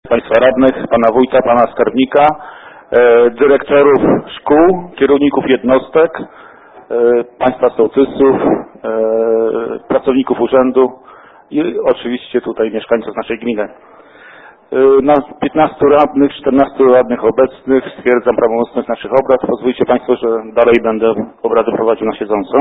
Państwa radnych, pana wójta, pana skarbnika, dyrektorów szkół, kierowników jednostek, państwa sołtysów, pracowników urzędu i oczywiście tutaj mieszkańców naszej gminy. Na 15 radnych, 14 radnych obecnych stwierdzam prawomocność naszych obrad. Pozwólcie Państwo, że dalej będę obrady prowadził na siedząco.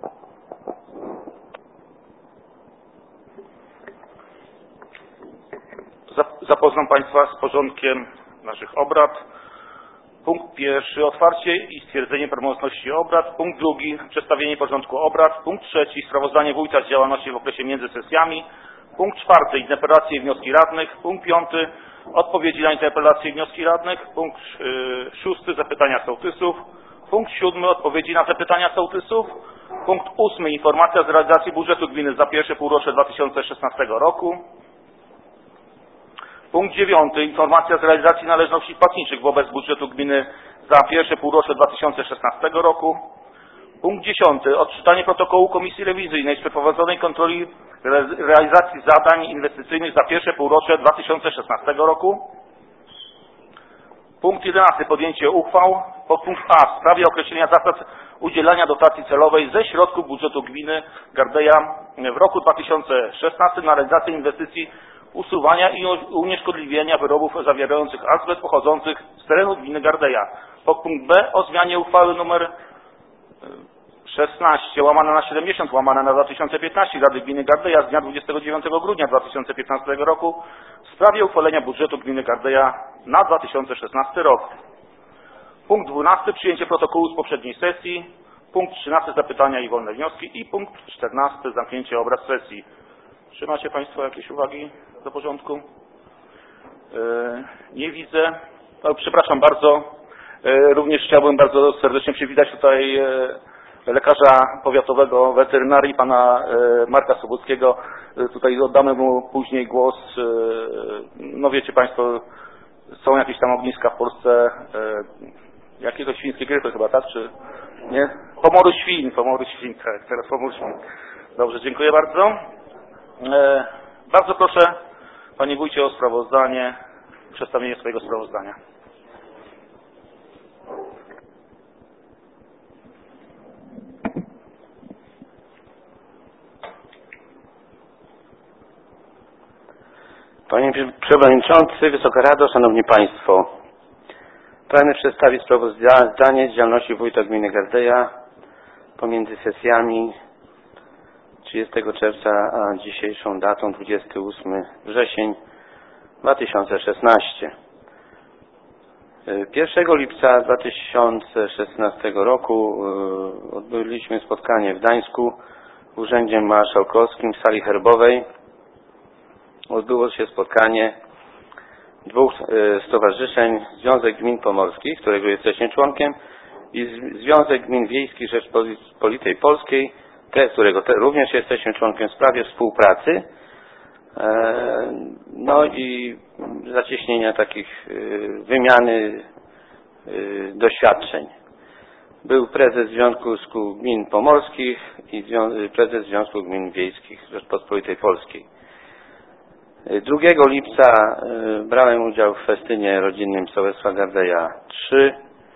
Zapoznam Państwa z porządkiem naszych obrad. Punkt pierwszy, otwarcie i stwierdzenie prawomocności obrad. Punkt drugi, przedstawienie porządku obrad. Punkt trzeci, sprawozdanie wójta z działalności w okresie między sesjami. Punkt czwarty, interpelacje i wnioski radnych. Punkt piąty, odpowiedzi na interpelacje i wnioski radnych. Punkt szósty, zapytania sołtysów. Punkt siódmy, odpowiedzi na zapytania sołtysów. Punkt ósmy, informacja z realizacji budżetu gminy za pierwsze półrocze 2016 roku. Punkt 9. Informacja z realizacji należności płatniczych wobec budżetu gminy za pierwsze półrocze 2016 roku. Punkt 10. Odczytanie protokołu Komisji Rewizyjnej z przeprowadzonej kontroli realizacji zadań inwestycyjnych za pierwsze półrocze 2016 roku. Punkt 11. Podjęcie uchwał. Podpunkt A. W sprawie określenia zasad udzielania dotacji celowej ze środków budżetu gminy Gardeja w roku 2016 na realizację inwestycji usuwania i unieszkodliwienia wyrobów zawierających azbest pochodzących z terenu gminy Gardeja. Podpunkt B. O zmianie uchwały nr 16/70/2015 Rady Gminy Gardeja z dnia 29 grudnia 2015 roku w sprawie uchwalenia budżetu gminy Gardeja na 2016 rok. Punkt 12. Przyjęcie protokołu z poprzedniej sesji. Punkt 13. Zapytania i wolne wnioski. I punkt 14. Zamknięcie obrad sesji. Czy macie Państwo jakieś uwagi do porządku? Nie widzę. Przepraszam bardzo. Również chciałbym bardzo serdecznie przywitać tutaj lekarza powiatowego weterynarii, pana Marka Sobuckiego. Tutaj oddamy mu później głos. No wiecie Państwo, są jakieś tam ogniska w Polsce. Jakiegoś świńskie grypy chyba, tak? Czy nie? Pomoru świń, tak. Teraz pomór świń. Dobrze, dziękuję bardzo. Bardzo proszę, panie wójcie, o przedstawienie swojego sprawozdania. Panie Przewodniczący, Wysoka Rado, Szanowni Państwo. Pragnę przedstawić sprawozdanie z działalności wójta gminy Gardeja pomiędzy sesjami 30 czerwca a dzisiejszą datą 28 wrzesień 2016. 1 lipca 2016 roku odbyliśmy spotkanie w Gdańsku w Urzędzie Marszałkowskim w sali herbowej. Odbyło się spotkanie dwóch stowarzyszeń, Związek Gmin Pomorskich, którego jesteśmy członkiem, i Związek Gmin Wiejskich Rzeczypospolitej Polskiej, którego również jesteśmy członkiem, w sprawie współpracy, no i zacieśnienia takich wymiany doświadczeń. Był prezes Związku Gmin Pomorskich i prezes Związku Gmin Wiejskich Rzeczypospolitej Polskiej. 2 lipca brałem udział w festynie rodzinnym Sołectwa Gardeja 3,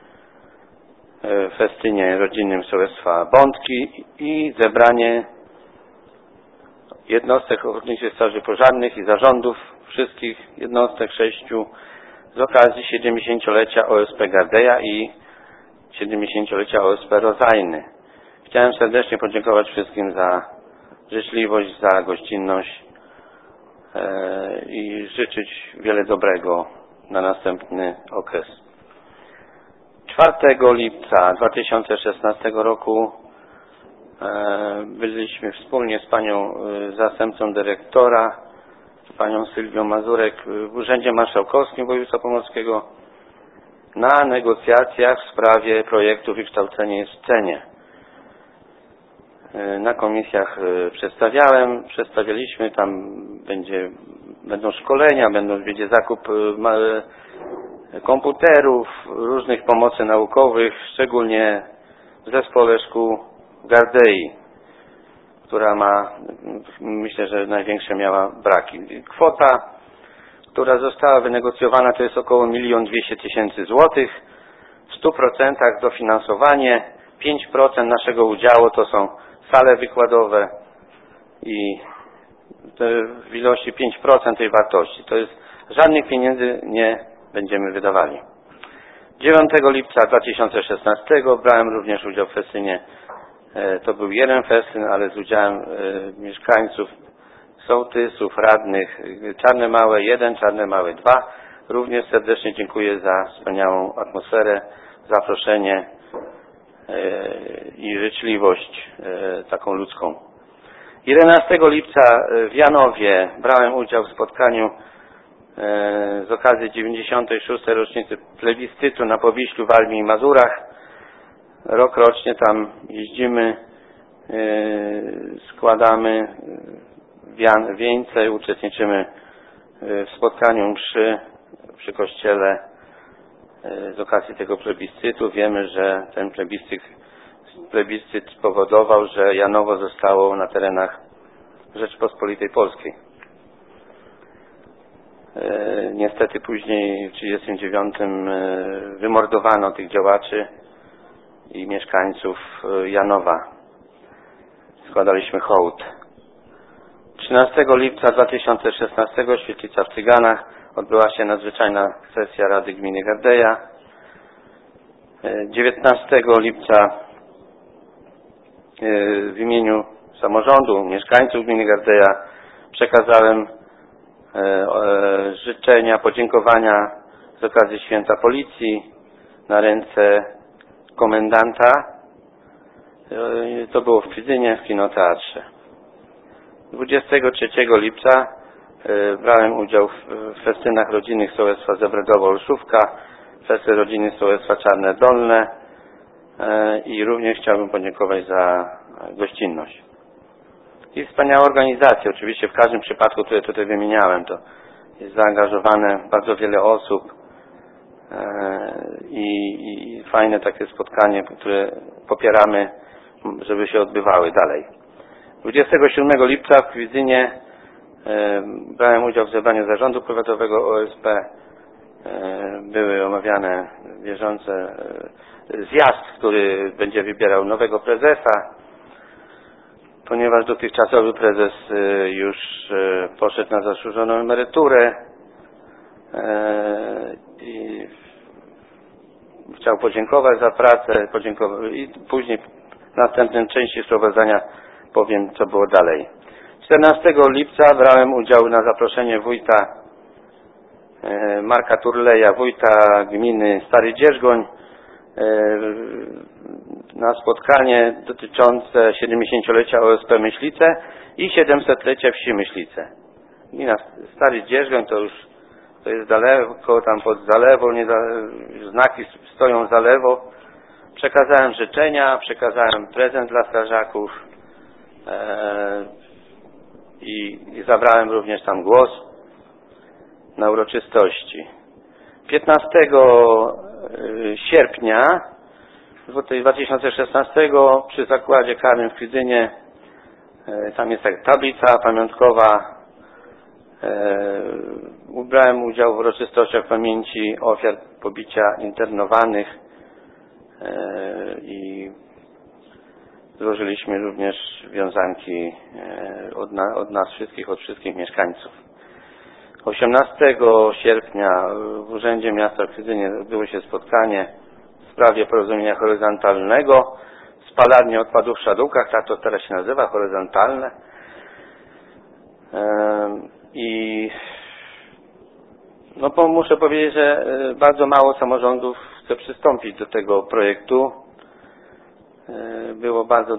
festynie rodzinnym Sołectwa Bątki i zebranie jednostek ochotniczych straży pożarnych i zarządów wszystkich jednostek 6 z okazji 70-lecia OSP Gardeja i 70-lecia OSP Rozajny. Chciałem serdecznie podziękować wszystkim za życzliwość, za gościnność i życzyć wiele dobrego na następny okres. 4 lipca 2016 roku byliśmy wspólnie z panią zastępcą dyrektora, panią Sylwią Mazurek, w Urzędzie Marszałkowskim Województwa Pomorskiego na negocjacjach w sprawie projektu Wykształcenie w cenie. Na komisjach przedstawialiśmy, tam będą szkolenia, będzie zakup komputerów, różnych pomocy naukowych, szczególnie w zespole szkół Gardei, która ma, myślę, że największe miała braki. Kwota która została wynegocjowana, to jest około 1 200 000 złotych. W 100% dofinansowanie, 5% naszego udziału to są sale wykładowe i w ilości 5% tej wartości. To jest żadnych pieniędzy nie będziemy wydawali. 9 lipca 2016 brałem również udział w festynie. To był jeden festyn, ale z udziałem mieszkańców, sołtysów, radnych. Czarne Małe 1, Czarne Małe 2. Również serdecznie dziękuję za wspaniałą atmosferę, zaproszenie i życzliwość taką ludzką. 11 lipca w Janowie brałem udział w spotkaniu z okazji 96. rocznicy plebiscytu na Powiślu, Walbii i Mazurach. Rokrocznie tam jeździmy, składamy wieńce, uczestniczymy w spotkaniu mszy przy kościele z okazji tego plebiscytu. Wiemy, że ten plebiscyt spowodował, że Janowo zostało na terenach Rzeczypospolitej Polskiej. Niestety później w 1939 wymordowano tych działaczy i mieszkańców Janowa. Składaliśmy hołd. 13 lipca 2016 Świetlica w Cyganach odbyła się nadzwyczajna sesja Rady Gminy Gardeja. 19 lipca w imieniu samorządu, mieszkańców gminy Gardeja przekazałem życzenia, podziękowania z okazji Święta Policji na ręce komendanta. To było w Kwidzynie, w kinoteatrze. 23 lipca brałem udział w festynach rodzinnych Sołectwa Zebredowo-Olszówka, festyn rodziny Sołectwa Czarne Dolne i również chciałbym podziękować za gościnność. I wspaniała organizacja, oczywiście w każdym przypadku, które tutaj wymieniałem, to jest zaangażowane bardzo wiele osób i fajne takie spotkanie, które popieramy, żeby się odbywały dalej. 27 lipca w Kwidzynie brałem udział w zebraniu zarządu powiatowego OSP. Były omawiane bieżące zjazd, który będzie wybierał nowego prezesa, ponieważ dotychczasowy prezes już poszedł na zasłużoną emeryturę i chciał podziękować za pracę, i później w następnej części sprawozdania powiem, co było dalej. 14 lipca brałem udział na zaproszenie wójta Marka Turleja, wójta gminy Stary Dzierżgoń, na spotkanie dotyczące 70-lecia OSP Myślice i 700-lecia wsi Myślice. Gmina Stary Dzierżgoń to jest daleko, tam pod zalewą, znaki stoją za lewo. Przekazałem życzenia, przekazałem prezent dla strażaków i zabrałem również tam głos na uroczystości. 15 sierpnia 2016 przy zakładzie karnym w Kwidzynie, tam jest tablica pamiątkowa, brałem udział w uroczystościach pamięci ofiar pobicia internowanych i złożyliśmy również wiązanki od nas wszystkich, od wszystkich mieszkańców. 18 sierpnia w Urzędzie Miasta w Kwidzynie odbyło się spotkanie w sprawie porozumienia horyzontalnego, spalarni odpadów w Szadółkach, tak to teraz się nazywa, horyzontalne. I muszę powiedzieć, że bardzo mało samorządów chce przystąpić do tego projektu. Było bardzo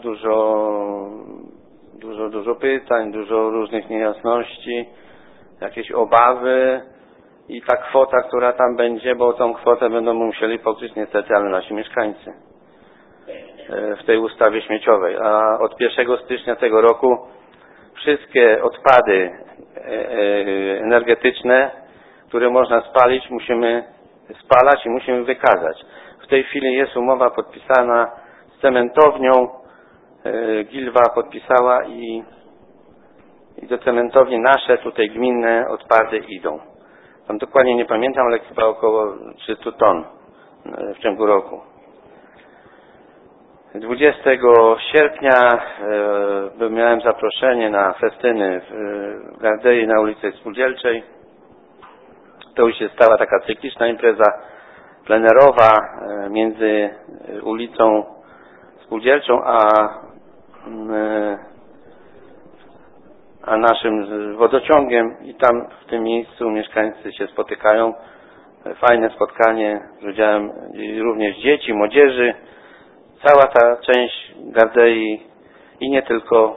dużo pytań, dużo różnych niejasności, jakieś obawy i ta kwota, która tam będzie, bo tą kwotę będą musieli pokryć niestety, ale nasi mieszkańcy w tej ustawie śmieciowej. A od 1 stycznia tego roku wszystkie odpady energetyczne, które można spalić, musimy spalać i musimy wykazać. W tej chwili jest umowa podpisana z cementownią, Gilwa podpisała i do cementowni nasze tutaj gminne odpady idą. Tam dokładnie nie pamiętam, ale chyba około 300 ton w ciągu roku. 20 sierpnia miałem zaproszenie na festyny w Gardei na ulicy Spółdzielczej. To już się stała taka cykliczna impreza plenerowa między ulicą Spółdzielczą a naszym wodociągiem i tam w tym miejscu mieszkańcy się spotykają. Fajne spotkanie z udziałem również dzieci, młodzieży. Cała ta część Gardei i nie tylko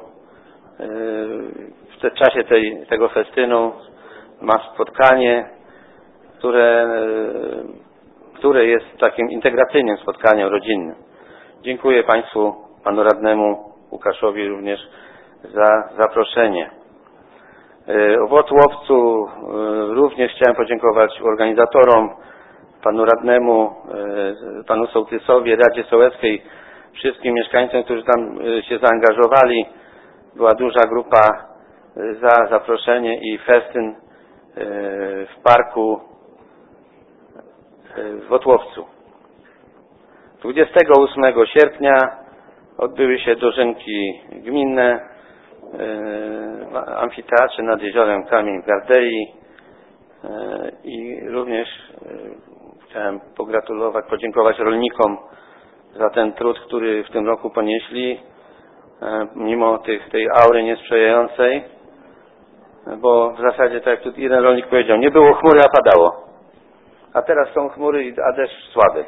w czasie tego festynu ma spotkanie, które jest takim integracyjnym spotkaniem rodzinnym. Dziękuję Państwu, Panu Radnemu Łukaszowi również za zaproszenie. W Wotłowcu również chciałem podziękować organizatorom, Panu Radnemu, Panu Sołtysowi, Radzie Sołeckiej, wszystkim mieszkańcom, którzy tam się zaangażowali. Była duża grupa za zaproszenie i festyn w parku w Wotłowcu. 28 sierpnia odbyły się dożynki gminne w amfiteatrze nad jeziorem Kamień w Gardei i również chciałem podziękować rolnikom za ten trud, który w tym roku ponieśli, mimo tej aury niesprzyjającej, bo w zasadzie, tak jak tu jeden rolnik powiedział, nie było chmury, a padało. A teraz są chmury, a deszcz słaby.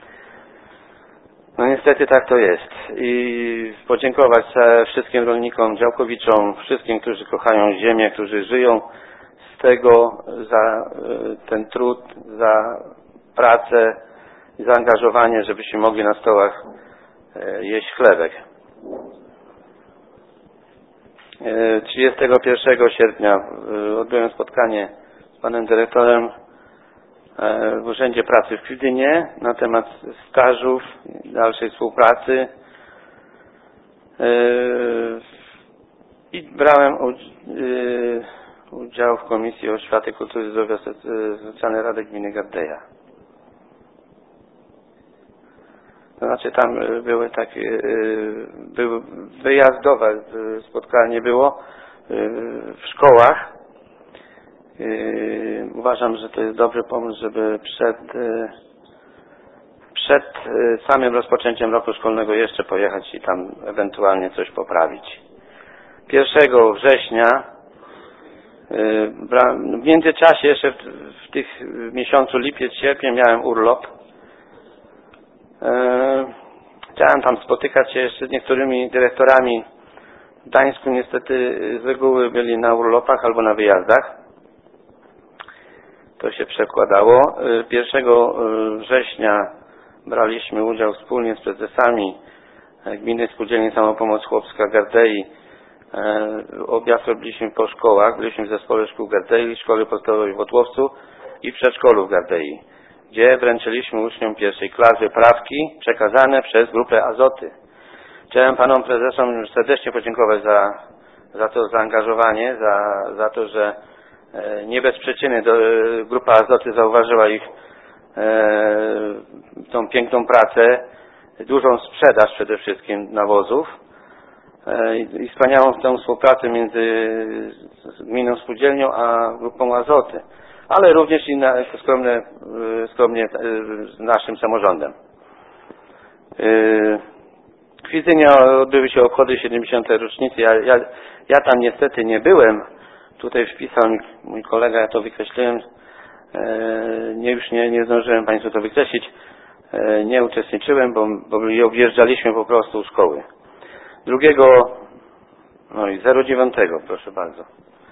No niestety tak to jest. I podziękować wszystkim rolnikom, działkowiczom, wszystkim, którzy kochają ziemię, którzy żyją z tego, za ten trud, za pracę i zaangażowanie, żebyśmy mogli na stołach jeść chlebek. 31 sierpnia odbyłem spotkanie z panem dyrektorem w Urzędzie Pracy w Kwidzynie na temat stażów i dalszej współpracy i brałem udział w Komisji Oświaty, Kultury i Zdrowia Socjalnej Rady Gminy Gardeja. To znaczy tam były takie wyjazdowe spotkanie było w szkołach. Uważam, że to jest dobry pomysł, żeby przed samym rozpoczęciem roku szkolnego jeszcze pojechać i tam ewentualnie coś poprawić. 1 września w międzyczasie jeszcze w tych miesiącu lipiec, sierpień miałem urlop. Chciałem tam spotykać się jeszcze z niektórymi dyrektorami. W Gdańsku niestety z reguły byli na urlopach albo na wyjazdach. To się przekładało. 1 września braliśmy udział wspólnie z prezesami Gminy Spółdzielni Samopomoc Chłopska Gardei. Objazd robiliśmy po szkołach. Byliśmy w zespole szkół Gardei, szkoły podstawowej w Wotłowcu i przedszkolu w Gardei, gdzie wręczyliśmy uczniom pierwszej klasy wyprawki przekazane przez grupę Azoty. Chciałem panom prezesom serdecznie podziękować za to zaangażowanie, za to, że nie bez przyczyny grupa Azoty zauważyła ich tą piękną pracę, dużą sprzedaż przede wszystkim nawozów i wspaniałą tą współpracę między gminą Spółdzielnią a grupą Azoty, ale również i skromnie z naszym samorządem. W Kwidzynie odbyły się obchody 70. rocznicy. Ja tam niestety nie byłem. Tutaj wpisał mi mój kolega, ja to wykreśliłem. Już nie zdążyłem Państwu to wykreślić. Nie uczestniczyłem, bo objeżdżaliśmy po prostu szkoły. 09, proszę bardzo.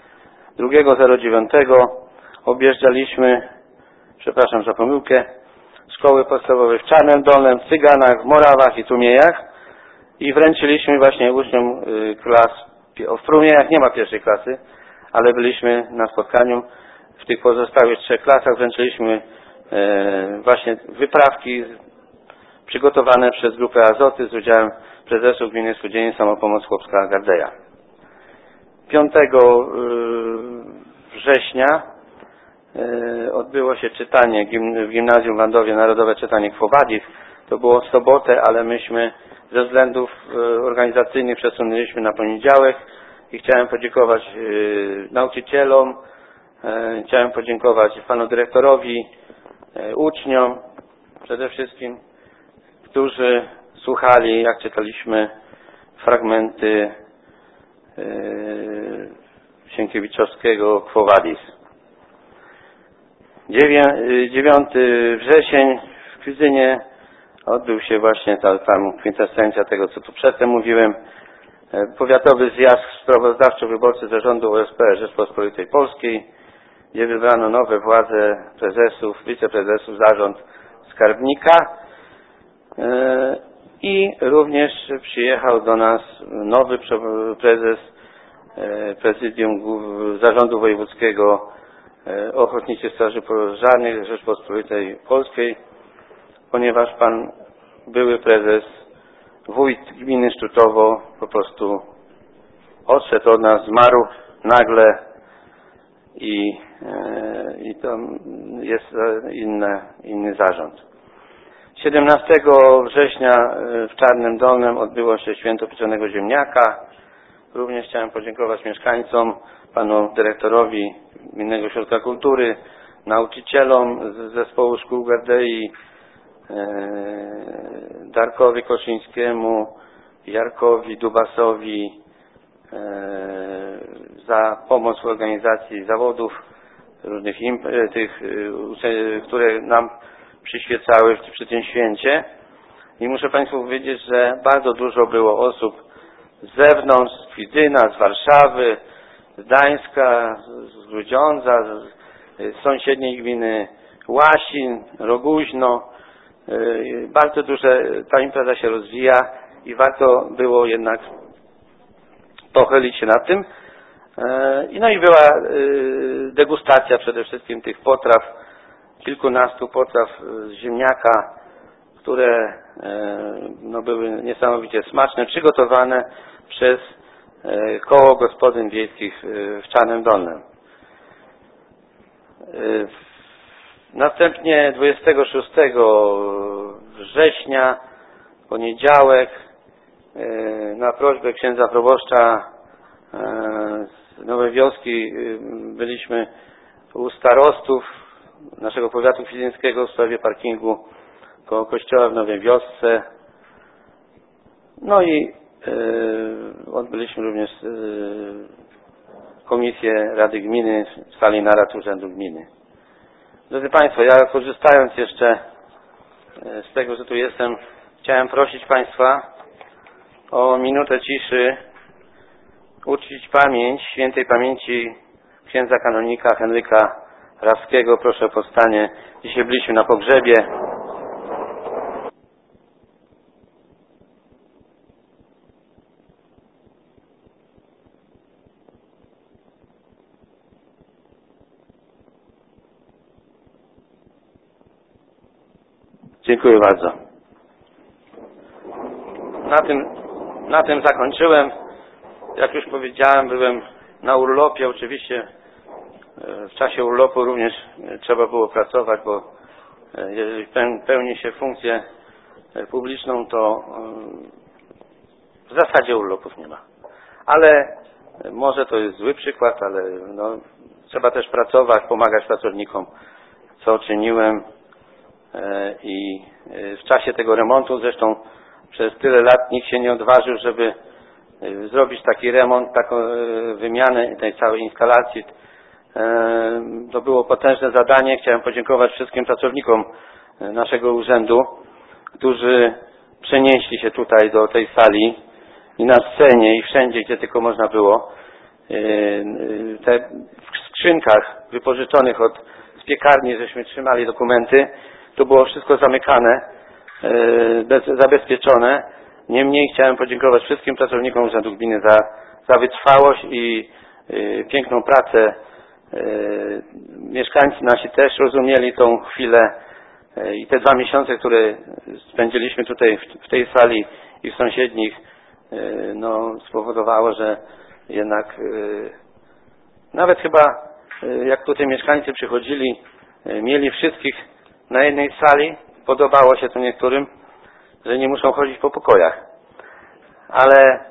2.09 objeżdżaliśmy, przepraszam za pomyłkę, szkoły podstawowe w Czarnem Dolnym, w Cyganach, w Morawach i Tumiejach i wręczyliśmy właśnie uczniom klas, w Tumiejach nie ma pierwszej klasy, ale byliśmy na spotkaniu w tych pozostałych 3 klasach, wręczyliśmy właśnie wyprawki przygotowane przez grupę Azoty z udziałem prezesów Gminy Spółdzielni Samopomoc Chłopska Gardeja. 5 września odbyło się czytanie w Gimnazjum w Landowie, Narodowe Czytanie Quo Vadis. To było w sobotę, ale myśmy ze względów organizacyjnych przesunęliśmy na poniedziałek i chciałem podziękować nauczycielom, chciałem podziękować panu dyrektorowi, uczniom przede wszystkim, którzy słuchali, jak czytaliśmy fragmenty Sienkiewiczowskiego Quo Vadis. 9 wrzesień w Kwidzynie odbył się właśnie ta kwintesencja tego, co tu przedtem mówiłem. Powiatowy zjazd sprawozdawczo-wyborczy zarządu OSP Rzeczpospolitej Polskiej, gdzie wybrano nowe władze prezesów, wiceprezesów, zarząd, skarbnika i również przyjechał do nas nowy prezes prezydium Zarządu Wojewódzkiego Ochotniczych Straży Pożarnych Rzeczpospolitej Polskiej, ponieważ pan były prezes, wójt gminy Szczutowo po prostu odszedł od nas, zmarł nagle i to jest inny zarząd. 17 września w Czarnym Dolnym odbyło się Święto Pieczonego Ziemniaka. Również chciałem podziękować mieszkańcom, panu dyrektorowi Gminnego Ośrodka Kultury, nauczycielom z zespołu szkół Gardei, Darkowi Koszyńskiemu, Jarkowi Dubasowi za pomoc w organizacji zawodów, różnych tych, które nam przyświecały przy tym święcie. I muszę państwu powiedzieć, że bardzo dużo było osób z zewnątrz, z Kwidzyna, z Warszawy, z Gdańska, z Grudziądza, z sąsiedniej gminy Łasin, Roguźno. Bardzo duże, ta impreza się rozwija i warto było jednak pochylić się nad tym. No i była degustacja przede wszystkim tych potraw, kilkunastu potraw z ziemniaka, które no, były niesamowicie smaczne, przygotowane przez Koło Gospodyń Wiejskich w Czarnym Dolnym. Następnie 26 września, poniedziałek, na prośbę księdza proboszcza z Nowej Wioski byliśmy u starostów naszego powiatu kwidzyńskiego w sprawie parkingu koło kościoła w Nowej Wiosce. No i odbyliśmy również komisję Rady Gminy w sali narad Urzędu Gminy. Drodzy Państwo, ja korzystając jeszcze z tego, że tu jestem, chciałem prosić Państwa o minutę ciszy, uczcić pamięć, świętej pamięci księdza kanonika Henryka Rawskiego. Proszę o powstanie. Dzisiaj byliśmy na pogrzebie. Dziękuję bardzo. Na tym zakończyłem. Jak już powiedziałem, byłem na urlopie. Oczywiście w czasie urlopu również trzeba było pracować, bo jeżeli pełni się funkcję publiczną, to w zasadzie urlopów nie ma. Ale może to jest zły przykład, ale no, trzeba też pracować, pomagać pracownikom, co czyniłem i w czasie tego remontu, zresztą przez tyle lat nikt się nie odważył, żeby zrobić taki remont, taką wymianę tej całej instalacji. To było potężne zadanie. Chciałem podziękować wszystkim pracownikom naszego urzędu, którzy przenieśli się tutaj do tej sali i na scenie i wszędzie, gdzie tylko można było. W skrzynkach wypożyczonych z piekarni, żeśmy trzymali dokumenty. To było wszystko zamykane, zabezpieczone. Niemniej chciałem podziękować wszystkim pracownikom Urzędu Gminy za wytrwałość i piękną pracę. Mieszkańcy nasi też rozumieli tą chwilę i te 2 miesiące, które spędziliśmy tutaj w tej sali i w sąsiednich, no, spowodowało, że jednak nawet chyba jak tutaj mieszkańcy przychodzili, mieli wszystkich na jednej sali. Podobało się to niektórym, że nie muszą chodzić po pokojach. Ale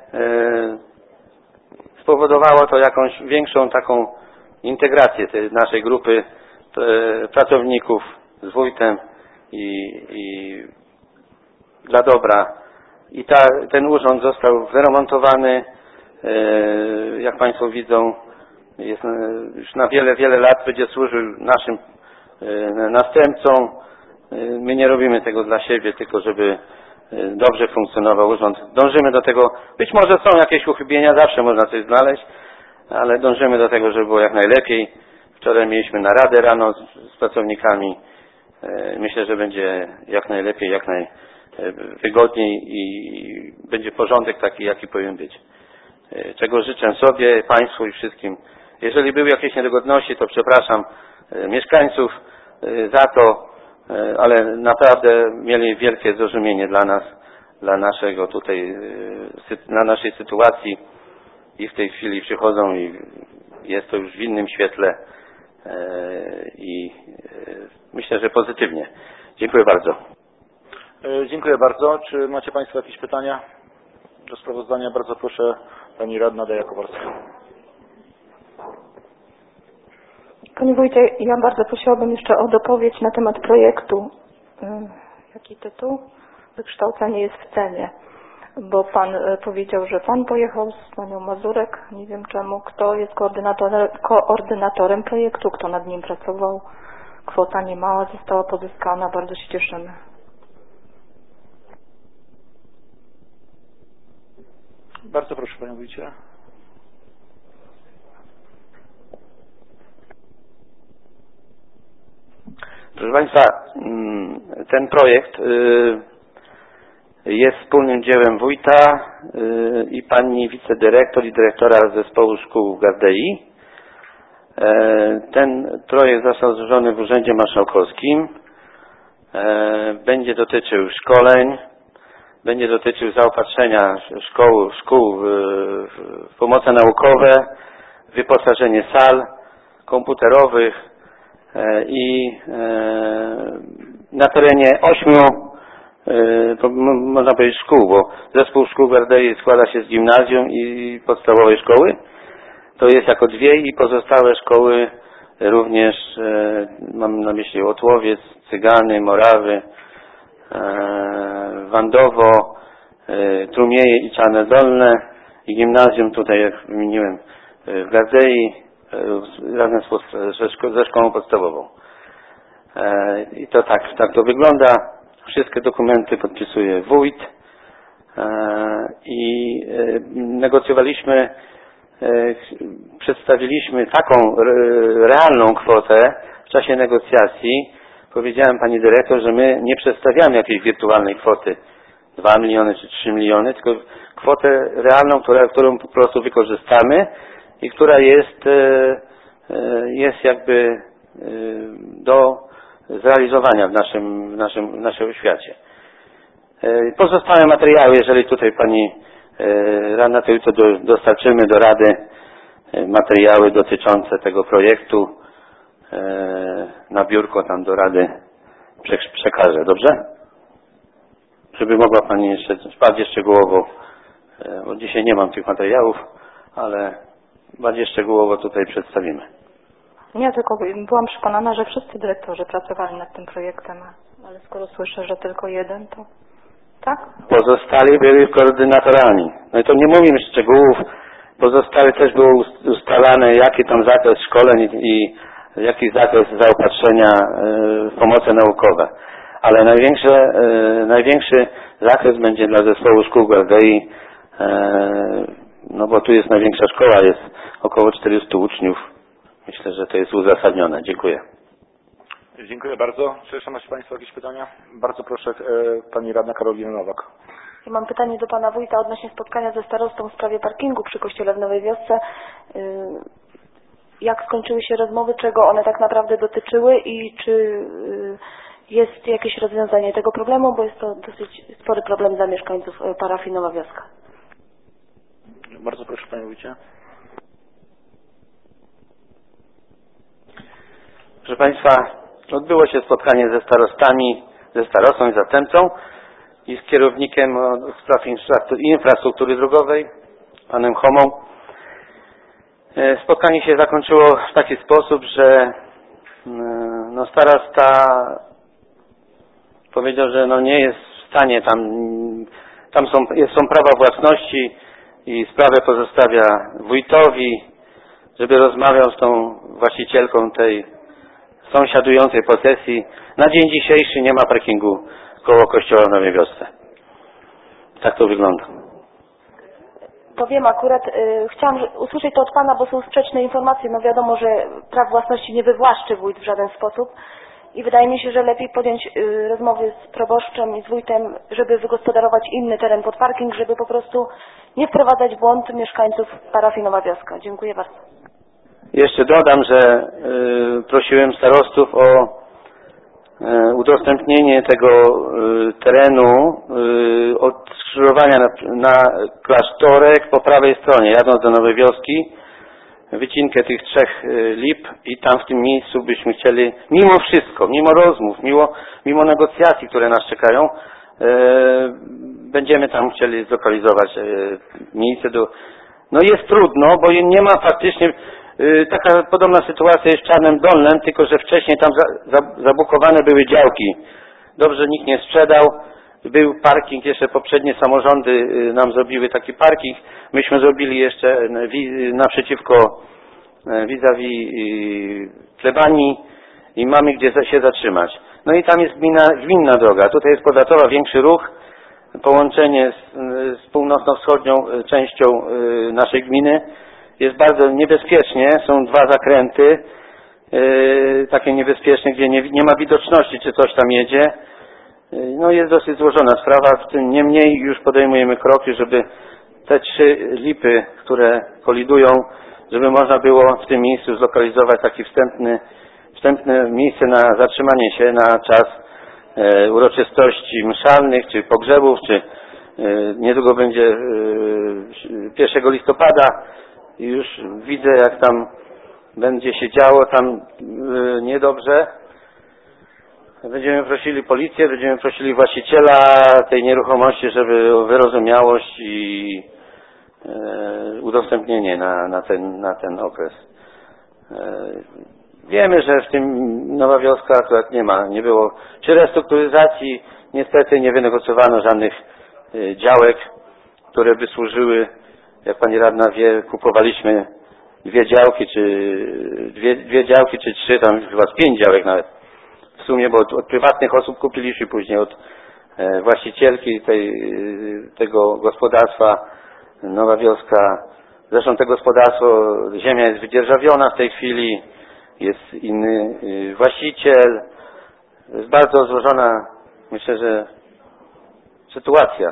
spowodowało to jakąś większą taką integrację tej naszej grupy pracowników z wójtem i dla dobra. I ten urząd został wyremontowany, jak Państwo widzą, jest już na wiele, wiele lat będzie służył naszym następcom. My nie robimy tego dla siebie, tylko żeby dobrze funkcjonował urząd. Dążymy do tego, być może są jakieś uchybienia, zawsze można coś znaleźć, ale dążymy do tego, żeby było jak najlepiej. Wczoraj mieliśmy naradę rano z pracownikami. Myślę, że będzie jak najlepiej, jak najwygodniej i będzie porządek taki, jaki powinien być. Czego życzę sobie, Państwu i wszystkim. Jeżeli były jakieś niedogodności, to przepraszam mieszkańców za to, ale naprawdę mieli wielkie zrozumienie dla nas, dla naszego tutaj, na naszej sytuacji i w tej chwili przychodzą i jest to już w innym świetle i myślę, że pozytywnie. Dziękuję bardzo. Dziękuję bardzo. Czy macie Państwo jakieś pytania do sprawozdania? Bardzo proszę, Pani Radna Daja Kowalska. Panie Wójcie, ja bardzo prosiłabym jeszcze o dopowiedź na temat projektu. Jaki tytuł? Wykształcenie jest w cenie. Bo Pan powiedział, że Pan pojechał z Panią Mazurek, nie wiem czemu. Kto jest koordynatorem projektu, kto nad nim pracował. Kwota niemała została pozyskana, bardzo się cieszymy. Bardzo proszę, Panie Wójcie. Proszę Państwa, ten projekt jest wspólnym dziełem wójta i pani wicedyrektor i dyrektora zespołu szkół w Gardei. Ten projekt został złożony w Urzędzie Marszałkowskim. Będzie dotyczył szkoleń, będzie dotyczył zaopatrzenia szkół w pomoce naukowe, wyposażenie sal komputerowych i na terenie 8 można powiedzieć szkół, bo zespół szkół w Gardei składa się z gimnazjum i podstawowej szkoły. To jest jako 2 i pozostałe szkoły również, mam na myśli Otłowiec, Cygany, Morawy, Wandowo, Trumieje i Czarne Dolne i gimnazjum tutaj, jak wymieniłem, w Gardei razem ze szkołą podstawową. I to tak to wygląda. Wszystkie dokumenty podpisuje wójt i negocjowaliśmy, przedstawiliśmy taką realną kwotę w czasie negocjacji. Powiedziałem pani dyrektor, że my nie przedstawiamy jakiejś wirtualnej kwoty 2 miliony czy 3 miliony, tylko kwotę realną, którą po prostu wykorzystamy i która jest jakby do zrealizowania w naszej oświacie. Pozostałe materiały, jeżeli tutaj pani radna, to jutro dostarczymy do Rady materiały dotyczące tego projektu na biurko tam do Rady przekażę, dobrze? Żeby mogła pani jeszcze bardziej szczegółowo, bo dzisiaj nie mam tych materiałów, ale bardziej szczegółowo tutaj przedstawimy. Nie, tylko byłam przekonana, że wszyscy dyrektorzy pracowali nad tym projektem, ale skoro słyszę, że tylko jeden, to tak? Pozostali byli koordynatorami. No i to nie mówimy szczegółów. Pozostali też było ustalane, jaki tam zakres szkoleń i jaki zakres zaopatrzenia w pomoce naukowe. Ale największy zakres będzie dla zespołu szkół w Gardei, no bo tu jest największa szkoła, jest około 400 uczniów. Myślę, że to jest uzasadnione. Dziękuję. Dziękuję bardzo. Czy jeszcze macie Państwo jakieś pytania? Bardzo proszę, Pani Radna Karolina Nowak. Ja mam pytanie do Pana Wójta odnośnie spotkania ze starostą w sprawie parkingu przy kościele w Nowej Wiosce. Jak skończyły się rozmowy, czego one tak naprawdę dotyczyły i czy jest jakieś rozwiązanie tego problemu, bo jest to dosyć spory problem dla mieszkańców parafii Nowa Wioska. Bardzo proszę, Panie Wójcie. Proszę Państwa, odbyło się spotkanie ze starostami, ze starostą i zastępcą i z kierownikiem spraw infrastruktury drogowej, panem Homą. Spotkanie się zakończyło w taki sposób, że starosta powiedział, że nie jest w stanie, tam są prawa własności i sprawę pozostawia wójtowi, żeby rozmawiał z tą właścicielką tej sąsiadującej posesji. Na dzień dzisiejszy nie ma parkingu koło kościoła w Nowej Wiosce. Tak to wygląda. To wiem akurat, chciałam usłyszeć to od Pana, bo są sprzeczne informacje. No wiadomo, że praw własności nie wywłaszczy wójt w żaden sposób i wydaje mi się, że lepiej podjąć rozmowy z proboszczem i z wójtem, żeby wygospodarować inny teren pod parking, żeby po prostu nie wprowadzać w błąd mieszkańców parafii Nowa Wioska. Dziękuję bardzo. Jeszcze dodam, że prosiłem starostów o udostępnienie tego terenu od skrzyżowania na Klasztorek po prawej stronie, jadąc do Nowej Wioski, wycinkę tych 3 lip i tam w tym miejscu byśmy chcieli, mimo wszystko, mimo rozmów, mimo negocjacji, które nas czekają, będziemy tam chcieli zlokalizować miejsce do... jest trudno, bo nie ma faktycznie... Taka podobna sytuacja jest w Czarnem Dolnym, tylko że wcześniej tam zabukowane były działki. Dobrze, nikt nie sprzedał. Był parking, jeszcze poprzednie samorządy nam zrobiły taki parking. Myśmy zrobili jeszcze naprzeciwko vis-a-vis plebanii i mamy gdzie się zatrzymać. I tam jest gminna droga. Tutaj jest powiatowa, większy ruch. Połączenie z północno-wschodnią częścią naszej gminy. Jest bardzo niebezpiecznie, są 2 zakręty, takie niebezpieczne, gdzie nie ma widoczności, czy coś tam jedzie. Jest dosyć złożona sprawa, w tym niemniej już podejmujemy kroki, żeby te 3 lipy, które kolidują, żeby można było w tym miejscu zlokalizować takie wstępne miejsce na zatrzymanie się na czas uroczystości mszalnych, czy pogrzebów, czy niedługo będzie 1 listopada. I już widzę, jak tam będzie się działo, tam niedobrze. Będziemy prosili policję, będziemy prosili właściciela tej nieruchomości, żeby o wyrozumiałość i udostępnienie na ten okres. Wiemy, że w tym Nowa Wioska akurat nie było czy restrukturyzacji, niestety nie wynegocjowano żadnych działek, które by służyły. Jak pani radna wie, kupowaliśmy 2 działki, czy 3, tam chyba 5 działek nawet w sumie, bo od prywatnych osób kupiliśmy, później od właścicielki tego gospodarstwa Nowa Wioska. Zresztą to gospodarstwo, ziemia jest wydzierżawiona w tej chwili, jest inny właściciel. Jest bardzo złożona, myślę, że sytuacja.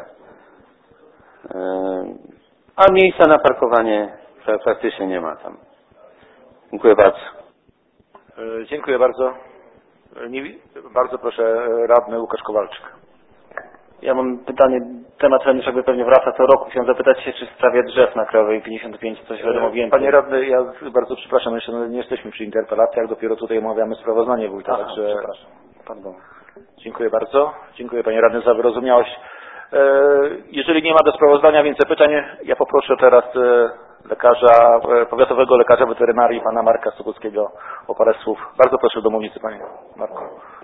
A miejsca na parkowanie praktycznie nie ma tam. Dziękuję bardzo. Dziękuję bardzo. Bardzo proszę radny Łukasz Kowalczyk. Ja mam pytanie, temat ten już jakby pewnie wraca co roku. Chciałem zapytać się, czy w sprawie drzew na Krajowej 55 coś wiadomo więcej. Panie radny, ja bardzo przepraszam, jeszcze nie jesteśmy przy interpelacjach, dopiero tutaj omawiamy sprawozdanie wójta, także... Przepraszam. Pardon. Dziękuję bardzo. Dziękuję panie radny za wyrozumiałość. Jeżeli nie ma do sprawozdania więcej pytań, ja poproszę teraz powiatowego lekarza weterynarii, pana Marka Sobolskiego, o parę słów. Bardzo proszę do mównicy, panie Marku.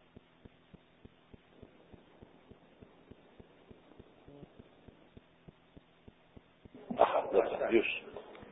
Aha, dobra, już.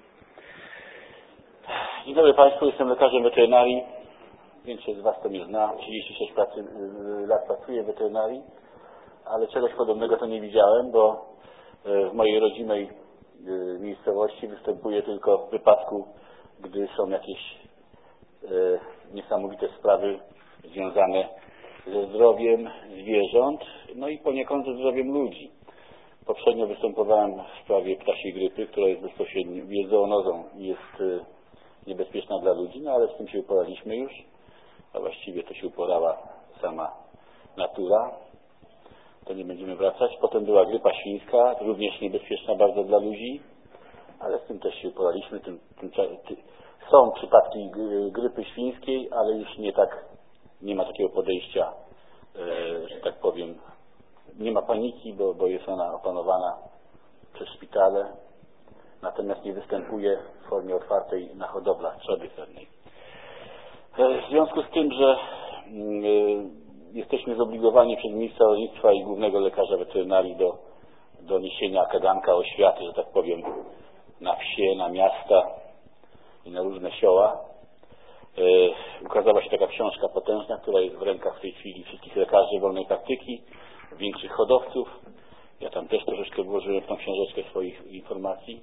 Dzień dobry Państwu, jestem lekarzem weterynarii. Większość z Was to mnie zna. 36 lat pracuję w weterynarii, ale czegoś podobnego to nie widziałem, bo w mojej rodzimej miejscowości występuje tylko w wypadku, gdy są jakieś niesamowite sprawy związane ze zdrowiem zwierząt, no i poniekąd ze zdrowiem ludzi. Poprzednio występowałem w sprawie ptasiej grypy, która jest bezpośrednio zoonozą i jest niebezpieczna dla ludzi, no ale z tym się uporaliśmy już, a właściwie to się uporała sama natura. To nie będziemy wracać. Potem była grypa świńska, również niebezpieczna bardzo dla ludzi, ale z tym też się uporaliśmy. Są przypadki grypy świńskiej, ale już nie ma takiego podejścia, że tak powiem, nie ma paniki, bo jest ona opanowana przez szpitale, natomiast nie występuje w formie otwartej na hodowlach trzody chlewnej. W związku z tym, że jesteśmy zobligowani przez ministra rolnictwa i głównego lekarza weterynarii do niesienia kaganka oświaty, że tak powiem, na wsie, na miasta i na różne sioła. Ukazała się taka książka potężna, która jest w rękach w tej chwili wszystkich lekarzy wolnej praktyki, większych hodowców. Ja tam też troszeczkę włożyłem w tą książeczkę swoich informacji.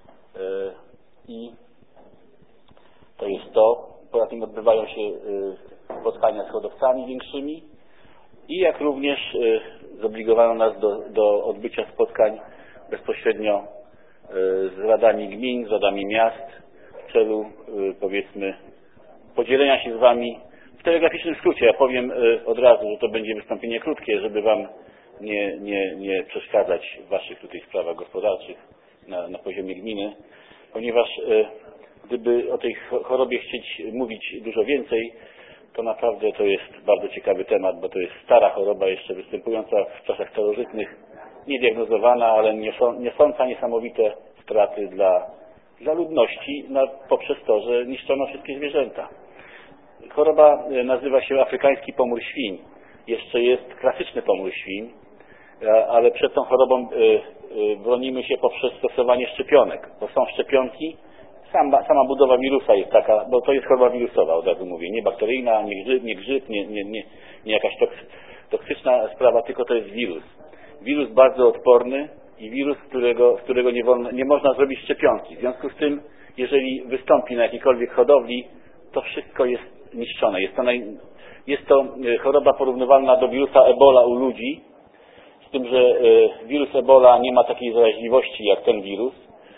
I to jest to. Poza tym odbywają się spotkania z hodowcami większymi i jak również zobligowano nas do odbycia spotkań bezpośrednio z radami gmin, z radami miast w celu, powiedzmy, podzielenia się z Wami w telegraficznym skrócie. Ja powiem od razu, że to będzie wystąpienie krótkie, żeby Wam nie przeszkadzać w Waszych tutaj sprawach gospodarczych na poziomie gminy, ponieważ gdyby o tej chorobie chcieć mówić dużo więcej, to naprawdę to jest bardzo ciekawy temat, bo to jest stara choroba jeszcze występująca w czasach starożytnych, niediagnozowana, ale niosąca niesamowite straty dla ludności poprzez to, że niszczono wszystkie zwierzęta. Choroba nazywa się afrykański pomór świń. Jeszcze jest klasyczny pomór świń, ale przed tą chorobą bronimy się poprzez stosowanie szczepionek, bo są szczepionki. Sama budowa wirusa jest taka, bo to jest choroba wirusowa, od razu mówię, nie bakteryjna, nie grzyb, nie jakaś toksyczna sprawa, tylko to jest wirus. Wirus bardzo odporny i wirus, z którego nie można zrobić szczepionki. W związku z tym, jeżeli wystąpi na jakiejkolwiek hodowli, to wszystko jest niszczone. Jest to choroba porównywalna do wirusa Ebola u ludzi, z tym, że wirus Ebola nie ma takiej zaraźliwości jak ten wirus,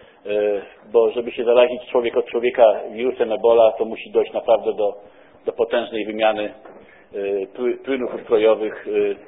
bo żeby się zarazić człowiek od człowieka wirusem Ebola, to musi dojść naprawdę do potężnej wymiany płynów ustrojowych,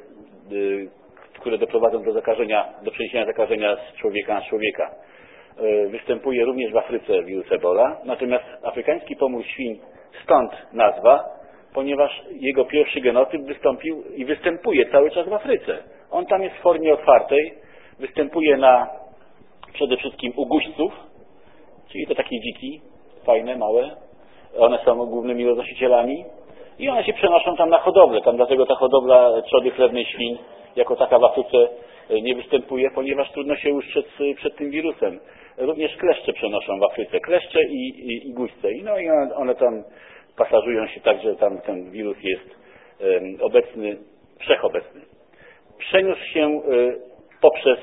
które doprowadzą do przeniesienia zakażenia z człowieka na człowieka. Występuje również w Afryce wirus Ebola, natomiast afrykański pomór świń, stąd nazwa, ponieważ jego pierwszy genotyp wystąpił i występuje cały czas w Afryce. On tam jest w formie otwartej, występuje przede wszystkim u guźców, czyli to takie dziki, fajne, małe. One są głównymi roznosicielami i one się przenoszą tam na hodowlę. Tam dlatego ta hodowla trzody chlewnej świń jako taka w Afryce nie występuje, ponieważ trudno się ustrzec przed tym wirusem. Również kleszcze przenoszą w Afryce. Kleszcze i guźce. I one tam pasażują się tak, że tam ten wirus jest obecny, wszechobecny. Przeniósł się poprzez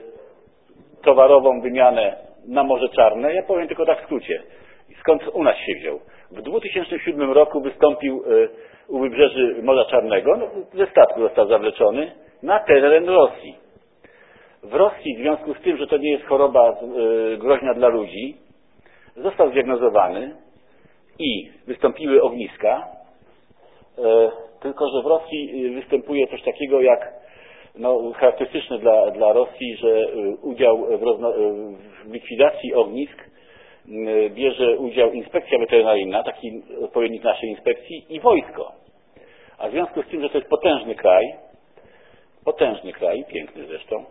towarową wymianę na Morze Czarne. Ja powiem tylko tak w skrócie. Skąd u nas się wziął? W 2007 roku wystąpił u wybrzeży Morza Czarnego, ze statku został zawleczony na teren Rosji. W Rosji, w związku z tym, że to nie jest choroba groźna dla ludzi, został zdiagnozowany i wystąpiły ogniska, tylko że w Rosji występuje coś takiego jak charakterystyczne dla Rosji, że udział w likwidacji ognisk bierze udział inspekcja weterynaryjna, taki odpowiednik naszej inspekcji, i wojsko. A w związku z tym, że to jest potężny kraj, piękny zresztą,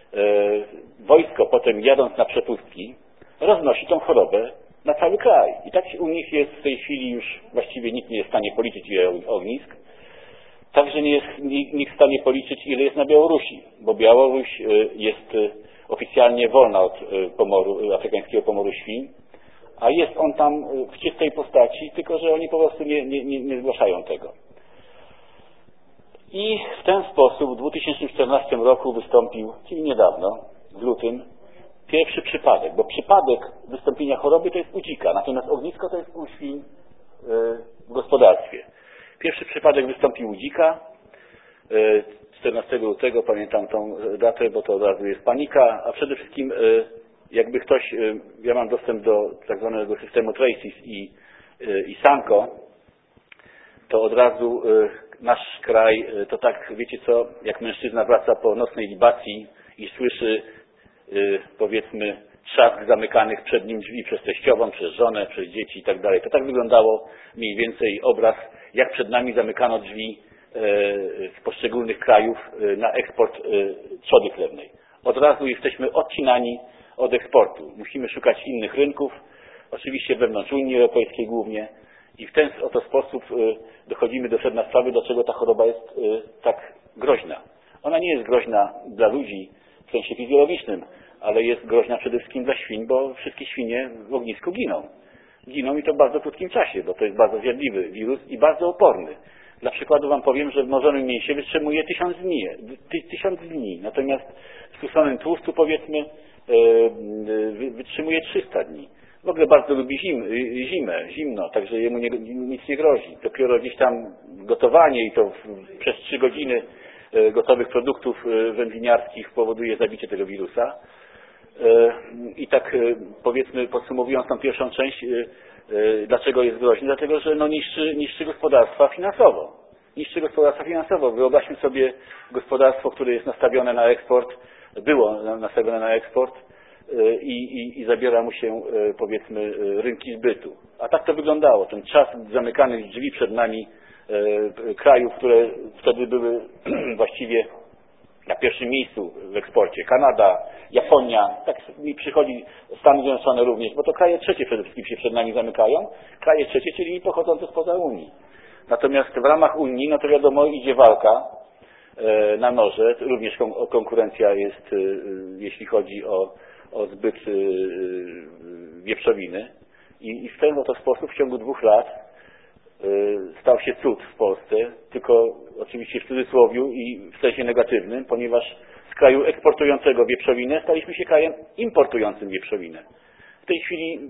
wojsko potem, jadąc na przepustki, roznosi tą chorobę na cały kraj. I tak u nich jest w tej chwili już właściwie nikt nie jest w stanie policzyć, ile ognisk. Także nie jest nikt w stanie policzyć, ile jest na Białorusi, bo Białoruś jest oficjalnie wolna od afrykańskiego pomoru świń, a jest on tam w czystej postaci, tylko że oni po prostu nie zgłaszają tego. I w ten sposób w 2014 roku wystąpił, czyli niedawno, w lutym, pierwszy przypadek, bo przypadek wystąpienia choroby to jest u dzika, natomiast ognisko to jest u świń w gospodarstwie. Pierwszy przypadek wystąpił u dzika 14 lutego, pamiętam tą datę, bo to od razu jest panika, a przede wszystkim jakby ktoś, ja mam dostęp do tak zwanego systemu Traces i Sanko, to od razu nasz kraj, to tak, wiecie co, jak mężczyzna wraca po nocnej libacji i słyszy, powiedzmy, trzask zamykanych przed nim drzwi przez teściową, przez żonę, przez dzieci i tak dalej. To tak wyglądało mniej więcej obraz, jak przed nami zamykano drzwi z poszczególnych krajów na eksport trzody chlewnej. Od razu jesteśmy odcinani od eksportu. Musimy szukać innych rynków, oczywiście wewnątrz Unii Europejskiej głównie i w ten oto sposób dochodzimy do sedna sprawy, dlaczego ta choroba jest tak groźna. Ona nie jest groźna dla ludzi w sensie fizjologicznym, ale jest groźna przede wszystkim dla świń, bo wszystkie świnie w ognisku giną. Giną i to w bardzo krótkim czasie, bo to jest bardzo zjadliwy wirus i bardzo oporny. Dla przykładu wam powiem, że w mrożonym mięsie wytrzymuje 1000 dni, natomiast w suszonym tłuszczu powiedzmy wytrzymuje 300 dni. W ogóle bardzo lubi zimno, także jemu nic nie grozi. Dopiero gdzieś tam gotowanie i to przez 3 godziny gotowych produktów wędliniarskich powoduje zabicie tego wirusa. I tak powiedzmy podsumowując tą pierwszą część, dlaczego jest groźny? Dlatego, że niszczy gospodarstwa finansowo. Wyobraźmy sobie gospodarstwo, które jest nastawione na eksport, było nastawione na eksport i zabiera mu się powiedzmy rynki zbytu. A tak to wyglądało. Ten czas zamykanych drzwi przed nami krajów, które wtedy były właściwie na pierwszym miejscu w eksporcie. Kanada, Japonia, tak mi przychodzi Stany Zjednoczone również, bo to kraje trzecie przede wszystkim się przed nami zamykają. Kraje trzecie, czyli pochodzące spoza Unii. Natomiast w ramach Unii, no to wiadomo, idzie walka na noże. Również konkurencja jest, jeśli chodzi o zbyt wieprzowiny. I w ten oto sposób w ciągu 2 lat stał się cud w Polsce, tylko oczywiście w cudzysłowiu i w sensie negatywnym, ponieważ z kraju eksportującego wieprzowinę staliśmy się krajem importującym wieprzowinę. W tej chwili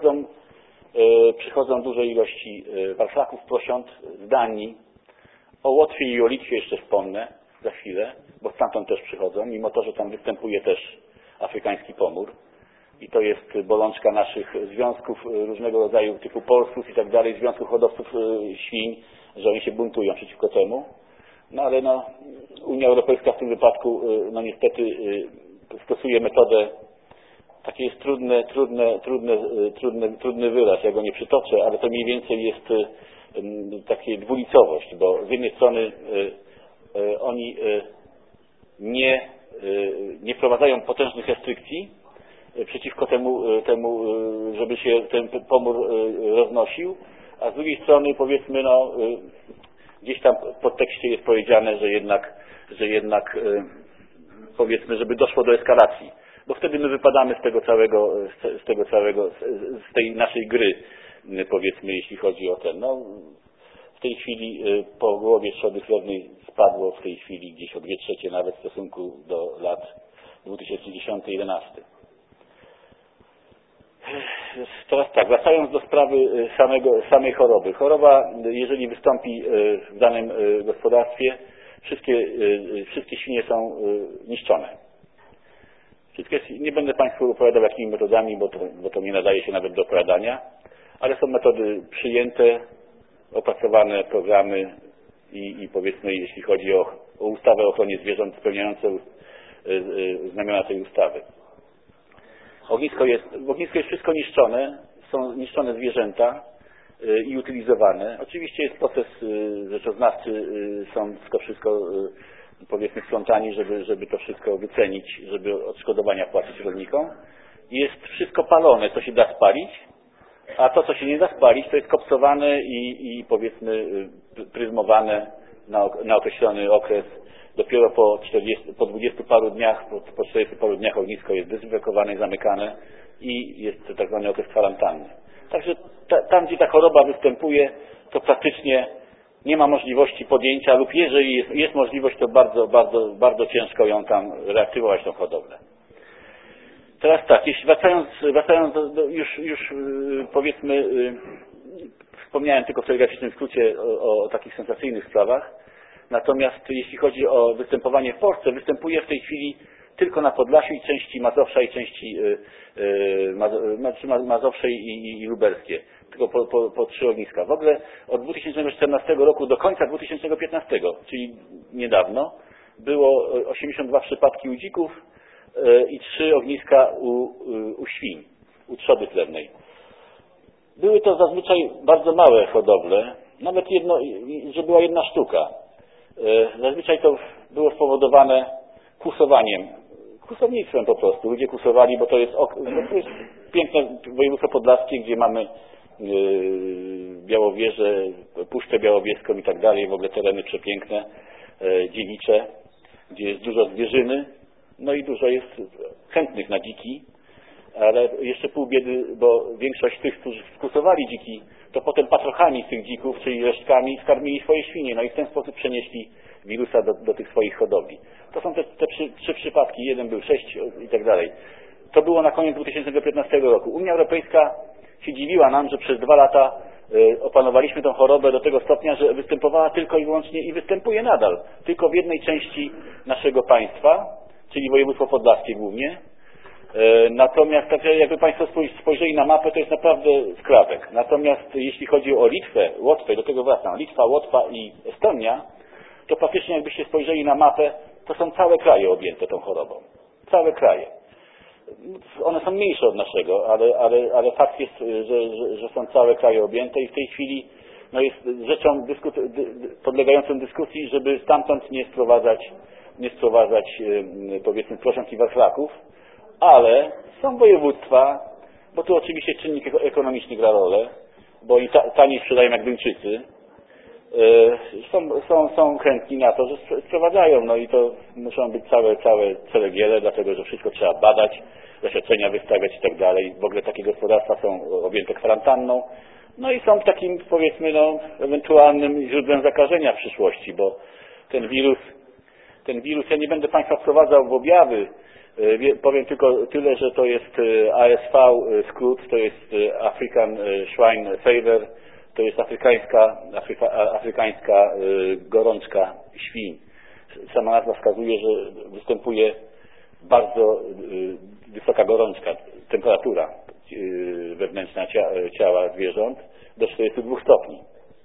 przychodzą duże ilości warszlaków prosiąt z Danii. O Łotwie i o Litwie jeszcze wspomnę za chwilę, bo stamtąd też przychodzą, mimo to, że tam występuje też afrykański pomór. I to jest bolączka naszych związków różnego rodzaju typu Polskus i tak dalej, związków hodowców świń, że oni się buntują przeciwko temu. No ale Unia Europejska w tym wypadku niestety stosuje metodę, taki jest trudny wyraz, ja go nie przytoczę, ale to mniej więcej jest takie dwulicowość, bo z jednej strony oni nie wprowadzają potężnych restrykcji przeciwko temu, żeby się ten pomór roznosił, a z drugiej strony powiedzmy gdzieś tam w podtekście jest powiedziane, że jednak powiedzmy, żeby doszło do eskalacji, bo wtedy my wypadamy z tej naszej gry, powiedzmy, jeśli chodzi o ten. W tej chwili po głowie trzody chlewnej spadło w tej chwili gdzieś o 2/3 nawet w stosunku do lat 2010-2011. Teraz tak, wracając do sprawy samej choroby. Choroba, jeżeli wystąpi w danym gospodarstwie, wszystkie świnie są niszczone. Nie będę Państwu opowiadał jakimi metodami, bo to nie nadaje się nawet do opowiadania, ale są metody przyjęte, opracowane programy i powiedzmy, jeśli chodzi o ustawę o ochronie zwierząt spełniające znamiona tej ustawy. W ognisku jest wszystko niszczone, są niszczone zwierzęta i utylizowane. Oczywiście jest proces rzeczoznawczy, są wszystko powiedzmy splątani, żeby to wszystko wycenić, żeby odszkodowania płacić rolnikom. Jest wszystko palone, co się da spalić, a to, co się nie da spalić, to jest kopsowane i powiedzmy pryzmowane na określony okres. Dopiero po 20 paru dniach, po 40 paru dniach ognisko jest dezynfekowane i zamykane i jest tak zwany okres kwarantanny. Także tam, gdzie ta choroba występuje, to praktycznie nie ma możliwości podjęcia lub jeżeli jest możliwość, to bardzo, bardzo, bardzo ciężko ją tam reaktywować, tą hodowlę. Teraz tak, jeśli wracając już powiedzmy, wspomniałem tylko w telegraficznym skrócie o takich sensacyjnych sprawach. Natomiast jeśli chodzi o występowanie w Polsce, występuje w tej chwili tylko na Podlasiu i części Mazowsza i części Mazowszej i Lubelskie. Tylko po 3 ogniska. W ogóle od 2014 roku do końca 2015, czyli niedawno, było 82 przypadki u dzików, i 3 ogniska u świń, u trzody chlewnej. Były to zazwyczaj bardzo małe hodowle, nawet że była 1 sztuka. Zazwyczaj to było spowodowane kusowaniem, kusownictwem po prostu. Ludzie kusowali, bo to jest piękne województwo podlaskie, gdzie mamy Białowieżę, Puszczę Białowieską i tak dalej, w ogóle tereny przepiękne, dziewicze, gdzie jest dużo zwierzyny, no i dużo jest chętnych na dziki, ale jeszcze pół biedy, bo większość tych, którzy skusowali dziki, to potem patrochami z tych dzików, czyli resztkami, skarmili swoje świnie, no i w ten sposób przenieśli wirusa do tych swoich hodowli. To są te 3 przypadki, jeden był 6 i tak dalej. To było na koniec 2015 roku. Unia Europejska się dziwiła nam, że przez 2 lata opanowaliśmy tę chorobę do tego stopnia, że występowała tylko i wyłącznie i występuje nadal, tylko w jednej części naszego państwa, czyli województwo podlaskie głównie. Natomiast tak jakby Państwo spojrzeli na mapę, to jest naprawdę skrawek. Natomiast jeśli chodzi o Litwę, Łotwę, do tego wracam, Litwa, Łotwa i Estonia, to faktycznie jakbyście spojrzeli na mapę, to są całe kraje objęte tą chorobą. Całe kraje. One są mniejsze od naszego, ale fakt jest, że są całe kraje objęte i w tej chwili no jest rzeczą podlegającą dyskusji, żeby stamtąd nie sprowadzać powiedzmy prosiąt i warchlaków, ale są województwa, bo tu oczywiście czynnik ekonomiczny gra rolę, bo oni taniej sprzedają jak Duńczycy, są chętni na to, że sprowadzają, no i to muszą być całe ceregiele, dlatego że wszystko trzeba badać, zaświadczenia wystawiać i tak dalej. W ogóle takie gospodarstwa są objęte kwarantanną, no i są takim powiedzmy ewentualnym źródłem zakażenia w przyszłości, bo ten wirus, ja nie będę Państwa wprowadzał w objawy, powiem tylko tyle, że to jest ASV skrót, to jest African Swine Fever, to jest afrykańska gorączka świń. Sama nazwa wskazuje, że występuje bardzo wysoka gorączka, temperatura wewnętrzna ciała zwierząt do 42 stopni.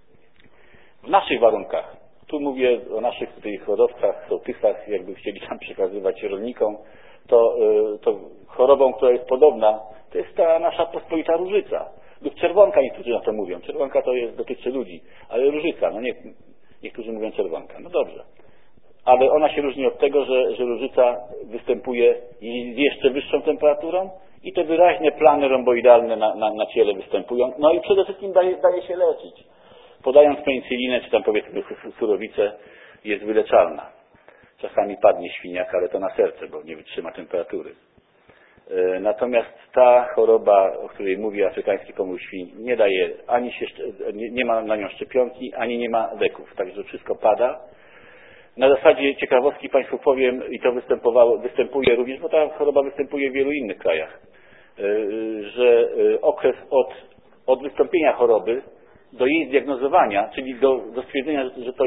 W naszych warunkach, tu mówię o naszych tutaj hodowcach, sołtysach, jakby chcieli tam przekazywać rolnikom, to chorobą, która jest podobna, to jest ta nasza pospolita różyca. Lub czerwonka, niektórzy na to mówią. Czerwonka to dotyczy ludzi, ale różyca, no nie, niektórzy mówią czerwonka. No dobrze. Ale ona się różni od tego, że różyca występuje z jeszcze wyższą temperaturą i te wyraźne plany romboidalne na ciele występują. No i przede wszystkim daje się leczyć. Podając penicylinę, czy tam powiedzmy surowicę, jest wyleczalna. Czasami padnie świniak, ale to na serce, bo nie wytrzyma temperatury. Natomiast ta choroba, o której mówi afrykański pomór świń, nie daje nie ma na nią szczepionki, ani nie ma leków. Także wszystko pada. Na zasadzie ciekawostki Państwu powiem, i to występuje również, bo ta choroba występuje w wielu innych krajach, że okres od wystąpienia choroby do jej zdiagnozowania, czyli do stwierdzenia,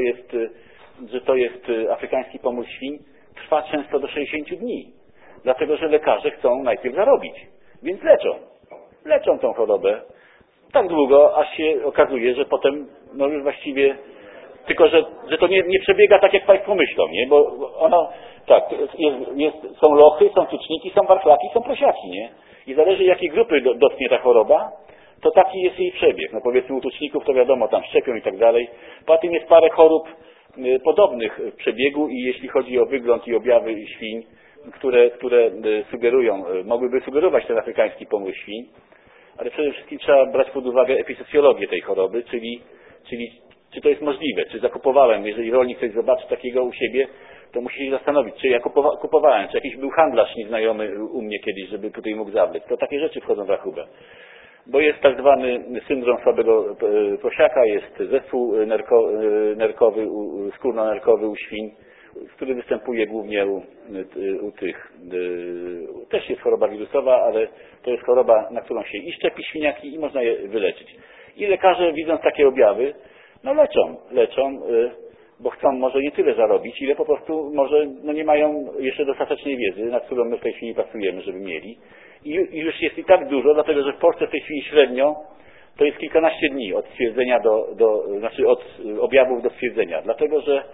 że to jest afrykański pomór świń, trwa często do 60 dni. Dlatego, że lekarze chcą najpierw zarobić. Więc leczą tą chorobę tak długo, aż się okazuje, że potem no już właściwie, tylko że to nie przebiega tak, jak Państwo myślą, nie? Bo ono, tak, są lochy, są tuczniki, są warchlaki, są prosiaki, nie? I zależy, jakiej grupy dotknie ta choroba, to taki jest jej przebieg. No powiedzmy u tuczników to wiadomo, tam szczepią i tak dalej. Poza tym jest parę chorób podobnych w przebiegu i jeśli chodzi o wygląd i objawy świń, które mogłyby sugerować ten afrykański pomór świń, ale przede wszystkim trzeba brać pod uwagę epizocjologię tej choroby, czyli czy to jest możliwe, czy zakupowałem, jeżeli rolnik coś zobaczy takiego u siebie, to musi się zastanowić, czy ja kupowałem, czy jakiś był handlarz nieznajomy u mnie kiedyś, żeby tutaj mógł zawlec. To takie rzeczy wchodzą w rachubę. Bo jest tak zwany syndrom słabego prosiaka, jest zespół nerkowy, skórno-nerkowy u świń, który występuje głównie u tych. Też jest choroba wirusowa, ale to jest choroba, na którą się i szczepi świniaki i można je wyleczyć. I lekarze, widząc takie objawy, no leczą, bo chcą może nie tyle zarobić, ile po prostu może nie mają jeszcze dostatecznej wiedzy, nad którą my w tej chwili pracujemy, żeby mieli. I już jest i tak dużo, dlatego że w Polsce w tej chwili średnio to jest kilkanaście dni od stwierdzenia znaczy od objawów do stwierdzenia. Dlatego, że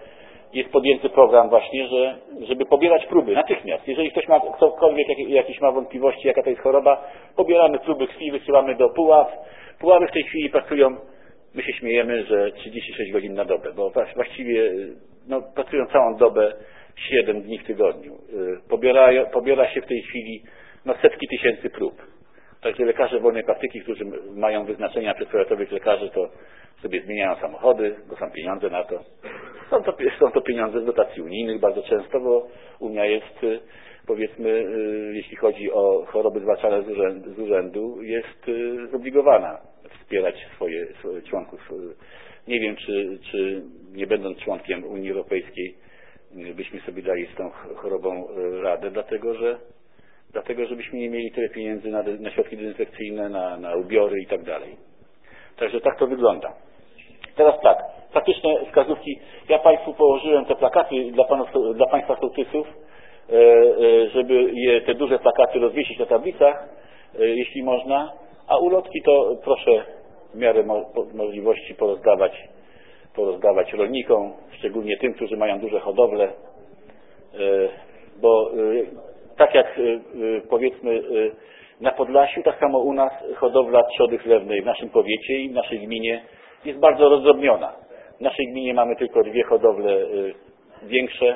jest podjęty program właśnie, żeby pobierać próby natychmiast. Jeżeli ktokolwiek jakieś ma wątpliwości, jaka to jest choroba, pobieramy próby krwi, wysyłamy do Puław. Puławy w tej chwili pracują, my się śmiejemy, że 36 godzin na dobę, bo właściwie pracują całą dobę, 7 dni w tygodniu. Pobiera się w tej chwili setki tysięcy prób. Także lekarze wolnej praktyki, którzy mają wyznaczenia przez powiatowych lekarzy, to sobie zmieniają samochody, bo są pieniądze na to. Są to pieniądze z dotacji unijnych bardzo często, bo Unia jest, powiedzmy, jeśli chodzi o choroby zwalczane z urzędu, jest zobligowana wspierać swoich członków. Nie wiem, czy nie będąc członkiem Unii Europejskiej byśmy sobie dali z tą chorobą radę, dlatego żebyśmy nie mieli tyle pieniędzy na środki dezynfekcyjne, na ubiory i tak dalej. Także tak to wygląda. Teraz tak, praktyczne wskazówki. Ja Państwu położyłem te plakaty dla Państwa sołtysów, żeby te duże plakaty rozwiesić na tablicach, jeśli można, a ulotki to proszę w miarę możliwości porozdawać rolnikom, szczególnie tym, którzy mają duże hodowle, bo tak jak powiedzmy na Podlasiu, tak samo u nas hodowla trzody chlewnej w naszym powiecie i w naszej gminie jest bardzo rozdrobniona. W naszej gminie mamy tylko 2 hodowle większe,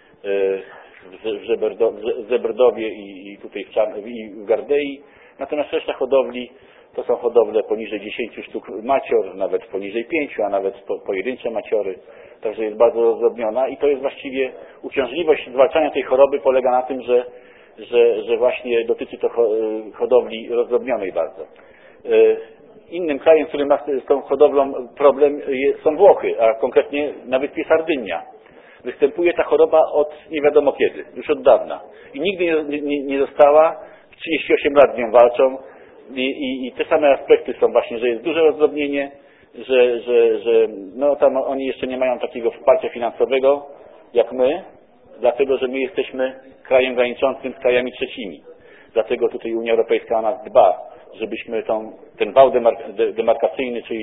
w Zebrdowie i tutaj w Gardei, natomiast reszta hodowli to są hodowle poniżej 10 sztuk macior, nawet poniżej 5, a nawet pojedyncze maciory. Także jest bardzo rozdrobniona i to jest właściwie uciążliwość zwalczania tej choroby polega na tym, że właśnie dotyczy to hodowli rozdrobnionej bardzo. Innym krajem, który ma z tą hodowlą problem, są Włochy, a konkretnie na wyspie Sardynia. Występuje ta choroba od nie wiadomo kiedy, już od dawna. I nigdy nie została, 38 lat z nią walczą i te same aspekty są właśnie, że jest duże rozdrobnienie, że tam oni jeszcze nie mają takiego wsparcia finansowego jak my, dlatego że my jesteśmy krajem graniczącym z krajami trzecimi. Dlatego tutaj Unia Europejska o nas dba, żebyśmy ten wał demarkacyjny, czyli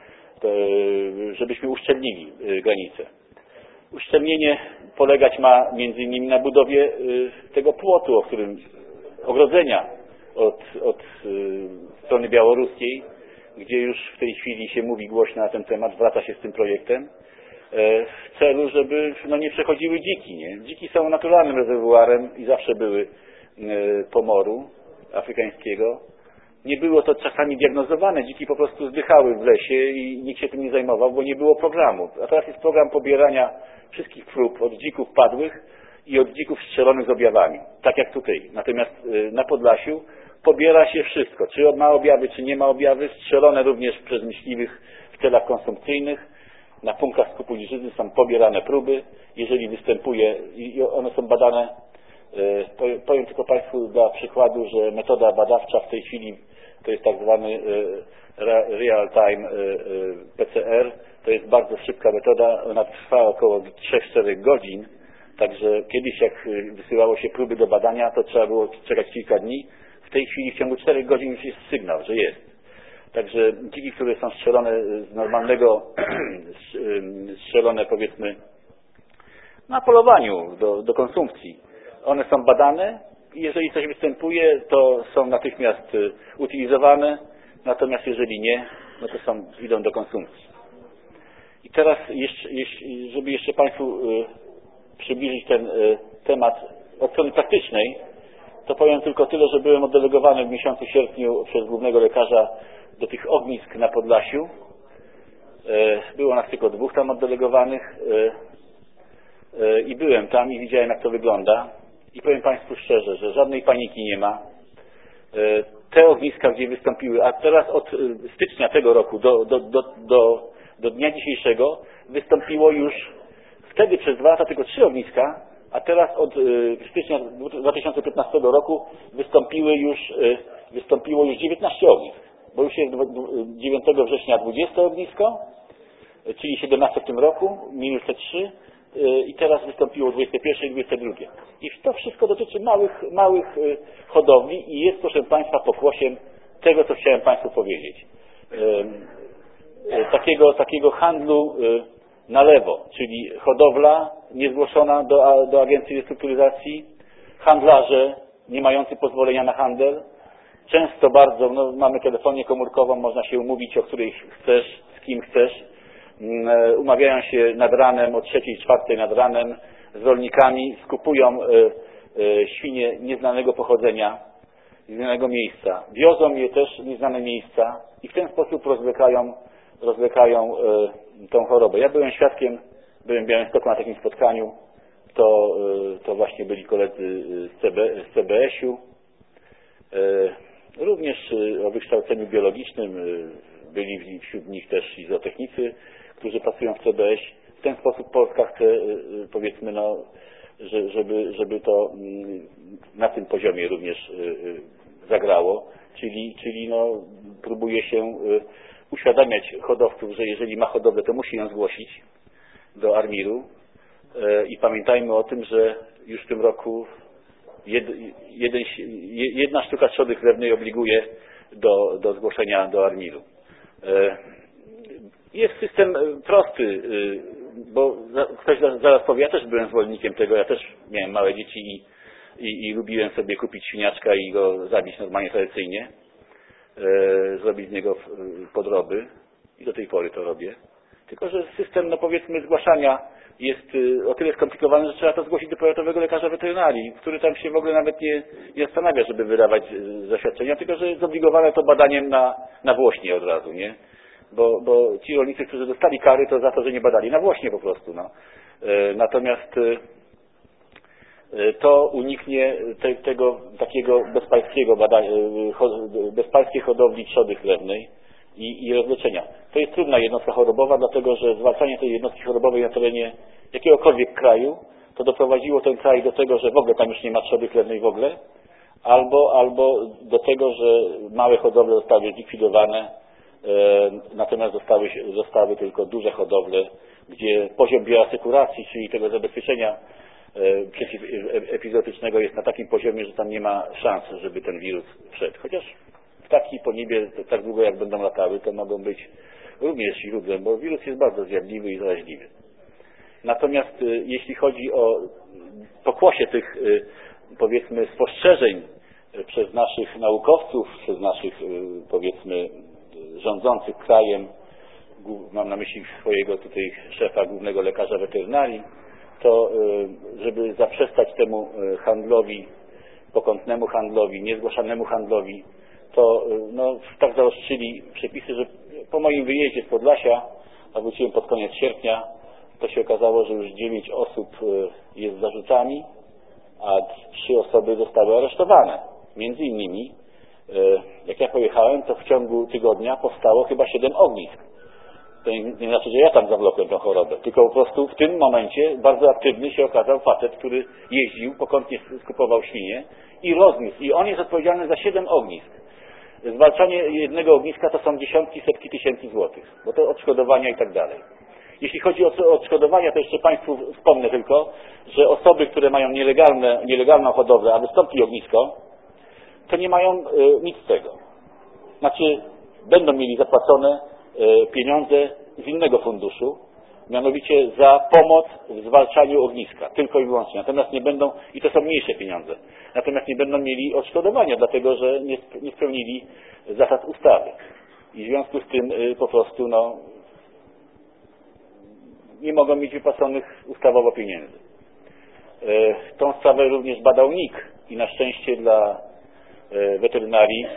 żebyśmy uszczelnili granicę. Uszczelnienie polegać ma między innymi na budowie tego płotu, ogrodzenia od strony białoruskiej, gdzie już w tej chwili się mówi głośno na ten temat, wraca się z tym projektem, w celu, żeby nie przechodziły dziki. Nie? Dziki są naturalnym rezerwuarem i zawsze były pomoru afrykańskiego. Nie było to czasami diagnozowane, dziki po prostu zdychały w lesie i nikt się tym nie zajmował, bo nie było programu. A teraz jest program pobierania wszystkich prób od dzików padłych i od dzików strzelonych z objawami, tak jak tutaj. Natomiast na Podlasiu pobiera się wszystko, czy ma objawy, czy nie ma objawy, strzelone również przez myśliwych w celach konsumpcyjnych. Na punktach skupu liżycy są pobierane próby, jeżeli występuje i one są badane. Powiem tylko Państwu dla przykładu, że metoda badawcza w tej chwili to jest tak zwany real-time PCR. To jest bardzo szybka metoda, ona trwa około 3-4 godzin, także kiedyś jak wysyłało się próby do badania, to trzeba było czekać kilka dni. W tej chwili w ciągu 4 godzin już jest sygnał, że jest. Także dziki, które są strzelone z normalnego, strzelone powiedzmy na polowaniu do konsumpcji, one są badane i jeżeli coś występuje, to są natychmiast utylizowane, natomiast jeżeli nie, no to idą do konsumpcji. I teraz, żeby jeszcze Państwu przybliżyć ten temat od strony praktycznej, to powiem tylko tyle, że byłem oddelegowany w miesiącu sierpniu przez głównego lekarza do tych ognisk na Podlasiu. Było nas tylko 2 tam oddelegowanych i byłem tam i widziałem, jak to wygląda. I powiem Państwu szczerze, że żadnej paniki nie ma. Te ogniska, gdzie wystąpiły, a teraz od stycznia tego roku do dnia dzisiejszego wystąpiło już wtedy przez 2 lata tylko 3 ogniska, a teraz od stycznia 2015 roku wystąpiło już 19 ognisk, bo już jest 9 września 20 ognisko, czyli 17 w tym roku, minus te 3 i teraz wystąpiło 21 i 22. I to wszystko dotyczy małych hodowli i jest, proszę Państwa, pokłosiem tego, co chciałem Państwu powiedzieć. Takiego handlu na lewo, czyli hodowla niezgłoszona do Agencji Restrukturyzacji, handlarze nie mający pozwolenia na handel. Często bardzo, mamy telefonię komórkową, można się umówić, o której chcesz, z kim chcesz. Umawiają się nad ranem, o 3, 4 nad ranem z rolnikami, skupują świnie nieznanego pochodzenia, nieznanego miejsca. Wiozą je też w nieznane miejsca i w ten sposób rozwlekają tą chorobę. Ja byłem świadkiem, byłem w Białymstoku na takim spotkaniu, to właśnie byli koledzy z CBS-u, również o wykształceniu biologicznym, byli wśród nich też i zootechnicy, którzy pracują w CBS. W ten sposób Polska chce, powiedzmy, żeby to na tym poziomie również zagrało, czyli próbuje się uświadamiać hodowców, że jeżeli ma hodowlę, to musi ją zgłosić do ARMiR-u i pamiętajmy o tym, że już w tym roku jedna sztuka trzody chlewnej obliguje do zgłoszenia do ARMiR-u. Jest system prosty, bo ktoś zaraz powie, ja też byłem zwolennikiem tego, ja też miałem małe dzieci i lubiłem sobie kupić świniaczka i go zabić normalnie tradycyjnie, zrobić z niego podroby i do tej pory to robię. Tylko że system, powiedzmy, zgłaszania jest o tyle skomplikowany, że trzeba to zgłosić do powiatowego lekarza weterynarii, który tam się w ogóle nawet nie zastanawia, żeby wydawać zaświadczenia, tylko że jest zobligowane to badaniem na włośnie od razu, nie? Bo ci rolnicy, którzy dostali kary, to za to, że nie badali na włośnie po prostu, Natomiast to uniknie tego takiego bezpańskiej hodowli trzody chlewnej i rozleczenia. To jest trudna jednostka chorobowa, dlatego że zwalczanie tej jednostki chorobowej na terenie jakiegokolwiek kraju, to doprowadziło ten kraj do tego, że w ogóle tam już nie ma trzody chlewnej w ogóle, albo do tego, że małe hodowle zostały zlikwidowane, natomiast zostały tylko duże hodowle, gdzie poziom bioasekuracji, czyli tego zabezpieczenia przeciwepizotycznego jest na takim poziomie, że tam nie ma szans, żeby ten wirus wszedł. Chociaż ptaki po niebie tak długo jak będą latały, to mogą być również źródłem, bo wirus jest bardzo zjadliwy i zaraźliwy. Natomiast jeśli chodzi o pokłosie tych, powiedzmy, spostrzeżeń przez naszych naukowców, przez naszych, powiedzmy, rządzących krajem, mam na myśli swojego tutaj szefa głównego lekarza weterynarii, to żeby zaprzestać temu handlowi, pokątnemu handlowi, niezgłaszanemu handlowi, to tak zaostrzyli przepisy, że po moim wyjeździe z Podlasia, a wróciłem pod koniec sierpnia, to się okazało, że już 9 osób jest z zarzutami, a 3 osoby zostały aresztowane. Między innymi, jak ja pojechałem, to w ciągu tygodnia powstało chyba 7 ognisk. To nie znaczy, że ja tam zawlokłem tę chorobę, tylko po prostu w tym momencie bardzo aktywny się okazał facet, który jeździł, pokątnie skupował świnie i rozniósł. I on jest odpowiedzialny za 7 ognisk. Zwalczanie jednego ogniska to są dziesiątki, setki tysięcy złotych, bo to odszkodowania i tak dalej. Jeśli chodzi o odszkodowania, to jeszcze Państwu wspomnę tylko, że osoby, które mają nielegalną hodowlę, a wystąpi ognisko, to nie mają nic z tego. Znaczy, będą mieli zapłacone pieniądze z innego funduszu, mianowicie za pomoc w zwalczaniu ogniska, tylko i wyłącznie. Natomiast nie będą, i to są mniejsze pieniądze, natomiast nie będą mieli odszkodowania, dlatego że nie spełnili zasad ustawy. I w związku z tym po prostu nie mogą mieć wypłaconych ustawowo pieniędzy. Tą sprawę również badał NIK i na szczęście dla weterynarii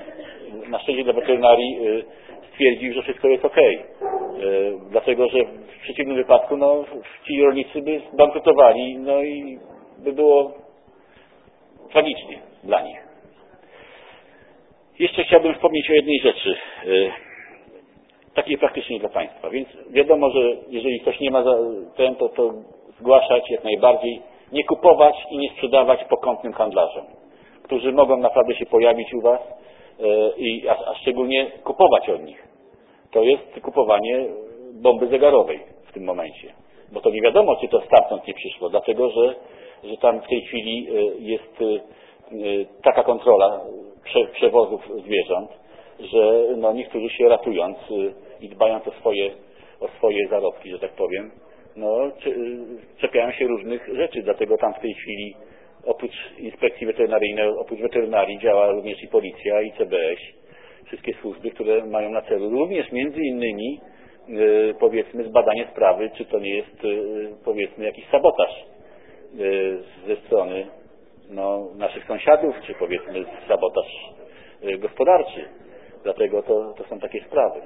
stwierdził, że wszystko jest okej. Dlatego, że w przeciwnym wypadku ci rolnicy by zbankrutowali, i by było tragicznie dla nich. Jeszcze chciałbym wspomnieć o jednej rzeczy, takiej praktycznie dla Państwa. Więc wiadomo, że jeżeli ktoś nie ma to zgłaszać jak najbardziej, nie kupować i nie sprzedawać pokątnym handlarzom, którzy mogą naprawdę się pojawić u Was, a szczególnie kupować od nich. To jest kupowanie bomby zegarowej w tym momencie. Bo to nie wiadomo, czy to stamtąd nie przyszło, dlatego że tam w tej chwili jest taka kontrola przewozów zwierząt, że niektórzy się ratując i dbając o swoje zarobki, że tak powiem, czepiają się różnych rzeczy, dlatego tam w tej chwili oprócz inspekcji weterynaryjnej, oprócz weterynarii działa również i policja, i CBŚ, wszystkie służby, które mają na celu również między innymi powiedzmy zbadanie sprawy, czy to nie jest powiedzmy jakiś sabotaż ze strony naszych sąsiadów, czy powiedzmy sabotaż gospodarczy. Dlatego to są takie sprawy.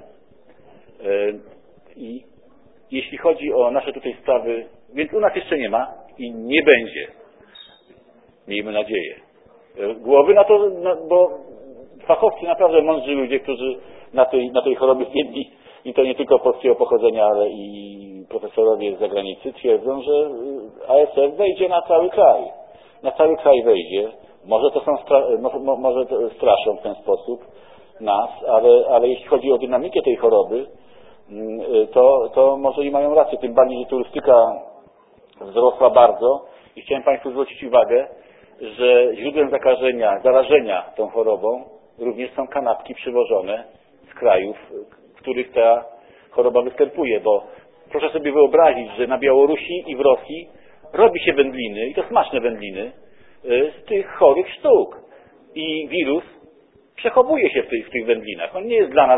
I jeśli chodzi o nasze tutaj sprawy, więc u nas jeszcze nie ma i nie będzie. Miejmy nadzieję. Głowy na to, bo fachowcy, naprawdę mądrzy ludzie, którzy na tej chorobie jedni, i to nie tylko polskiego pochodzenia, ale i profesorowie z zagranicy, twierdzą, że ASF wejdzie na cały kraj. Na cały kraj wejdzie. Może to straszą w ten sposób nas, ale jeśli chodzi o dynamikę tej choroby, to może i mają rację. Tym bardziej, że turystyka wzrosła bardzo i chciałem Państwu zwrócić uwagę, że źródłem zarażenia tą chorobą również są kanapki przywożone z krajów, w których ta choroba występuje, bo proszę sobie wyobrazić, że na Białorusi i w Rosji robi się wędliny, i to smaczne wędliny, z tych chorych sztuk. I wirus przechowuje się w tych wędlinach. On nie jest dla nas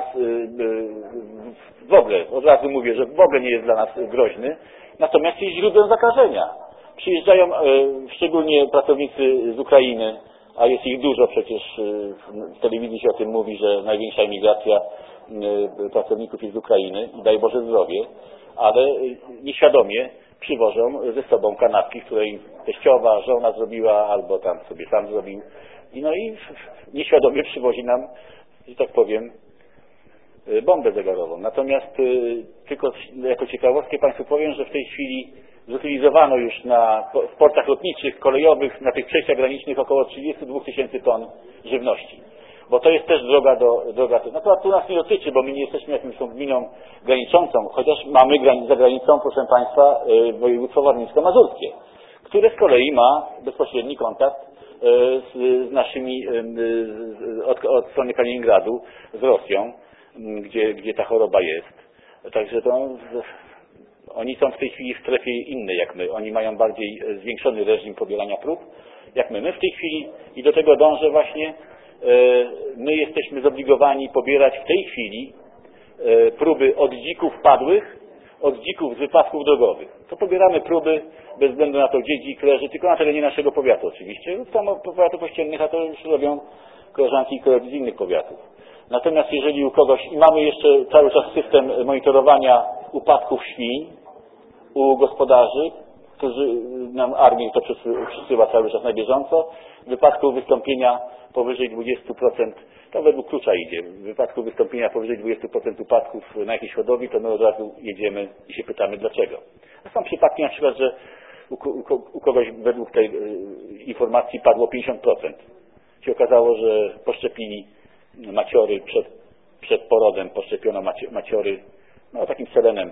w ogóle, od razu mówię, że w ogóle nie jest dla nas groźny, natomiast jest źródłem zakażenia. Przyjeżdżają szczególnie pracownicy z Ukrainy, a jest ich dużo przecież, w telewizji się o tym mówi, że największa emigracja pracowników jest z Ukrainy i daj Boże zdrowie, ale nieświadomie przywożą ze sobą kanapki, które im teściowa, żona zrobiła albo tam sobie sam zrobił i nieświadomie przywozi nam, że tak powiem, bombę zegarową. Natomiast tylko jako ciekawostkę Państwu powiem, że w tej chwili zutylizowano już w portach lotniczych, kolejowych, na tych przejściach granicznych około 32 000 ton żywności. Bo to jest też droga akurat tu nas nie dotyczy, bo my nie jesteśmy jakąś gminą graniczącą, chociaż mamy za granicą, proszę Państwa, województwo warmińsko-mazurskie, które z kolei ma bezpośredni kontakt z naszymi, od strony Kaliningradu, z Rosją, gdzie ta choroba jest. Także oni są w tej chwili w strefie innej jak my. Oni mają bardziej zwiększony reżim pobierania prób jak my. My w tej chwili, i do tego dążę właśnie, my jesteśmy zobligowani pobierać w tej chwili próby od dzików padłych, od dzików z wypadków drogowych. To pobieramy próby bez względu na to, gdzie dzik leży, tylko na terenie naszego powiatu oczywiście, lub tam powiatów ościennych, a to już robią koleżanki i koledzy z innych powiatów. Natomiast jeżeli u kogoś, i mamy jeszcze cały czas system monitorowania upadków świń u gospodarzy, którzy nam armię to przysyła cały czas na bieżąco, w wypadku wystąpienia powyżej 20%, to według klucza idzie, w wypadku wystąpienia powyżej 20% upadków na jakiejś hodowli, to my od razu jedziemy i się pytamy dlaczego. A są przypadki na przykład, że u kogoś według tej informacji padło 50%. Się okazało, że poszczepili maciory przed porodem, poszczepiono maciory takim selenem,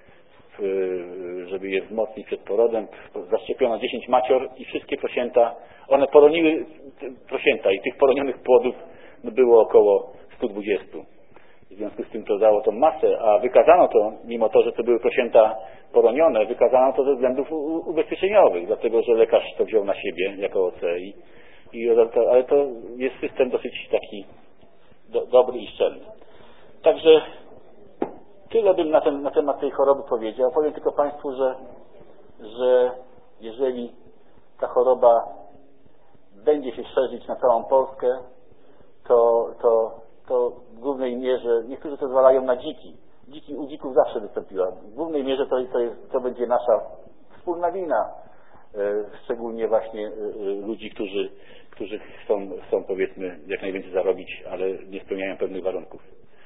żeby je wzmocnić przed porodem. Zaszczepiono 10 macior i wszystkie prosięta, one poroniły prosięta i tych poronionych płodów było około 120. W związku z tym to dało tą masę, a wykazano to, mimo to, że to były prosięta poronione, wykazano to ze względów ubezpieczeniowych, dlatego że lekarz to wziął na siebie jako OC, ale to jest system dosyć taki dobry i szczelny. Także tyle bym na temat tej choroby powiedział. Powiem tylko Państwu, że jeżeli ta choroba będzie się szerzyć na całą Polskę, to w głównej mierze, niektórzy to zwalają na dziki. U dzików zawsze wystąpiła. W głównej mierze to będzie nasza wspólna wina, szczególnie właśnie ludzi, którzy chcą powiedzmy jak najwięcej zarobić, ale nie spełniają pewnych warunków.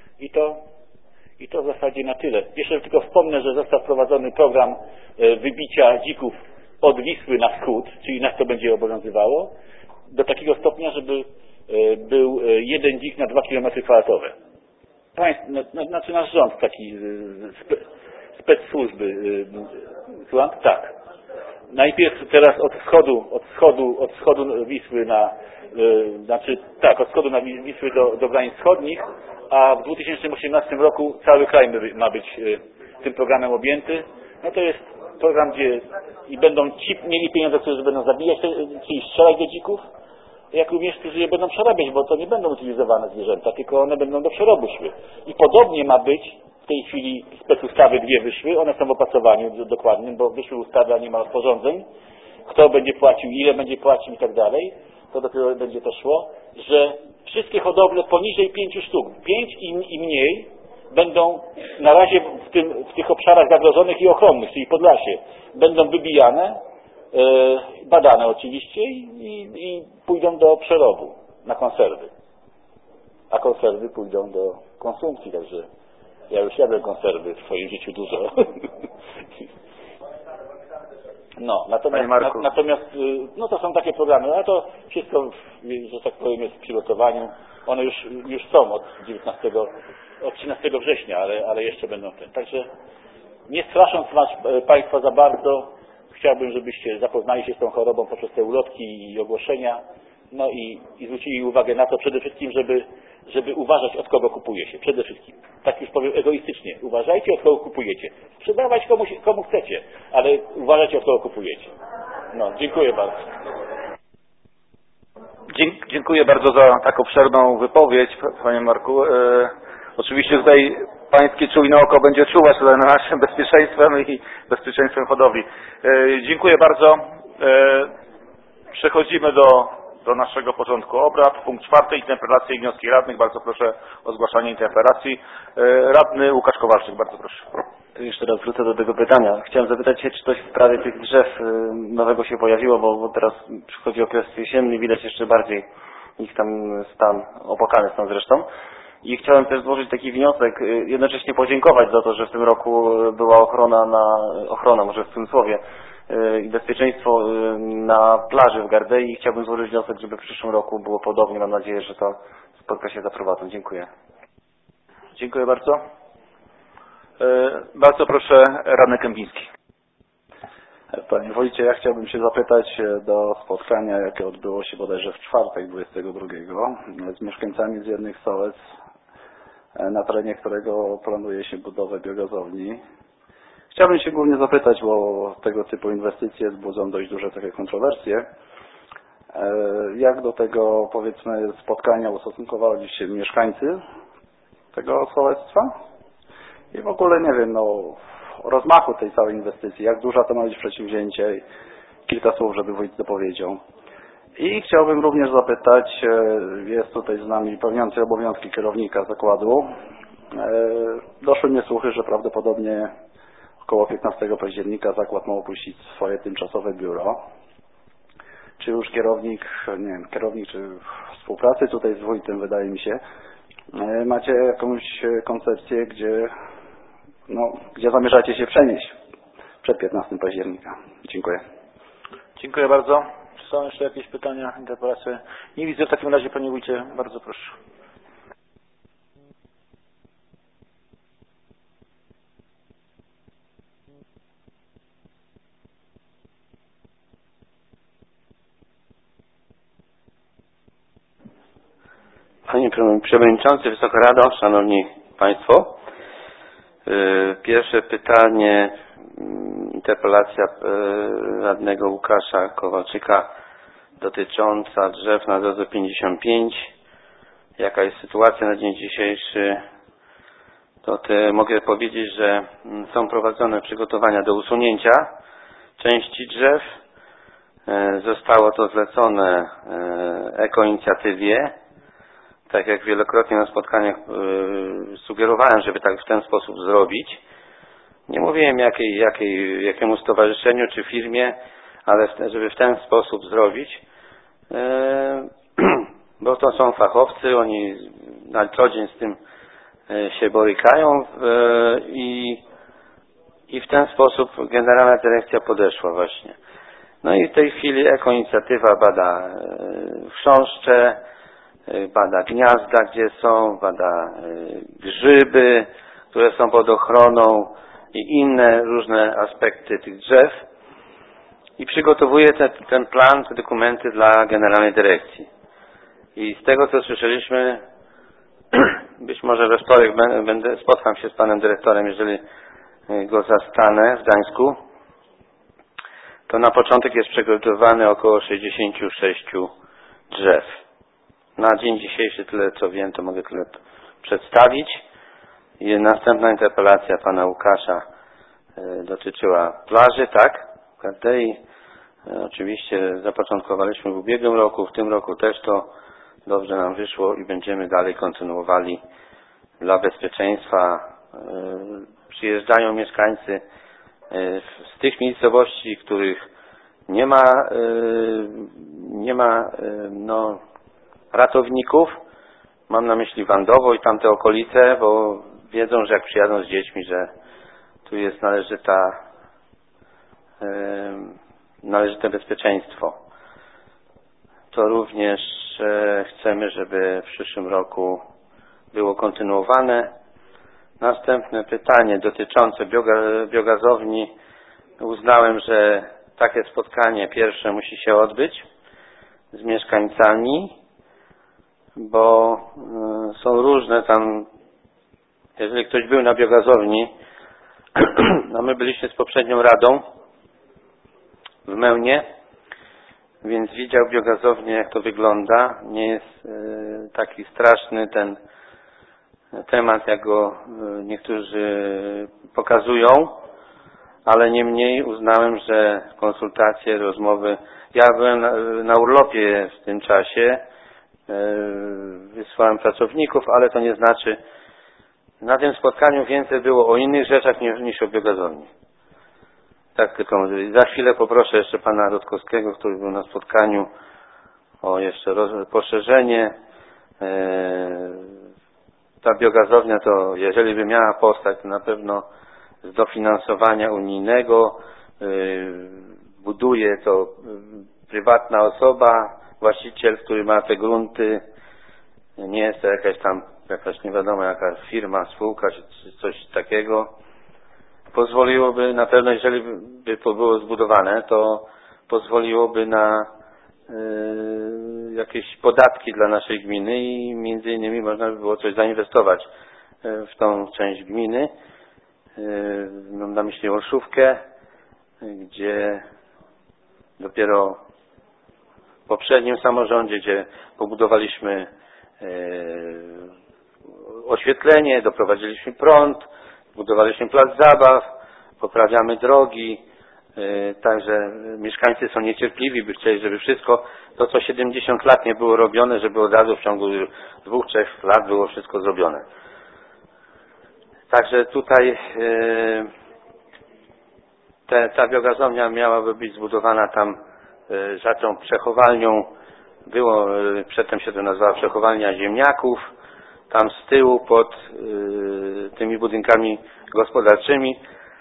I to w zasadzie na tyle. Jeszcze tylko wspomnę, że został wprowadzony program wybicia dzików od Wisły na wschód, czyli nas to będzie obowiązywało, do takiego stopnia, żeby był jeden dzik na 2 km². Znaczy nasz rząd taki spec-służby. Słucham? Tak. Najpierw teraz od wschodu Wisły od wschodu na Wisły do granic wschodnich, a w 2018 roku cały kraj ma być tym programem objęty. No to jest program, gdzie i będą ci mieli pieniądze, którzy będą zabijać, czyli strzelać do dzików, jak również którzy je będą przerabiać, bo to nie będą utylizowane zwierzęta, tylko one będą do przerobu szły. I podobnie ma być, w tej chwili specustawy 2 wyszły, one są w opracowaniu dokładnym, bo wyszły ustawy, a nie ma rozporządzeń, kto będzie płacił, ile będzie płacił i tak dalej, to dopiero będzie to szło, że wszystkie hodowle poniżej 5 sztuk, 5 i mniej, będą na razie w tych obszarach zagrożonych i ochronnych, czyli Podlasie, będą wybijane, badane oczywiście i pójdą do przerobu na konserwy. A konserwy pójdą do konsumpcji, także ja już jadłem konserwy w swoim życiu dużo. No, natomiast no to są takie programy, ale to wszystko, że tak powiem, jest w przygotowaniu. One już są od 13 września, ale jeszcze będą te. Także nie strasząc Państwa za bardzo, chciałbym, żebyście zapoznali się z tą chorobą poprzez te ulotki i ogłoszenia, no i zwrócili uwagę na to przede wszystkim, żeby uważać, od kogo kupuje się. Przede wszystkim. Tak już powiem egoistycznie. Uważajcie, od kogo kupujecie. Sprzedawać komu chcecie, ale uważajcie, od kogo kupujecie. No, dziękuję bardzo. Dziękuję bardzo za tak obszerną wypowiedź, panie Marku. Oczywiście tutaj pańskie czujne oko będzie czuwać nad naszym bezpieczeństwem i bezpieczeństwem hodowli. Dziękuję bardzo. Przechodzimy do naszego porządku obrad. Punkt 4. Interpelacje i wnioski radnych. Bardzo proszę o zgłaszanie interpelacji. Radny Łukasz Kowalczyk, bardzo proszę. Jeszcze raz wrócę do tego pytania. Chciałem zapytać się, czy coś w sprawie tych drzew nowego się pojawiło, bo teraz przychodzi okres jesienny, widać jeszcze bardziej ich tam stan, opłakany stan zresztą. I chciałem też złożyć taki wniosek, jednocześnie podziękować za to, że w tym roku była ochrona może w cudzysłowie, i bezpieczeństwo na plaży w Gardei. Chciałbym złożyć wniosek, żeby w przyszłym roku było podobnie. Mam nadzieję, że to spotka się za aprobatą. Dziękuję. Dziękuję bardzo. Bardzo proszę, radny Kępiński. Panie Wójcie, ja chciałbym się zapytać do spotkania, jakie odbyło się bodajże w czwartek 22 z mieszkańcami z jednych sołec, na terenie którego planuje się budowę biogazowni. Chciałbym się głównie zapytać, bo tego typu inwestycje wzbudzą dość duże takie kontrowersje. Jak do tego, powiedzmy, spotkania ustosunkowali się mieszkańcy tego sołectwa? I w ogóle nie wiem, o rozmachu tej całej inwestycji, jak duża to ma być przedsięwzięcie. Kilka słów, żeby wójt dopowiedział. I chciałbym również zapytać, jest tutaj z nami pełniący obowiązki kierownika zakładu. Doszły mnie słuchy, że prawdopodobnie około 15 października zakład ma opuścić swoje tymczasowe biuro. Czy już kierownik, nie wiem, czy współpracy tutaj z wójtem, wydaje mi się, macie jakąś koncepcję, gdzie zamierzacie się przenieść przed 15 października? Dziękuję. Dziękuję bardzo. Czy są jeszcze jakieś pytania, interpelacje? Nie widzę. W takim razie, panie wójcie, bardzo proszę. Panie Przewodniczący, Wysoka Rado, Szanowni Państwo. Pierwsze pytanie, interpelacja radnego Łukasza Kowalczyka dotycząca drzew na drodze 55. Jaka jest sytuacja na dzień dzisiejszy? Mogę powiedzieć, że są prowadzone przygotowania do usunięcia części drzew. Zostało to zlecone ekoinicjatywie. Tak jak wielokrotnie na spotkaniach sugerowałem, żeby tak w ten sposób zrobić. Nie mówiłem jakiemu stowarzyszeniu czy firmie, ale żeby w ten sposób zrobić, bo to są fachowcy, oni na co dzień z tym się borykają i w ten sposób Generalna Dyrekcja podeszła właśnie. No i w tej chwili ekoinicjatywa bada chrząszcze, bada gniazda, gdzie są, bada grzyby, które są pod ochroną i inne różne aspekty tych drzew i przygotowuje ten plan, te dokumenty dla Generalnej Dyrekcji. I z tego, co słyszeliśmy, być może we wtorek spotkam się z panem dyrektorem, jeżeli go zastanę w Gdańsku, to na początek jest przygotowane około 66 drzew. Na dzień dzisiejszy tyle co wiem, to mogę tyle przedstawić. I następna interpelacja pana Łukasza dotyczyła plaży, tak? Tej oczywiście zapoczątkowaliśmy w ubiegłym roku, w tym roku też to dobrze nam wyszło i będziemy dalej kontynuowali dla bezpieczeństwa. Przyjeżdżają mieszkańcy z tych miejscowości, których nie ma ratowników. Mam na myśli Wandowo i tamte okolice, bo wiedzą, że jak przyjadą z dziećmi, że tu jest należyte bezpieczeństwo. To również chcemy, żeby w przyszłym roku było kontynuowane. Następne pytanie dotyczące biogazowni. Uznałem, że takie spotkanie pierwsze musi się odbyć z mieszkańcami, bo są różne tam, jeżeli ktoś był na biogazowni, no my byliśmy z poprzednią radą w Mełnie, więc widział biogazownię, jak to wygląda. Nie jest taki straszny ten temat, jak go niektórzy pokazują, ale niemniej uznałem, że konsultacje, rozmowy. Ja byłem na urlopie w tym czasie, wysłałem pracowników, ale to nie znaczy, na tym spotkaniu więcej było o innych rzeczach niż o biogazowni. Tak tylko mówię. Za chwilę poproszę jeszcze pana Rutkowskiego, który był na spotkaniu, o jeszcze poszerzenie. Ta biogazownia to, jeżeli by miała powstać, to na pewno z dofinansowania unijnego, buduje to prywatna osoba, właściciel, który ma te grunty, nie jest to jakaś nie wiadomo jaka firma, spółka czy coś takiego. Pozwoliłoby na pewno, jeżeli by to było zbudowane, to pozwoliłoby na jakieś podatki dla naszej gminy i między innymi można by było coś zainwestować w tą część gminy. Mam na myśli Olszówkę, gdzie dopiero w poprzednim samorządzie, gdzie pobudowaliśmy oświetlenie, doprowadziliśmy prąd, budowaliśmy plac zabaw, poprawiamy drogi, także mieszkańcy są niecierpliwi, by chcieli, żeby wszystko to, co 70 lat nie było robione, żeby od razu w ciągu 2-3 lat było wszystko zrobione. Także tutaj ta biogazownia miałaby być zbudowana tam za tą przechowalnią. Przedtem się to nazywała przechowalnia ziemniaków. Tam z tyłu pod tymi budynkami gospodarczymi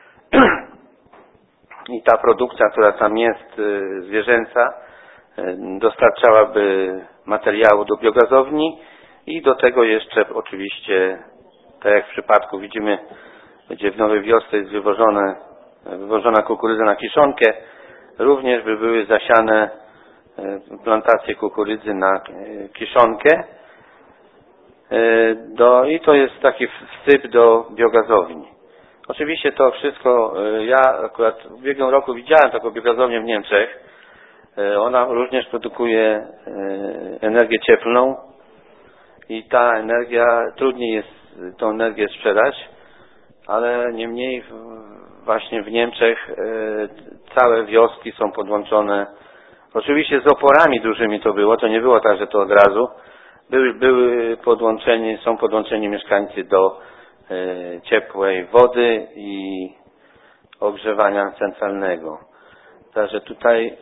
i ta produkcja, która tam jest zwierzęca, dostarczałaby materiału do biogazowni i do tego jeszcze oczywiście, tak jak w przypadku widzimy, gdzie w Nowej Wiosce jest wywożona kukurydza na kiszonkę, również by były zasiane plantacje kukurydzy na kiszonkę. I to jest taki wsyp do biogazowni. Oczywiście to wszystko, ja akurat w ubiegłym roku widziałem taką biogazownię w Niemczech. Ona również produkuje energię cieplną i ta energia, trudniej jest tą energię sprzedać, ale niemniej właśnie w Niemczech całe wioski są podłączone, oczywiście z oporami dużymi to było, to nie było tak, że to od razu. Są podłączeni mieszkańcy do ciepłej wody i ogrzewania centralnego. Także tutaj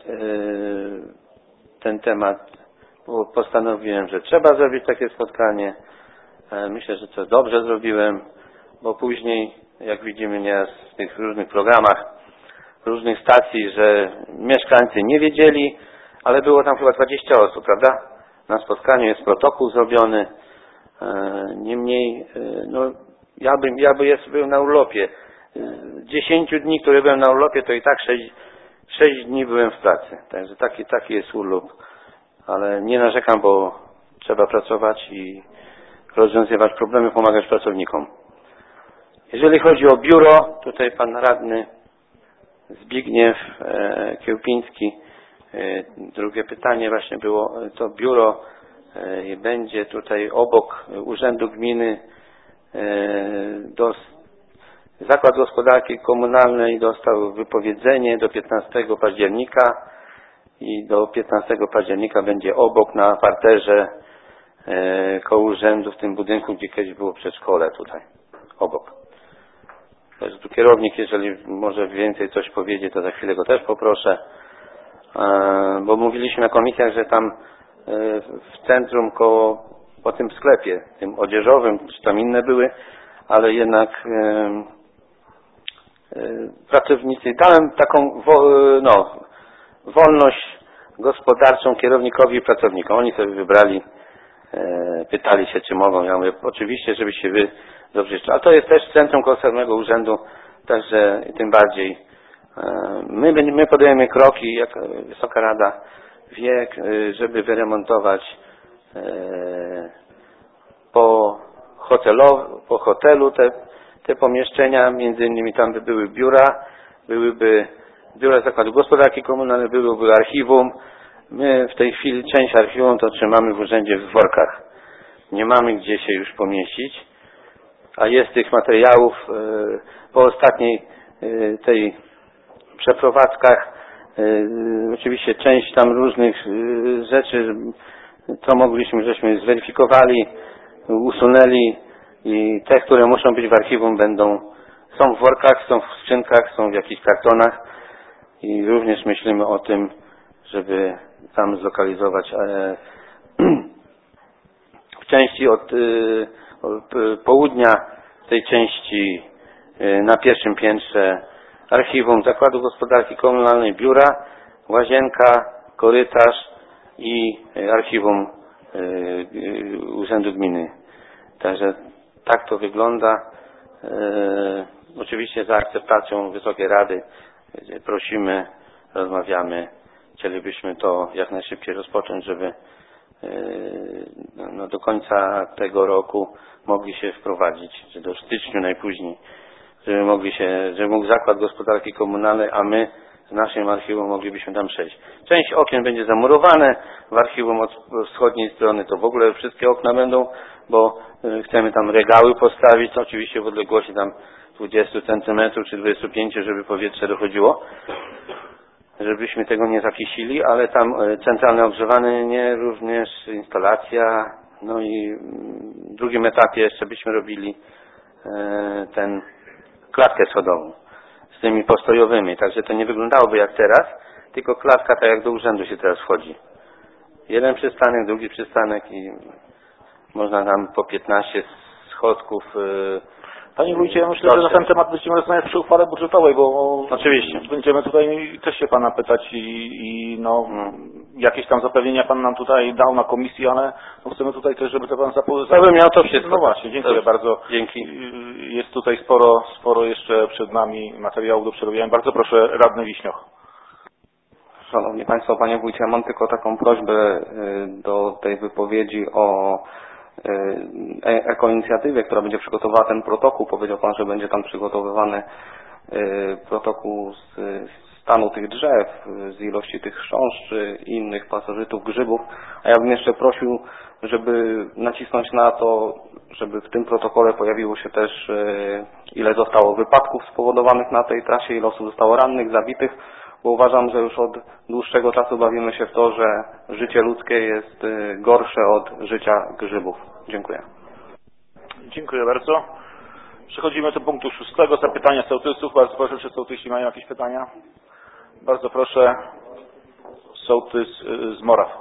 ten temat postanowiłem, że trzeba zrobić takie spotkanie. Myślę, że to dobrze zrobiłem, bo później, jak widzimy nieraz w tych różnych programach, różnych stacji, że mieszkańcy nie wiedzieli, ale było tam chyba 20 osób, prawda? Na spotkaniu jest protokół zrobiony. Niemniej, ja był na urlopie. 10 dni, które byłem na urlopie, to i tak 6 dni byłem w pracy. Także taki jest urlop. Ale nie narzekam, bo trzeba pracować i rozwiązywać problemy, pomagać pracownikom. Jeżeli chodzi o biuro, tutaj pan radny Zbigniew Kiełpiński. Drugie pytanie właśnie było, to biuro będzie tutaj obok Urzędu Gminy. Zakład Gospodarki Komunalnej dostał wypowiedzenie do 15 października i do 15 października będzie obok na parterze koło urzędu w tym budynku, gdzie kiedyś było przedszkole tutaj, obok. Także tu kierownik, jeżeli może więcej coś powiedzieć, to za chwilę go też poproszę, bo mówiliśmy na komisjach, że tam w centrum po tym sklepie, tym odzieżowym, czy tam inne były, ale jednak pracownicy, dałem taką wolność gospodarczą kierownikowi i pracownikom. Oni sobie wybrali, pytali się, czy mogą. Ja mówię, oczywiście, żebyście wy dobrze jeszcze. A to jest też centrum koło samego urzędu, także tym bardziej my podejmiemy kroki, jak Wysoka Rada wie, żeby wyremontować po hotelu te pomieszczenia, między innymi tam by były biura, byłyby biura Zakładu Gospodarki Komunalnej, byłoby archiwum. My w tej chwili część archiwum to trzymamy w urzędzie w workach. Nie mamy gdzie się już pomieścić, a jest tych materiałów po ostatniej tej przeprowadzkach, oczywiście część tam różnych rzeczy, co mogliśmy, żeśmy zweryfikowali, usunęli i te, które muszą być w archiwum, są w workach, są w skrzynkach, są w jakichś kartonach i również myślimy o tym, żeby tam zlokalizować w części od południa tej części na pierwszym piętrze archiwum Zakładu Gospodarki Komunalnej, biura, łazienka, korytarz i archiwum Urzędu Gminy. Także tak to wygląda. Oczywiście za akceptacją Wysokiej Rady prosimy, rozmawiamy. Chcielibyśmy to jak najszybciej rozpocząć, żeby do końca tego roku mogli się wprowadzić, czy do stycznia najpóźniej, żeby mógł Zakład Gospodarki Komunalnej, a my z naszym archiwum moglibyśmy tam przejść. Część okien będzie zamurowane, w archiwum od wschodniej strony to w ogóle wszystkie okna będą, bo chcemy tam regały postawić, oczywiście w odległości tam 20 cm czy 25, żeby powietrze dochodziło, żebyśmy tego nie zakisili, ale tam centralne ogrzewanie, również instalacja, no i w drugim etapie jeszcze byśmy robili klatkę schodową z tymi postojowymi, także to nie wyglądałoby jak teraz, tylko klatka tak jak do urzędu się teraz wchodzi. Jeden przystanek, drugi przystanek i można tam po 15 schodków. Panie Wójcie, ja myślę, że na ten temat będziemy rozmawiać przy uchwale budżetowej, bo oczywiście będziemy tutaj też się Pana pytać jakieś tam zapewnienia Pan nam tutaj dał na komisji, ale chcemy tutaj też, żeby to Pan Ja bym miał to wszystko. No właśnie, dziękuję bardzo. Dzięki. Jest tutaj sporo jeszcze przed nami materiałów do przerobienia. Bardzo proszę, radny Wiśnioch. Szanowni Państwo, Panie Wójcie, ja mam tylko taką prośbę do tej wypowiedzi o ekoinicjatywie, która będzie przygotowała ten protokół. Powiedział Pan, że będzie tam przygotowywany protokół z stanu tych drzew, z ilości tych chrząszczy i innych pasożytów, grzybów. A ja bym jeszcze prosił, żeby nacisnąć na to, żeby w tym protokole pojawiło się też ile zostało wypadków spowodowanych na tej trasie, ile osób zostało rannych, zabitych, bo uważam, że już od dłuższego czasu bawimy się w to, że życie ludzkie jest gorsze od życia grzybów. Dziękuję. Dziękuję bardzo. Przechodzimy do punktu 6. Zapytania sołtysów. Bardzo proszę, czy sołtysi mają jakieś pytania? Bardzo proszę, sołtys z Moraw.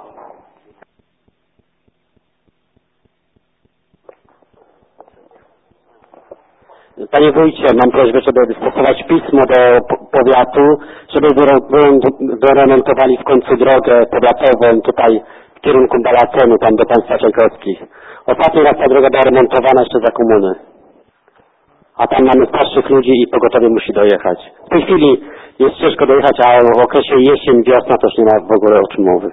Panie Wójcie, mam prośbę, żeby wystosować pismo do powiatu, żeby wyremontowali w końcu drogę powiatową tutaj w kierunku Balacenu, tam do państwa członkowskich. Ostatni raz ta droga była remontowana jeszcze za komuny. A tam mamy starszych ludzi i pogotowie musi dojechać. W tej chwili jest ciężko dojechać, a w okresie jesień, wiosna to już nie ma w ogóle o czym mowy.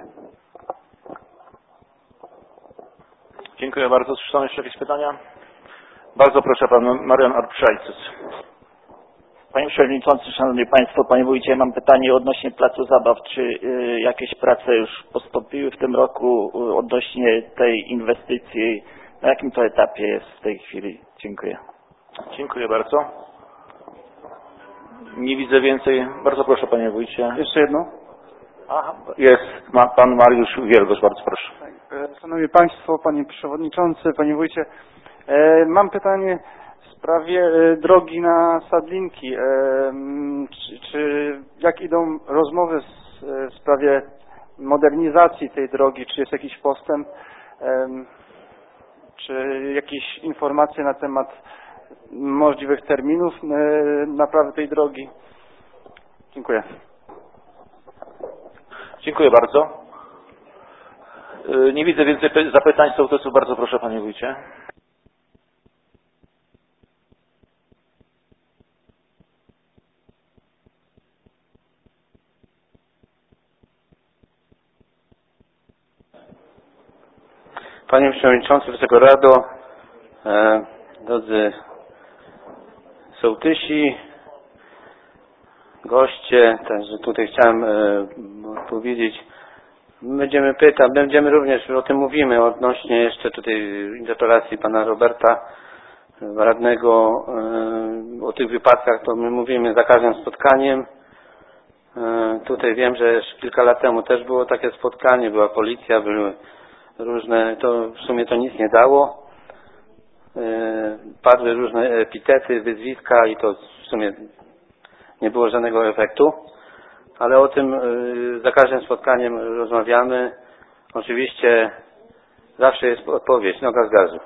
Dziękuję bardzo. Czy są jeszcze jakieś pytania? Bardzo proszę, pan Marian Arpszajcyc. Panie Przewodniczący, Szanowni Państwo, Panie Wójcie, mam pytanie odnośnie placu zabaw. Czy jakieś prace już postąpiły w tym roku odnośnie tej inwestycji? Na jakim to etapie jest w tej chwili? Dziękuję. Dziękuję bardzo. Nie widzę więcej. Bardzo proszę, Panie Wójcie. Jeszcze jedno? Aha, jest Pan Mariusz Wielgosz, bardzo proszę. Szanowni Państwo, Panie Przewodniczący, Panie Wójcie, mam pytanie w sprawie drogi na Sadlinki. Jak idą rozmowy w sprawie modernizacji tej drogi? Czy jest jakiś postęp? Czy jakieś informacje na temat możliwych terminów naprawy tej drogi? Dziękuję. Dziękuję bardzo. Nie widzę więcej zapytań, sołtysów. Bardzo proszę, Panie Wójcie. Panie Przewodniczący, Wysoka Rado, drodzy sołtysi, goście, także tutaj chciałem powiedzieć, będziemy również, o tym mówimy, odnośnie jeszcze tutaj interpelacji pana Roberta, radnego, o tych wypadkach, to my mówimy za każdym spotkaniem. Tutaj wiem, że kilka lat temu też było takie spotkanie, była policja, były różne, to w sumie to nic nie dało. Padły różne epitety, wyzwiska i to w sumie nie było żadnego efektu. Ale o tym za każdym spotkaniem rozmawiamy. Oczywiście zawsze jest odpowiedź, noga z gazu.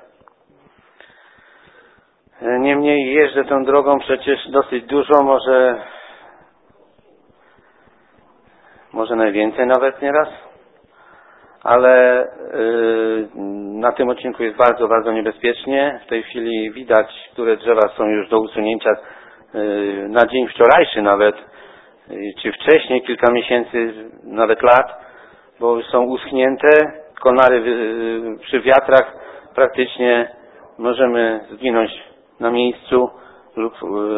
Niemniej jeżdżę tą drogą przecież dosyć dużo, może najwięcej nawet nieraz, ale na tym odcinku jest bardzo, bardzo niebezpiecznie. W tej chwili widać, które drzewa są już do usunięcia na dzień wczorajszy nawet, czy wcześniej, kilka miesięcy, nawet lat, bo już są uschnięte. Konary przy wiatrach praktycznie możemy zginąć na miejscu lub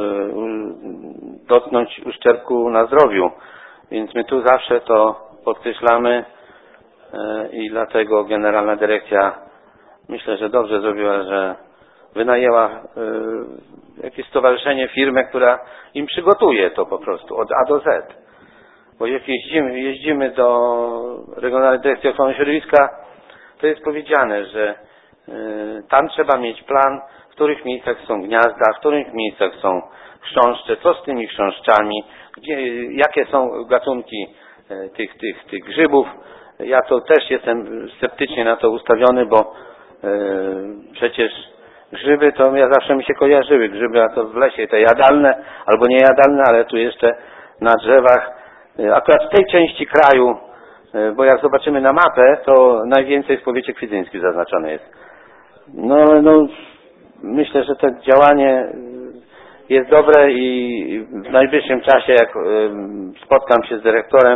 dotknąć uszczerbku na zdrowiu. Więc my tu zawsze to podkreślamy i dlatego Generalna Dyrekcja, myślę, że dobrze zrobiła, że wynajęła jakieś stowarzyszenie, firmę, która im przygotuje to po prostu od A do Z. Bo jak jeździmy do Regionalnej Dyrekcji Ochrony Środowiska, to jest powiedziane, że tam trzeba mieć plan, w których miejscach są gniazda, w których miejscach są chrząszcze, co z tymi chrząszczami, jakie są gatunki tych grzybów. Ja to też jestem sceptycznie na to ustawiony, bo przecież grzyby to zawsze mi się kojarzyły. Grzyby, a to w lesie te jadalne albo niejadalne, ale tu jeszcze na drzewach. Akurat w tej części kraju, bo jak zobaczymy na mapę, to najwięcej w powiecie kwidzyńskim zaznaczone jest. No, myślę, że to działanie jest dobre i w najbliższym czasie, jak spotkam się z dyrektorem,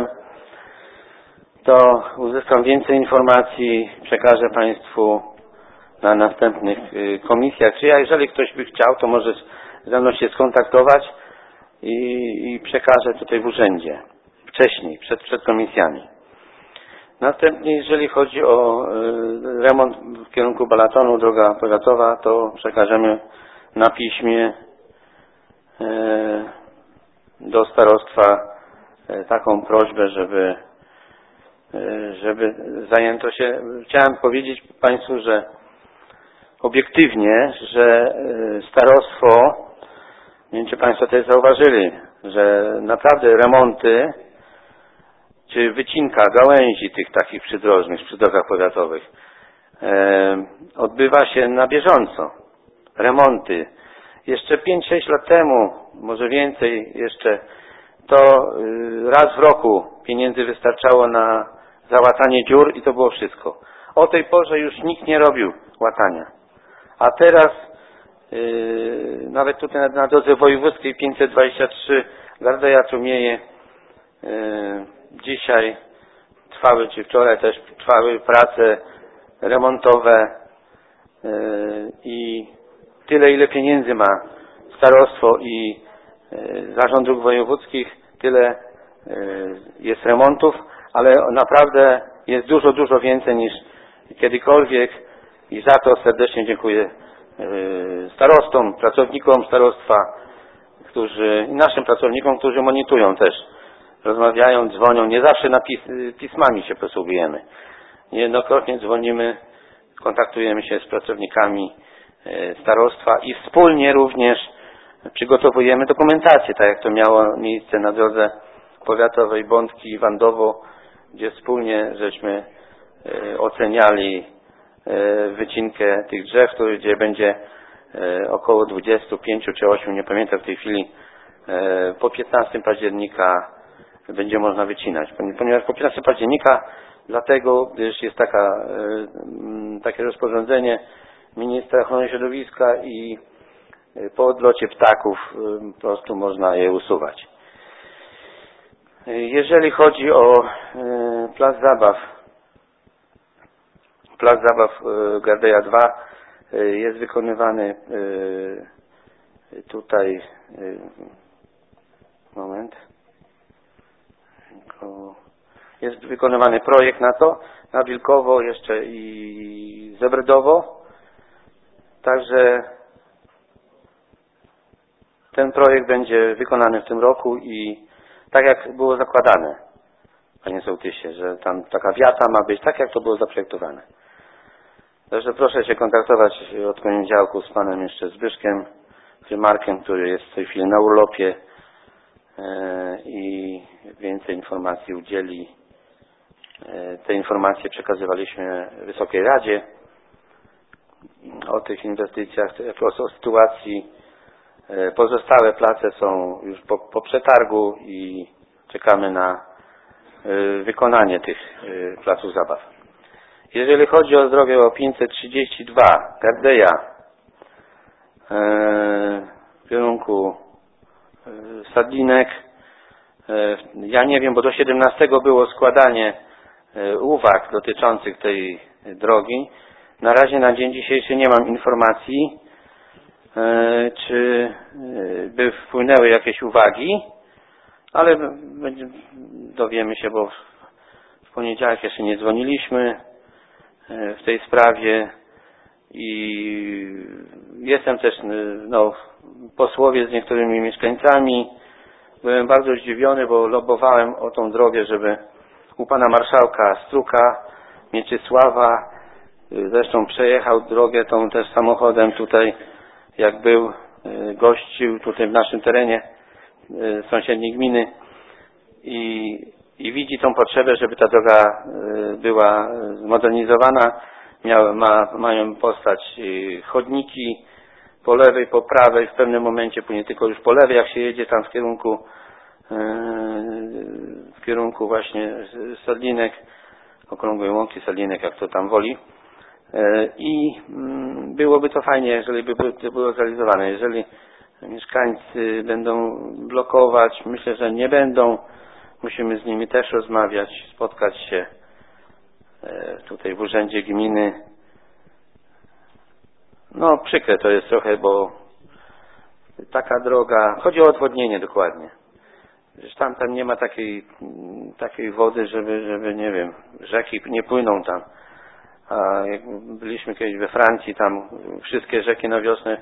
to uzyskam więcej informacji, przekażę Państwu na następnych komisjach. Czy jeżeli ktoś by chciał, to może ze mną się skontaktować i przekażę tutaj w urzędzie wcześniej, przed komisjami. Następnie, jeżeli chodzi o remont w kierunku Balatonu, droga powiatowa, to przekażemy na piśmie do starostwa taką prośbę, żeby zajęto się. Chciałem powiedzieć Państwu, że obiektywnie, że starostwo, nie wiem czy Państwo też zauważyli, że naprawdę remonty czy wycinka gałęzi tych takich przydrożnych, przy drogach powiatowych odbywa się na bieżąco. Remonty. Jeszcze 5-6 lat temu, może więcej jeszcze, to raz w roku pieniędzy wystarczało na załatanie dziur i to było wszystko. O tej porze już nikt nie robił łatania. A teraz nawet tutaj na drodze wojewódzkiej 523 Gardeja-Czumieje dzisiaj trwały, czy wczoraj też trwały prace remontowe i tyle, ile pieniędzy ma starostwo i Zarząd Dróg Wojewódzkich, tyle jest remontów, ale naprawdę jest dużo więcej niż kiedykolwiek i za to serdecznie dziękuję starostom, pracownikom starostwa, i naszym pracownikom, którzy monitorują też, rozmawiają, dzwonią, nie zawsze pismami się posługujemy. Niejednokrotnie dzwonimy, kontaktujemy się z pracownikami starostwa i wspólnie również przygotowujemy dokumentację, tak jak to miało miejsce na drodze powiatowej Bątki-Wandowo, gdzie wspólnie żeśmy oceniali wycinkę tych drzew, gdzie będzie około 25 czy 8, nie pamiętam w tej chwili, po 15 października będzie można wycinać. Ponieważ po 15 października, dlatego, gdyż jest takie rozporządzenie ministra ochrony środowiska i po odlocie ptaków po prostu można je usuwać. Jeżeli chodzi o plac zabaw Gardeja 2 jest wykonywany tutaj jest wykonywany projekt na to, na Wilkowo jeszcze i Zebrydowo. Także ten projekt będzie wykonany w tym roku i tak jak było zakładane, panie sołtysie, że tam taka wiata ma być, tak jak to było zaprojektowane. Także proszę się kontaktować od poniedziałku z panem jeszcze Zbyszkiem Frymarkiem, który jest w tej chwili na urlopie i więcej informacji udzieli. Te informacje przekazywaliśmy Wysokiej Radzie o tych inwestycjach, o sytuacji. Pozostałe place są już po przetargu i czekamy na wykonanie tych placów zabaw. Jeżeli chodzi o drogę o 532 Gardeja w kierunku Sadlinek, ja nie wiem, bo do 17 było składanie uwag dotyczących tej drogi. Na razie na dzień dzisiejszy nie mam informacji, czy by wpłynęły jakieś uwagi, ale dowiemy się, bo w poniedziałek jeszcze nie dzwoniliśmy w tej sprawie i jestem też, posłowie z niektórymi mieszkańcami. Byłem bardzo zdziwiony, bo lobbowałem o tą drogę, żeby u pana marszałka Struka, Mieczysława, zresztą przejechał drogę tą też samochodem tutaj, jak był, gościł tutaj w naszym terenie sąsiedniej gminy i widzi tą potrzebę, żeby ta droga była zmodernizowana. Mają powstać chodniki po lewej, po prawej, w pewnym momencie, później tylko już po lewej, jak się jedzie tam w kierunku właśnie Sadlinek, Okrągłej Łąki, Sadlinek, jak to tam woli. I byłoby to fajnie, jeżeli by to było zrealizowane. Jeżeli mieszkańcy będą blokować, myślę, że nie będą. Musimy z nimi też rozmawiać, spotkać się tutaj w urzędzie gminy. Przykre to jest trochę, bo taka droga, chodzi o odwodnienie dokładnie. Przecież tam nie ma takiej wody, żeby nie wiem, rzeki nie płyną tam. A jak byliśmy kiedyś we Francji, tam wszystkie rzeki na wiosnę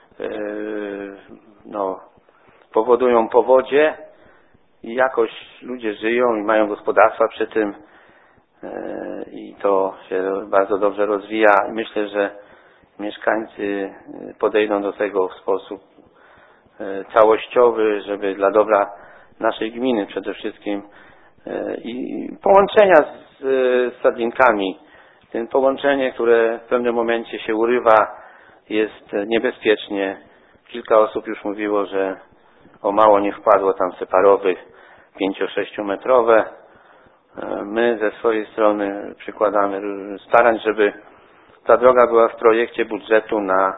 powodują powodzie i jakoś ludzie żyją i mają gospodarstwa przy tym i to się bardzo dobrze rozwija. Myślę, że mieszkańcy podejdą do tego w sposób całościowy, żeby dla dobra naszej gminy przede wszystkim i połączenia z Sadlinkami. Ten połączenie, które w pewnym momencie się urywa, jest niebezpiecznie. Kilka osób już mówiło, że o mało nie wpadło tam separowych 5-6 metrowe. My ze swojej strony przykładamy starań, żeby ta droga była w projekcie budżetu na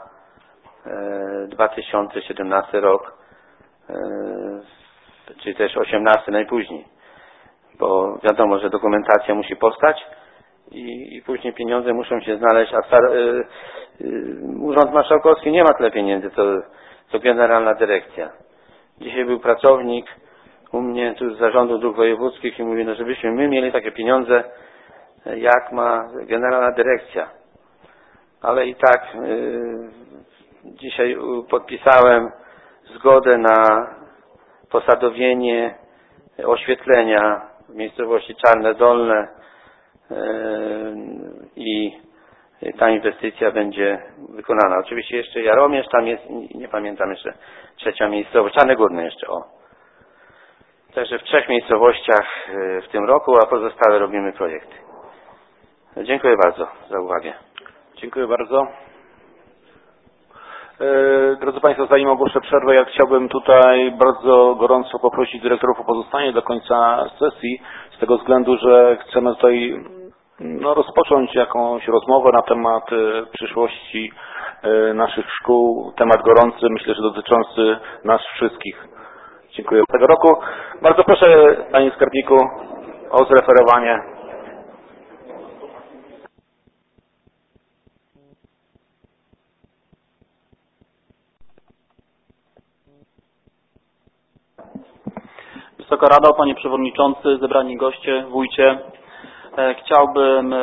2017 rok, czy też 2018 najpóźniej, bo wiadomo, że dokumentacja musi powstać i później pieniądze muszą się znaleźć, a Urząd Marszałkowski nie ma tyle pieniędzy, co Generalna Dyrekcja. Dzisiaj był pracownik u mnie tu z Zarządu Dróg Wojewódzkich i mówi, no żebyśmy my mieli takie pieniądze, jak ma Generalna Dyrekcja. Ale i tak dzisiaj podpisałem zgodę na posadowienie oświetlenia w miejscowości Czarne Dolne i ta inwestycja będzie wykonana. Oczywiście jeszcze Jaromierz, tam jest, nie pamiętam jeszcze, trzecia miejscowość, Czarne Górne jeszcze, o. Także w 3 miejscowościach w tym roku, a pozostałe robimy projekty. Dziękuję bardzo za uwagę. Dziękuję bardzo. Drodzy Państwo, zanim ogłoszę przerwę, ja chciałbym tutaj bardzo gorąco poprosić dyrektorów o pozostanie do końca sesji, z tego względu, że chcemy tutaj rozpocząć jakąś rozmowę na temat przyszłości naszych szkół, temat gorący, myślę, że dotyczący nas wszystkich. Dziękuję tego roku. Bardzo proszę, Panie Skarbniku, o zreferowanie. Wysoka Rado, Panie Przewodniczący, zebrani goście, wójcie. Chciałbym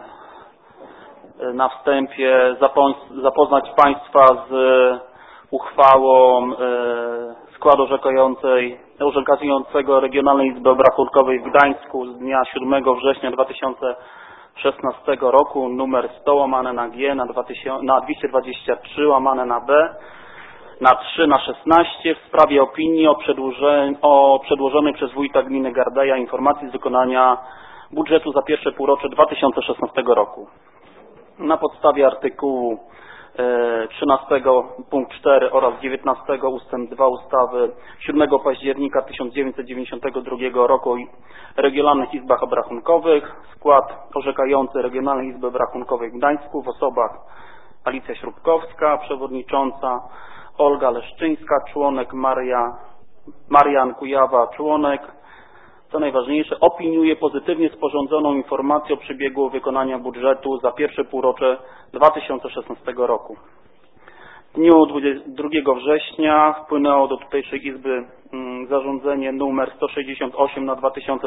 na wstępie zapoznać Państwa z uchwałą składu orzekającego Regionalnej Izby Obrachunkowej w Gdańsku z dnia 7 września 2016 roku, numer 100/G na 223/B na 3/16 w sprawie opinii o przedłożonej przez wójta gminy Gardeja informacji z wykonania budżetu za pierwsze półrocze 2016 roku. Na podstawie artykułu 13 punkt 4 oraz 19 ustęp 2 ustawy 7 października 1992 roku o Regionalnych Izbach Obrachunkowych skład orzekający Regionalnej Izby Obrachunkowej w Gdańsku w osobach Alicja Śrubkowska, przewodnicząca, Olga Leszczyńska, członek, Marian Kujawa, członek. Co najważniejsze, opiniuje pozytywnie sporządzoną informację o przebiegu wykonania budżetu za pierwsze półrocze 2016 roku. W dniu 22 września wpłynęło do tutejszej Izby zarządzenie nr 168 na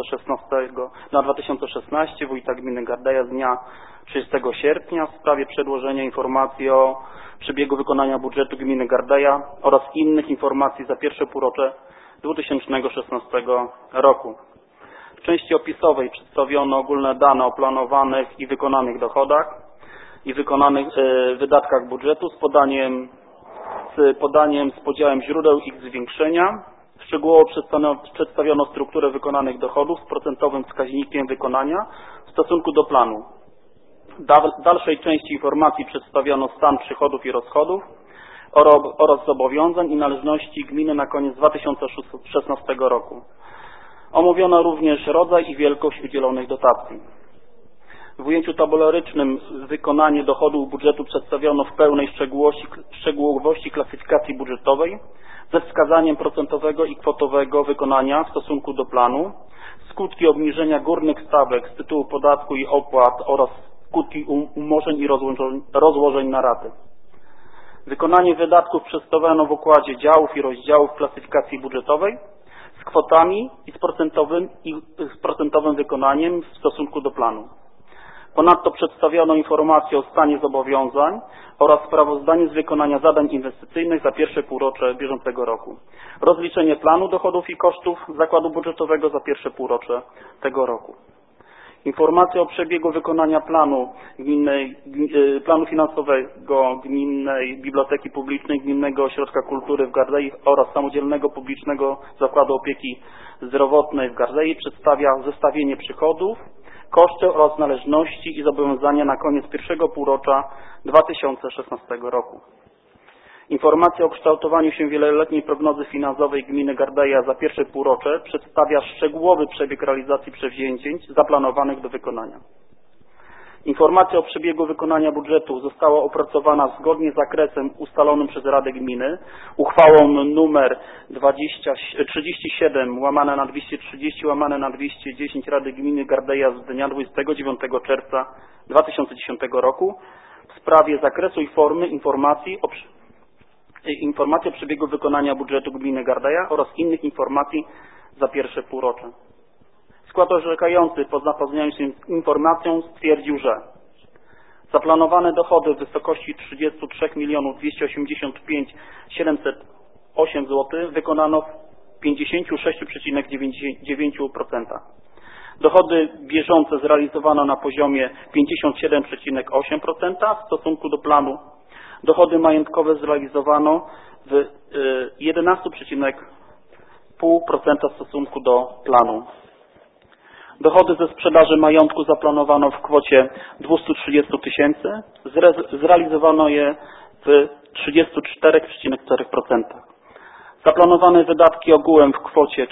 2016 wójta gminy Gardeja z dnia 30 sierpnia w sprawie przedłożenia informacji o przebiegu wykonania budżetu gminy Gardeja oraz innych informacji za pierwsze półrocze 2016 roku. W części opisowej przedstawiono ogólne dane o planowanych i wykonanych dochodach i wykonanych wydatkach budżetu z podziałem źródeł ich zwiększenia. Szczegółowo przedstawiono strukturę wykonanych dochodów z procentowym wskaźnikiem wykonania w stosunku do planu. W dalszej części informacji przedstawiono stan przychodów i rozchodów oraz zobowiązań i należności gminy na koniec 2016 roku. Omówiono również rodzaj i wielkość udzielonych dotacji. W ujęciu tabularycznym wykonanie dochodów budżetu przedstawiono w pełnej szczegółowości klasyfikacji budżetowej ze wskazaniem procentowego i kwotowego wykonania w stosunku do planu, skutki obniżenia górnych stawek z tytułu podatku i opłat oraz skutki umorzeń i rozłożeń na raty. Wykonanie wydatków przedstawiono w układzie działów i rozdziałów klasyfikacji budżetowej z kwotami i z procentowym wykonaniem w stosunku do planu. Ponadto przedstawiono informację o stanie zobowiązań oraz sprawozdanie z wykonania zadań inwestycyjnych za pierwsze półrocze bieżącego roku. Rozliczenie planu dochodów i kosztów zakładu budżetowego za pierwsze półrocze tego roku. Informacja o przebiegu wykonania planu finansowego Gminnej Biblioteki Publicznej, Gminnego Ośrodka Kultury w Gardei oraz Samodzielnego Publicznego Zakładu Opieki Zdrowotnej w Gardei przedstawia zestawienie przychodów, koszty oraz należności i zobowiązania na koniec pierwszego półrocza 2016 roku. Informacja o kształtowaniu się wieloletniej prognozy finansowej gminy Gardeja za pierwsze półrocze przedstawia szczegółowy przebieg realizacji przedsięwzięć zaplanowanych do wykonania. Informacja o przebiegu wykonania budżetu została opracowana zgodnie z zakresem ustalonym przez Radę Gminy uchwałą nr 37/230/210 Rady Gminy Gardeja z dnia 29 czerwca 2010 roku w sprawie zakresu i formy informacji informacji o przebiegu wykonania budżetu gminy Gardeja oraz innych informacji za pierwsze półrocze. Skład orzekający po zapoznaniu się z informacją stwierdził, że zaplanowane dochody w wysokości 33 285 708 zł wykonano w 56,9%. Dochody bieżące zrealizowano na poziomie 57,8% w stosunku do planu. Dochody majątkowe zrealizowano w 11,5% w stosunku do planu. Dochody ze sprzedaży majątku zaplanowano w kwocie 230 000, zrealizowano je w 34,4%. Zaplanowane wydatki ogółem w kwocie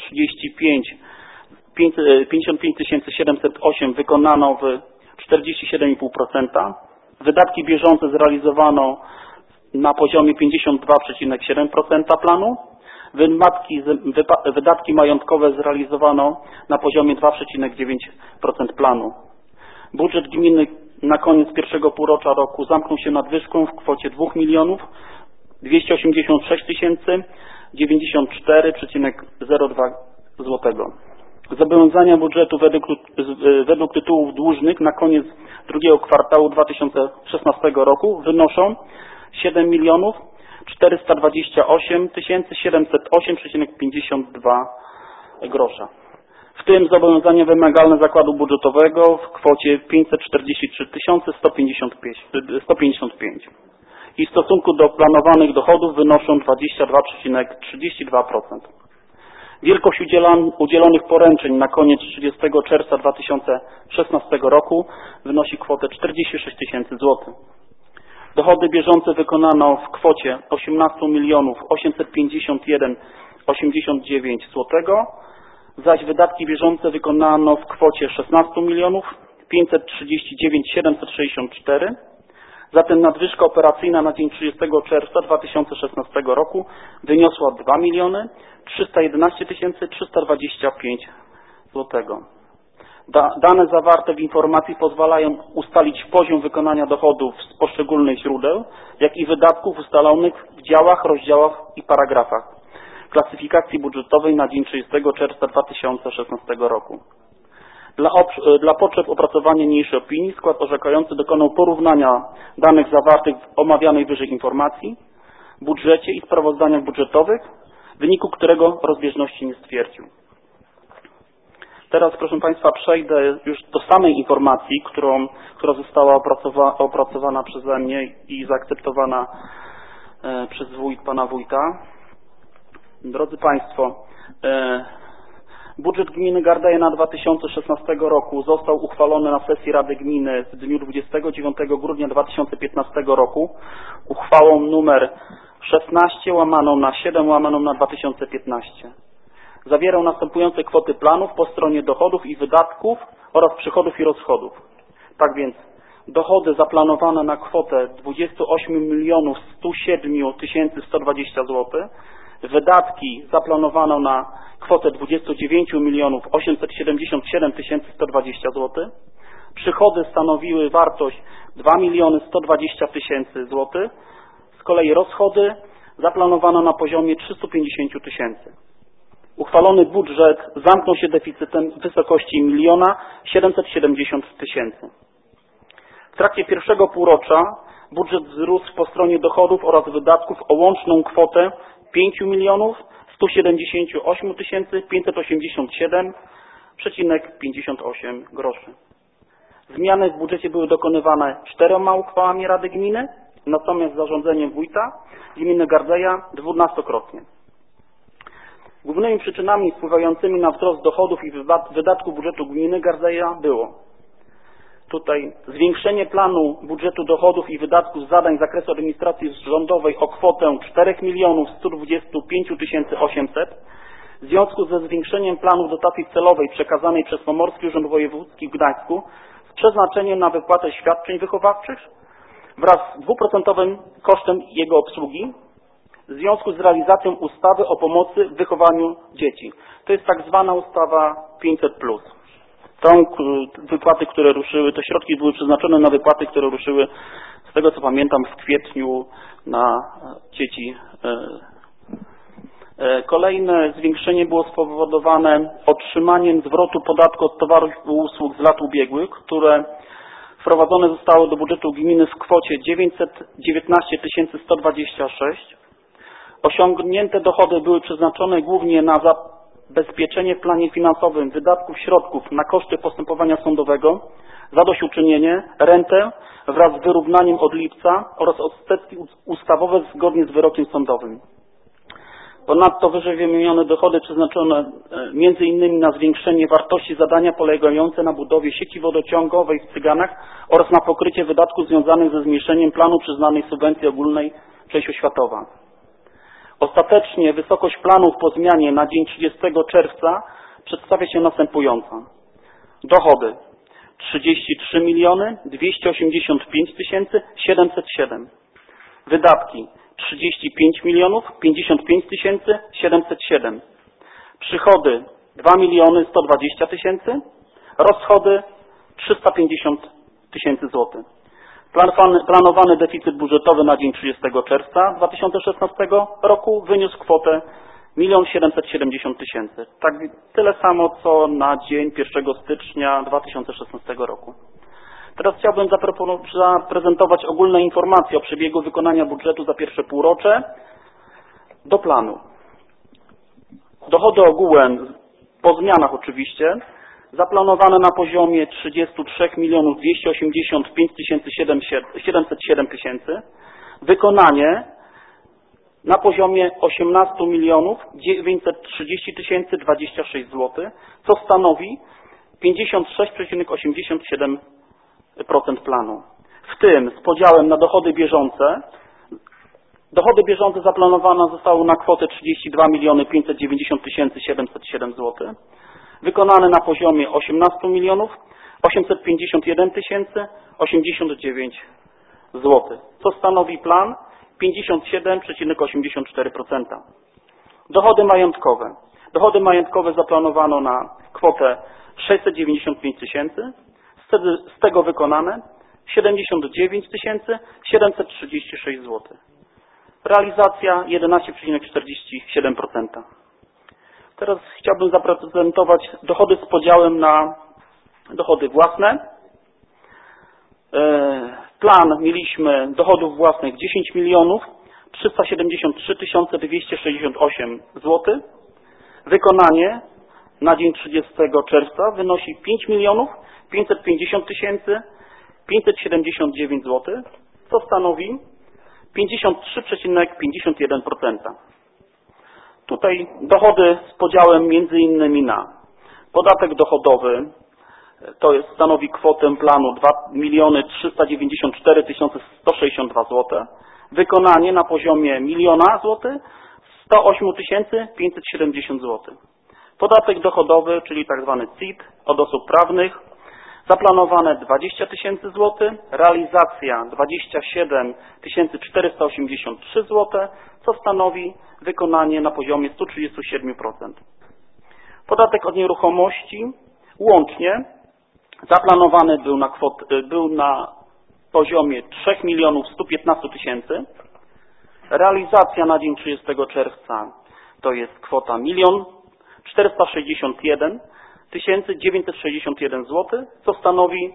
55 708 wykonano w 47,5%. Wydatki bieżące zrealizowano na poziomie 52,7% planu. Wydatki majątkowe zrealizowano na poziomie 2,9% planu. Budżet gminy na koniec pierwszego półrocza roku zamknął się nadwyżką w kwocie 2 286 094,02 zł. Zobowiązania budżetu według tytułów dłużnych na koniec drugiego kwartału 2016 roku wynoszą 7 428 708,52 grosza. W tym zobowiązania wymagalne zakładu budżetowego w kwocie 543 155 i w stosunku do planowanych dochodów wynoszą 22,32%. Wielkość udzielonych poręczeń na koniec 30 czerwca 2016 roku wynosi kwotę 46 000 zł. Dochody bieżące wykonano w kwocie 18 851,89 zł, zaś wydatki bieżące wykonano w kwocie 16 539 764. Zatem nadwyżka operacyjna na dzień 30 czerwca 2016 roku wyniosła 2 311 325 zł. Dane zawarte w informacji pozwalają ustalić poziom wykonania dochodów z poszczególnych źródeł, jak i wydatków ustalonych w działach, rozdziałach i paragrafach klasyfikacji budżetowej na dzień 30 czerwca 2016 roku. Dla potrzeb opracowania niniejszej opinii skład orzekający dokonał porównania danych zawartych w omawianej wyżej informacji, budżecie i sprawozdaniach budżetowych, w wyniku którego rozbieżności nie stwierdził. Teraz, proszę Państwa, przejdę już do samej informacji, która została opracowana przeze mnie i zaakceptowana przez pana wójta. Drodzy Państwo, budżet gminy Gardeja na 2016 roku został uchwalony na sesji Rady Gminy w dniu 29 grudnia 2015 roku uchwałą nr 16/7/2015. Zawierał następujące kwoty planów po stronie dochodów i wydatków oraz przychodów i rozchodów. Tak więc dochody zaplanowane na kwotę 28 107 120 zł, wydatki zaplanowano na kwotę 29 877 120 zł, przychody stanowiły wartość 2 120 000 zł, z kolei rozchody zaplanowano na poziomie 350 000. Uchwalony budżet zamknął się deficytem w wysokości 1 770 000. W trakcie pierwszego półrocza budżet wzrósł po stronie dochodów oraz wydatków o łączną kwotę 5 178 587,58 groszy. Zmiany w budżecie były dokonywane 4 uchwałami Rady Gminy, natomiast zarządzeniem wójta gminy Gardeja 12-krotnie. Głównymi przyczynami wpływającymi na wzrost dochodów i wydatków budżetu gminy Gardeja było tutaj zwiększenie planu budżetu dochodów i wydatków zadań z zakresu administracji rządowej o kwotę 4 125 800 w związku ze zwiększeniem planu dotacji celowej przekazanej przez Pomorski Urząd Wojewódzki w Gdańsku z przeznaczeniem na wypłatę świadczeń wychowawczych wraz z 2% kosztem jego obsługi w związku z realizacją ustawy o pomocy w wychowaniu dzieci. To jest tak zwana ustawa 500+. Wypłaty, które ruszyły, te środki były przeznaczone na wypłaty, które ruszyły, z tego co pamiętam, w kwietniu na dzieci. Kolejne zwiększenie było spowodowane otrzymaniem zwrotu podatku od towarów i usług z lat ubiegłych, które wprowadzone zostało do budżetu gminy w kwocie 919 126. Osiągnięte dochody były przeznaczone głównie na zabezpieczenie w planie finansowym wydatków środków na koszty postępowania sądowego, zadośćuczynienie, rentę wraz z wyrównaniem od lipca oraz odsetki ustawowe zgodnie z wyrokiem sądowym. Ponadto wyżej wymienione dochody przeznaczone m.in. na zwiększenie wartości zadania polegające na budowie sieci wodociągowej w Cyganach oraz na pokrycie wydatków związanych ze zmniejszeniem planu przyznanej subwencji ogólnej część oświatowa. Ostatecznie wysokość planów po zmianie na dzień 30 czerwca przedstawia się następująco. Dochody 33 285 707. Wydatki 35 55 707. Przychody 2 120 000. Rozchody 350 000 złotych. Planowany deficyt budżetowy na dzień 30 czerwca 2016 roku wyniósł kwotę 1 770 000. Tak tyle samo co na dzień 1 stycznia 2016 roku. Teraz chciałbym zaprezentować ogólne informacje o przebiegu wykonania budżetu za pierwsze półrocze do planu. Dochody ogółem, po zmianach oczywiście, zaplanowane na poziomie 33 285 707 tysięcy. Wykonanie na poziomie 18 930 026 zł, co stanowi 56,87% planu. W tym z podziałem na dochody bieżące zaplanowane zostały na kwotę 32 590 707 zł. Wykonane na poziomie 18 851 089 zł, co stanowi plan 57,84%. Dochody majątkowe. Dochody majątkowe zaplanowano na kwotę 695 000, z tego wykonane 79 736 zł. Realizacja 11,47%. Teraz chciałbym zaprezentować dochody z podziałem na dochody własne. Plan mieliśmy dochodów własnych 10 373 268 zł. Wykonanie na dzień 30 czerwca wynosi 5 550 579 zł, co stanowi 53,51%. Tutaj dochody z podziałem m.in. na podatek dochodowy, to jest stanowi kwotę planu 2 394 162 zł. Wykonanie na poziomie 1 000 000 zł 108 570 zł. Podatek dochodowy, czyli tzw. CIT od osób prawnych, zaplanowane 20 000 zł, realizacja 27 483 zł, co stanowi wykonanie na poziomie 137%. Podatek od nieruchomości łącznie zaplanowany był na poziomie 3 115 000. Realizacja na dzień 30 czerwca to jest kwota 1 461 961 zł, co stanowi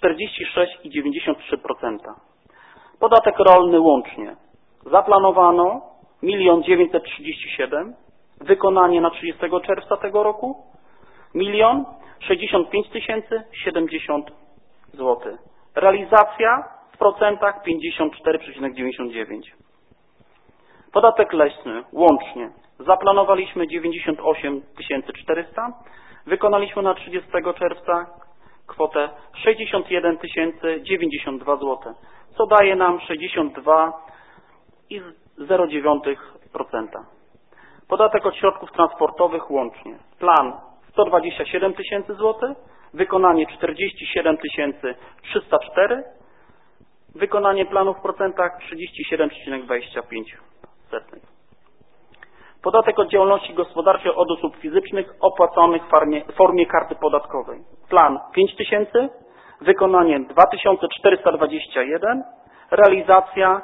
46,93%. Podatek rolny łącznie zaplanowano 1 937 000, wykonanie na 30 czerwca tego roku 1 065 070 zł. Realizacja w procentach 54,99%. Podatek leśny łącznie zaplanowaliśmy 98 400, wykonaliśmy na 30 czerwca kwotę 61 092 zł, co daje nam 62,09%. Podatek od środków transportowych łącznie. Plan 127 000 zł, wykonanie 47 304, wykonanie planu w procentach 37,25%. Podatek od działalności gospodarczej od osób fizycznych opłaconych w formie karty podatkowej. Plan 5000, wykonanie 2421, realizacja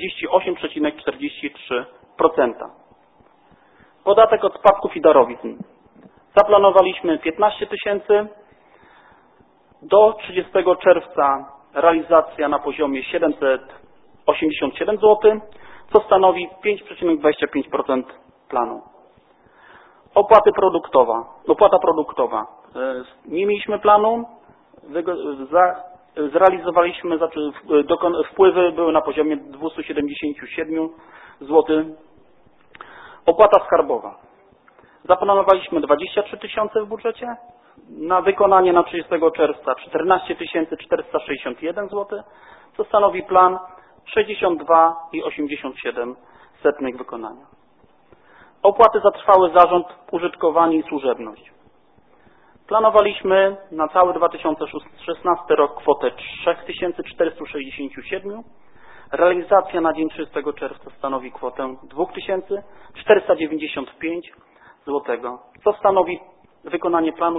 48,43%. Podatek od spadków i darowizn. Zaplanowaliśmy 15 000, do 30 czerwca realizacja na poziomie 787 zł, co stanowi 5,25% planu. Opłata produktowa. Nie mieliśmy planu, zrealizowaliśmy, wpływy były na poziomie 277 zł. Opłata skarbowa. Zaplanowaliśmy 23 000 w budżecie, na wykonanie na 30 czerwca 14 461 zł, co stanowi plan 62,87% wykonania. Opłaty za trwały zarząd, użytkowanie i służebność. Planowaliśmy na cały 2016 rok kwotę 3467. Realizacja na dzień 30 czerwca stanowi kwotę 2495 zł, co stanowi wykonanie planu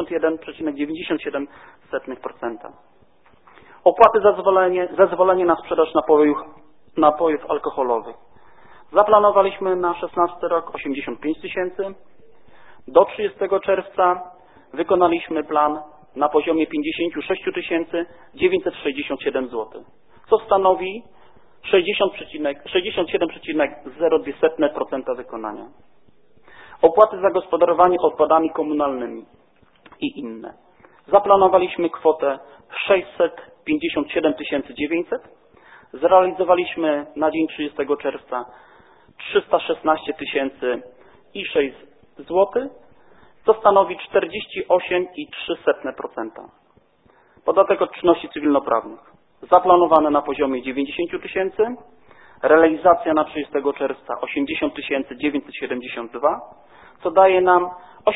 71,97%. Opłaty za zezwolenie na sprzedaż napojów alkoholowych. Zaplanowaliśmy na 16 rok 85 000. Do 30 czerwca wykonaliśmy plan na poziomie 56 967 zł, co stanowi 67,02% wykonania. Opłaty za gospodarowanie odpadami komunalnymi i inne. Zaplanowaliśmy kwotę 657 900. Zrealizowaliśmy na dzień 30 czerwca 316 006 zł, co stanowi 48,03%. Podatek od czynności cywilnoprawnych. Zaplanowany na poziomie 90 000. Realizacja na 30 czerwca 80 972, co daje nam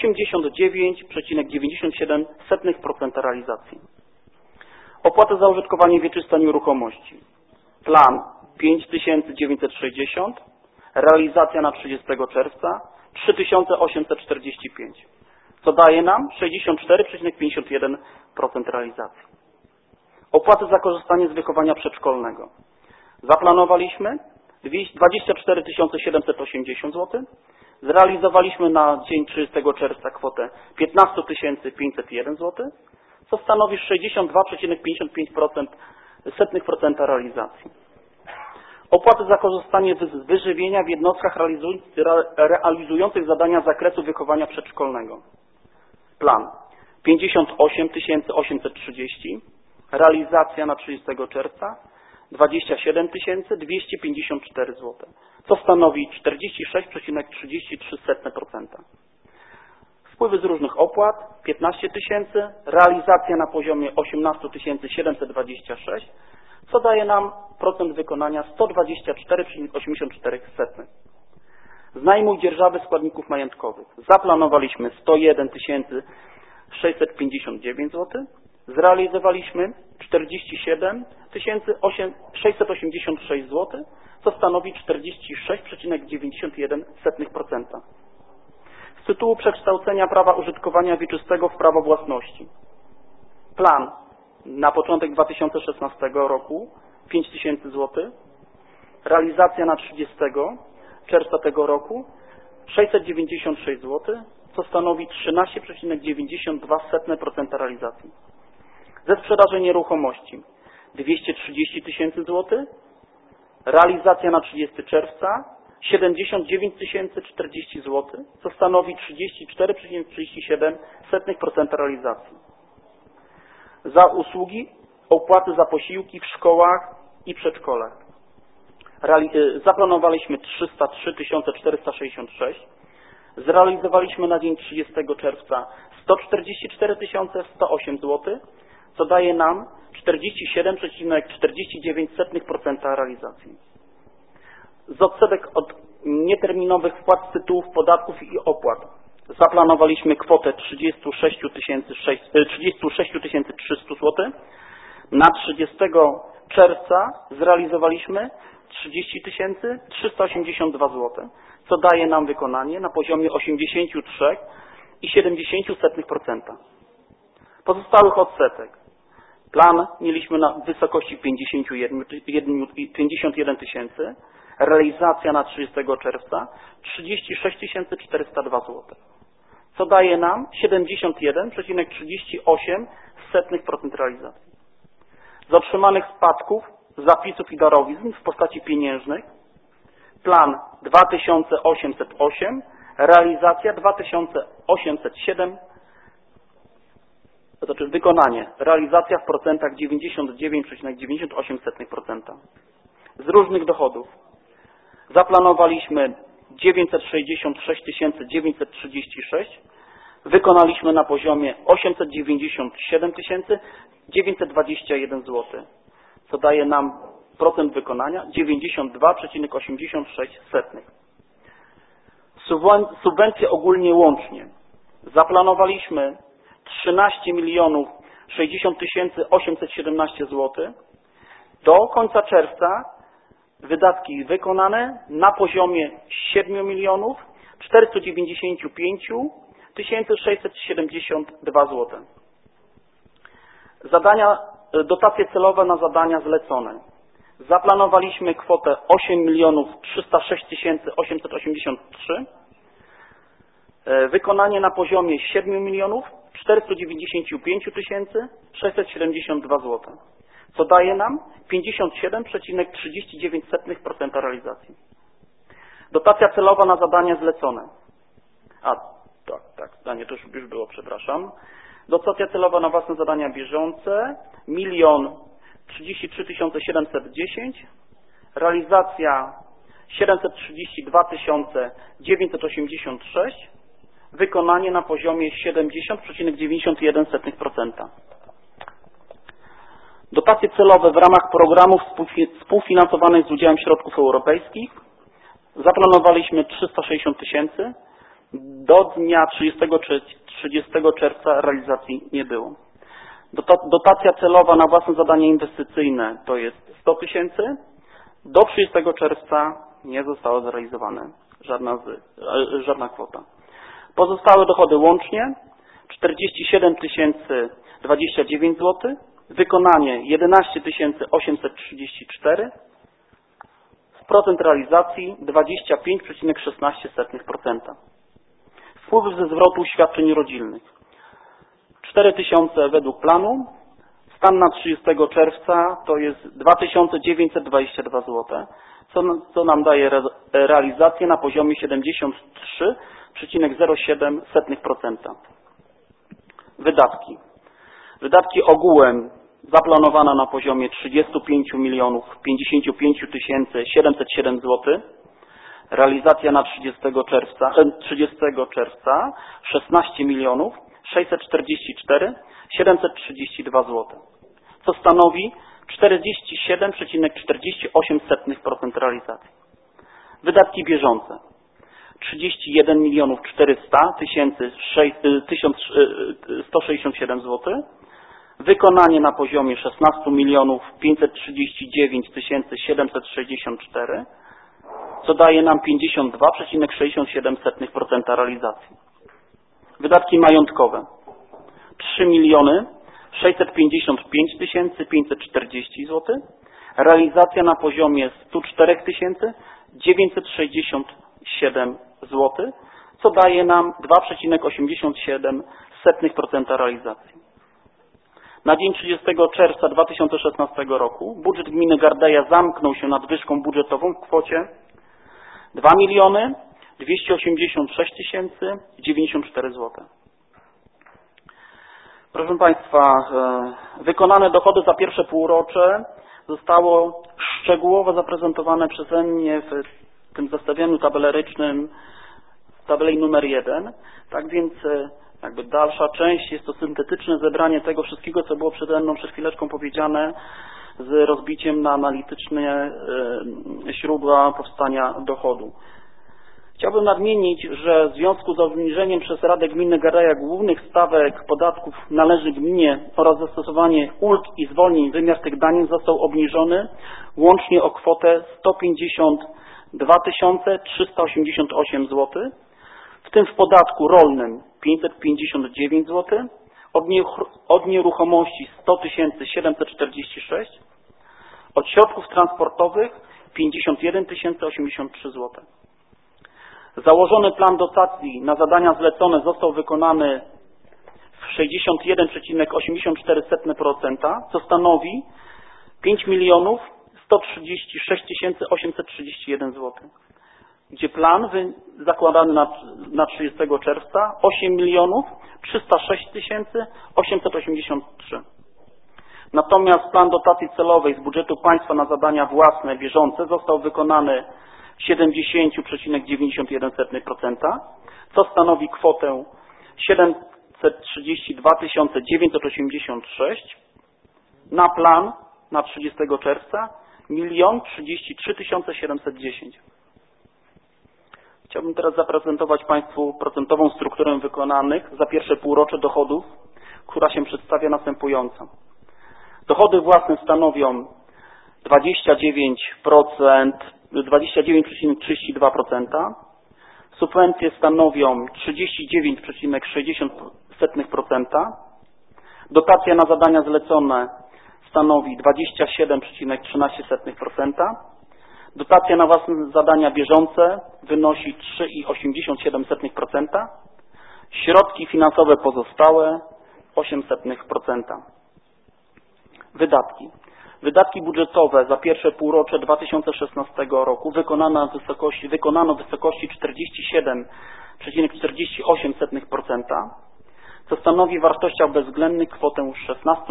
89,97% realizacji. Opłaty za użytkowanie wieczyste nieruchomości. Plan 5960, realizacja na 30 czerwca 3845, co daje nam 64,51% realizacji. Opłaty za korzystanie z wychowania przedszkolnego. Zaplanowaliśmy 24 780 zł. Zrealizowaliśmy na dzień 30 czerwca kwotę 15 501 zł, co stanowi 62,55% realizacji. Opłaty za korzystanie z wyżywienia w jednostkach realizujących zadania z zakresu wychowania przedszkolnego. Plan 58 830, realizacja na 30 czerwca 27 254 zł, co stanowi 46,33%. Wpływy z różnych opłat 15 000, realizacja na poziomie 18 726, co daje nam procent wykonania 124,84%. Z najmu i dzierżawy składników majątkowych zaplanowaliśmy 101 659 zł, zrealizowaliśmy 47 686 zł, co stanowi 46,91%. Z tytułu przekształcenia prawa użytkowania wieczystego w prawo własności. Plan na początek 2016 roku 5000 zł, realizacja na 30 czerwca tego roku 696 zł, co stanowi 13,92% realizacji. Ze sprzedaży nieruchomości 230 000 zł, realizacja na 30 czerwca 79 040 zł, co stanowi 34,37% realizacji. Za usługi, opłaty za posiłki w szkołach i przedszkolach. Zaplanowaliśmy 303 466, zrealizowaliśmy na dzień 30 czerwca 144 108 zł, co daje nam 47,49% realizacji. Z odsetek od nieterminowych wpłat z tytułów podatków i opłat zaplanowaliśmy kwotę 36 300 zł. Na 30 czerwca zrealizowaliśmy 30 382 zł, co daje nam wykonanie na poziomie 83,7%. Pozostałych odsetek. Plan mieliśmy na wysokości 51 tysięcy, realizacja na 30 czerwca 36 402 zł, co daje nam 71,38% realizacji. Z otrzymanych spadków, zapisów i darowizn w postaci pieniężnych plan 2808, realizacja 2807, to znaczy wykonanie, realizacja w procentach 99,98%. Z różnych dochodów zaplanowaliśmy 966 936, wykonaliśmy na poziomie 897 921 zł, co daje nam procent wykonania 92,86. Subwencje ogólnie łącznie zaplanowaliśmy 13 060 817 zł. Do końca czerwca wydatki wykonane na poziomie 7 495 672 zł. Dotacje celowe na zadania zlecone. Zaplanowaliśmy kwotę 8 306 883. Wykonanie na poziomie 7 495 672 zł, co daje nam 57,39% realizacji. Dotacja celowa na zadania zlecone. Zdanie to już było, przepraszam. Dotacja celowa na własne zadania bieżące 1 033 710, realizacja 732 986, wykonanie na poziomie 70,91%. Dotacje celowe w ramach programów współfinansowanych z udziałem środków europejskich zaplanowaliśmy 360 tysięcy. Do dnia 30 czerwca realizacji nie było. Dotacja celowa na własne zadania inwestycyjne to jest 100 tysięcy. Do 30 czerwca nie zostało zrealizowane żadna kwota. Pozostałe dochody łącznie 47 029 zł, wykonanie 11 834, procent realizacji 25,16%. Wpływy ze zwrotu świadczeń rodzinnych 4 000 według planu, stan na 30 czerwca to jest 2922 zł, co nam daje realizację na poziomie 73,07%. Wydatki ogółem zaplanowane na poziomie 35 055 707 zł. Realizacja na 30 czerwca 16 644 732 zł, co stanowi 47,48% realizacji. Wydatki bieżące 31 400 167 zł, wykonanie na poziomie 16 539 764, co daje nam 52,67% realizacji. Wydatki majątkowe 3 655 540 zł, realizacja na poziomie 104 967 zł, co daje nam 2,87% realizacji. Na dzień 30 czerwca 2016 roku budżet gminy Gardeja zamknął się nadwyżką budżetową w kwocie 2 286 094 zł. Proszę Państwa, wykonane dochody za pierwsze półrocze zostało szczegółowo zaprezentowane przeze mnie w tym zestawieniu tabelarycznym, w tabeli numer 1. Tak więc jakby dalsza część jest to syntetyczne zebranie tego wszystkiego, co było przede mną przed chwileczką powiedziane, z rozbiciem na analityczne źródła powstania dochodu. Chciałbym nadmienić, że w związku z obniżeniem przez Radę Gminy Gardeja głównych stawek podatków należnych gminie oraz zastosowanie ulg i zwolnień wymiar tych danin został obniżony łącznie o kwotę 152 2388 zł, w tym w podatku rolnym 559 zł, od nieruchomości 100 746, od środków transportowych 51 083 zł. Założony plan dotacji na zadania zlecone został wykonany w 61,84%, co stanowi 5 136 831 zł, gdzie plan zakładany na 30 czerwca 8 306 883. Natomiast plan dotacji celowej z budżetu państwa na zadania własne, bieżące został wykonany w 70,91%, co stanowi kwotę 732 986, na plan na 30 czerwca 1 033 710. Chciałbym teraz zaprezentować Państwu procentową strukturę wykonanych za pierwsze półrocze dochodów, która się przedstawia następująco. Dochody własne stanowią 29,32%, subwencje stanowią 39,60%, dotacja na zadania zlecone stanowi 27,13%, dotacja na własne zadania bieżące wynosi 3,87%, środki finansowe pozostałe 0,08%. Wydatki. Wydatki budżetowe za pierwsze półrocze 2016 roku wykonano w wysokości 47,48%, co stanowi w wartościach bezwzględnych kwotę 16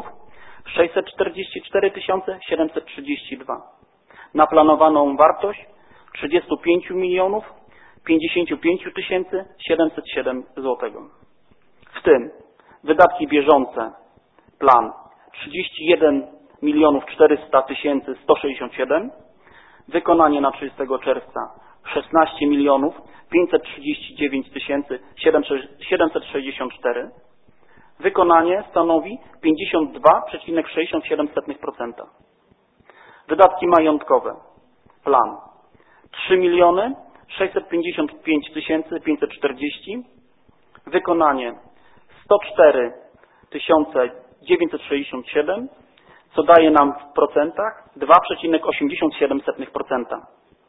644 732. Na planowaną wartość 35 55 707 zł. W tym wydatki bieżące plan 31 400 167, wykonanie na 30 czerwca 16 539 764, wykonanie stanowi 52,67%. Wydatki majątkowe plan 3 655 540, wykonanie 104 967, co daje nam w procentach 2,87%.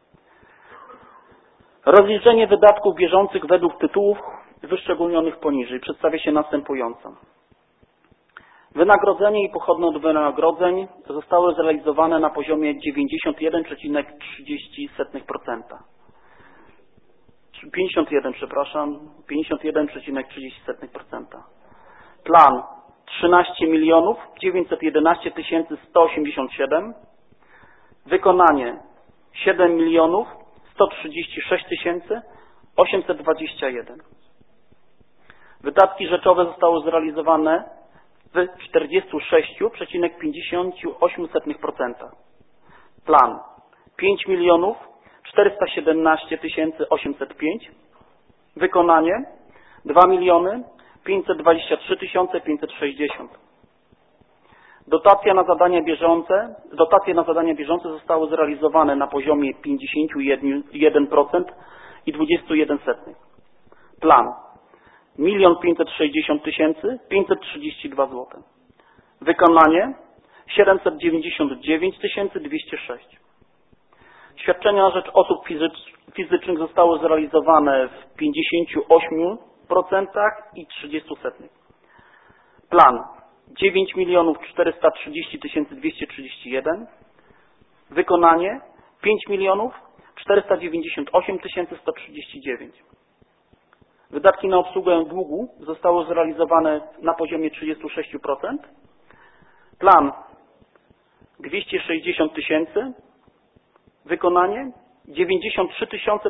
Rozliczenie wydatków bieżących według tytułów wyszczególnionych poniżej przedstawia się następująco. Wynagrodzenie i pochodne od wynagrodzeń zostały zrealizowane na poziomie 51,30%. 51,30%. Plan 13 911 187, wykonanie 7 136 821. Wydatki rzeczowe zostały zrealizowane w 46,58%. Plan 5 417 805, wykonanie 2 523 560. Dotacje na zadania bieżące zostały zrealizowane na poziomie 51% i 21%. Plan 1 560 532 zł. Wykonanie 799 206. Świadczenia na rzecz osób fizycznych zostały zrealizowane w 58% i 30%. Plan 9 430 231. Wykonanie 5 498 139. Wydatki na obsługę długu zostały zrealizowane na poziomie 36%. Plan 260 000. Wykonanie 93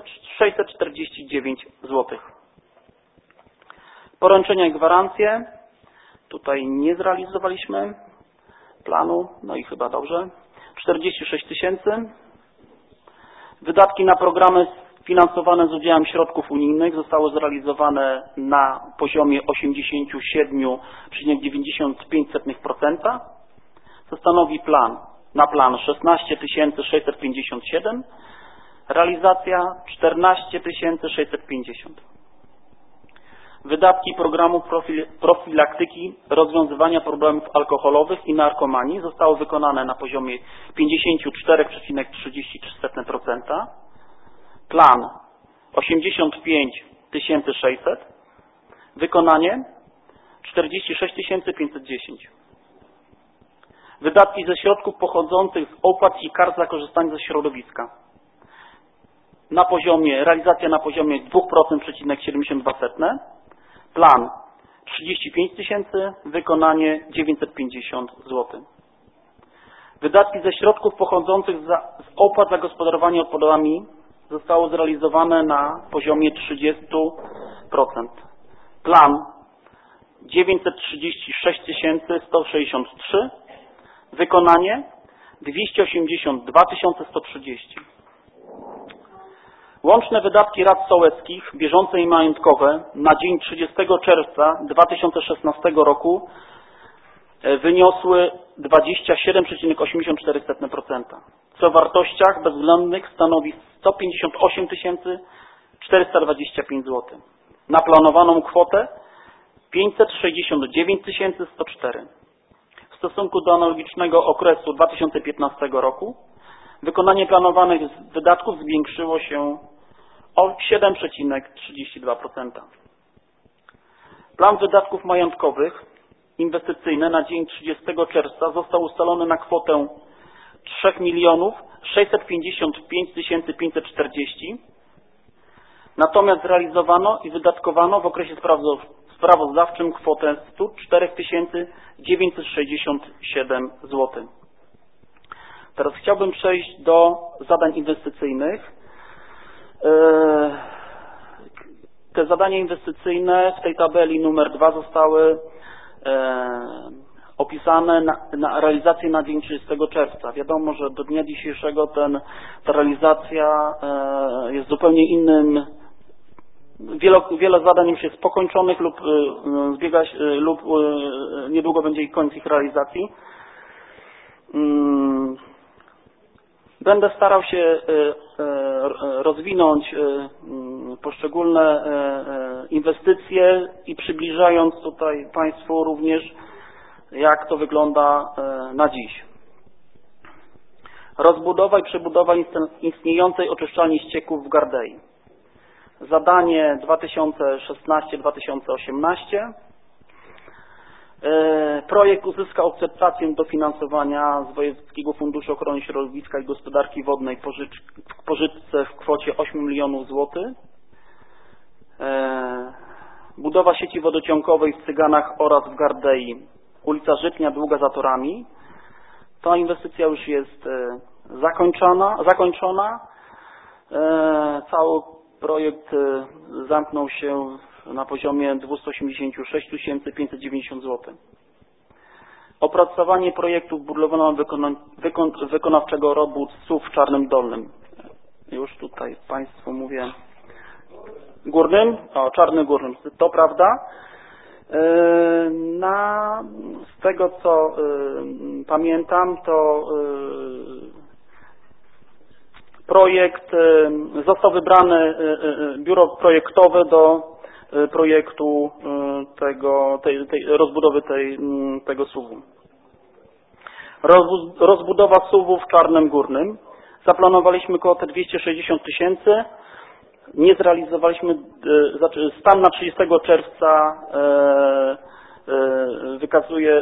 649 zł. Poręczenia i gwarancje. Tutaj nie zrealizowaliśmy planu, no i chyba dobrze. 46 000. Wydatki na programy finansowane z udziałem środków unijnych zostały zrealizowane na poziomie 87,95%, co stanowi na plan 16 657, Realizacja 14 650. Wydatki programu profilaktyki rozwiązywania problemów alkoholowych i narkomanii zostały wykonane na poziomie 54,33%. Plan 85 600. Wykonanie 46 510. Wydatki ze środków pochodzących z opłat i kar za korzystanie ze środowiska. Realizacja na poziomie 2,72%. Plan 35 000, wykonanie 950 zł. Wydatki ze środków pochodzących z opłat za gospodarowanie odpadami zostało zrealizowane na poziomie 30%. Plan 936 163, wykonanie 282 130. Łączne wydatki rad sołeckich, bieżące i majątkowe na dzień 30 czerwca 2016 roku wyniosły 27,84%, co w wartościach bezwzględnych stanowi 158 425 zł. Na planowaną kwotę 569 104. W stosunku do analogicznego okresu 2015 roku wykonanie planowanych wydatków zwiększyło się o 7,32%. Plan wydatków majątkowych inwestycyjny na dzień 30 czerwca został ustalony na kwotę 3 655 540, natomiast zrealizowano i wydatkowano w okresie sprawozdawczym kwotę 104 967 zł. Teraz chciałbym przejść do zadań inwestycyjnych. Te zadania inwestycyjne w tej tabeli numer 2 zostały opisane na realizację na dzień 30 czerwca. Wiadomo, że do dnia dzisiejszego ta realizacja jest zupełnie innym. Wiele zadań już jest pokończonych lub niedługo będzie koniec ich realizacji. Będę starał się rozwinąć poszczególne inwestycje i przybliżając tutaj Państwu również, jak to wygląda na dziś. Rozbudowa i przebudowa istniejącej oczyszczalni ścieków w Gardei. Zadanie 2016-2018. Projekt uzyskał akceptację dofinansowania z Wojewódzkiego Funduszu Ochrony Środowiska i Gospodarki Wodnej w pożyczce w kwocie 8 milionów złotych. Budowa sieci wodociągowej w Cyganach oraz w Gardei, ulica Żytnia długa za torami. Ta inwestycja już jest zakończona. Cały projekt zamknął się na poziomie 286 590 zł. Opracowanie projektu budowlano-wykonawczego robót SUW w Czarnym Dolnym. Już tutaj Państwu mówię. Górnym? O, Czarny Górnym. To prawda. Z tego co pamiętam, to projekt został wybrane biuro projektowe do projektu tej rozbudowy tego SUW-u. Rozbudowa SUW-u w Czarnym Górnym. Zaplanowaliśmy kwotę 260 000. Nie zrealizowaliśmy, stan na 30 czerwca wykazuje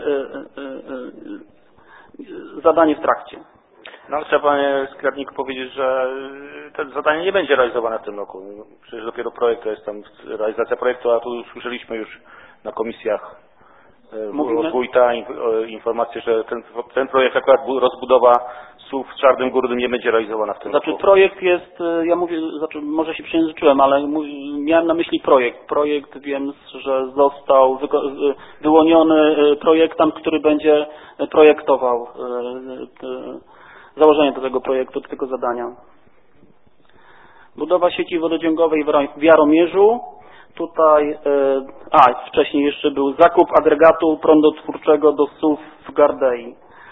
zadanie w trakcie. No, chcę Panie Skarbniku powiedzieć, że to zadanie nie będzie realizowane w tym roku. Przecież dopiero projekt, to jest tam realizacja projektu, a tu słyszeliśmy już na komisjach od wójta informację, że ten projekt, akurat rozbudowa SUW w Czarnym Górnym, nie będzie realizowana w tym roku. Projekt jest, ja mówię, może się przejęzyczyłem, ale miałem na myśli projekt. Projekt, wiem, że został wyłoniony projektant, który będzie projektował założenie do tego projektu, do tego zadania. Budowa sieci wodociągowej w Jaromierzu. Tutaj, wcześniej jeszcze był zakup agregatu prądotwórczego do SUW w Gardei.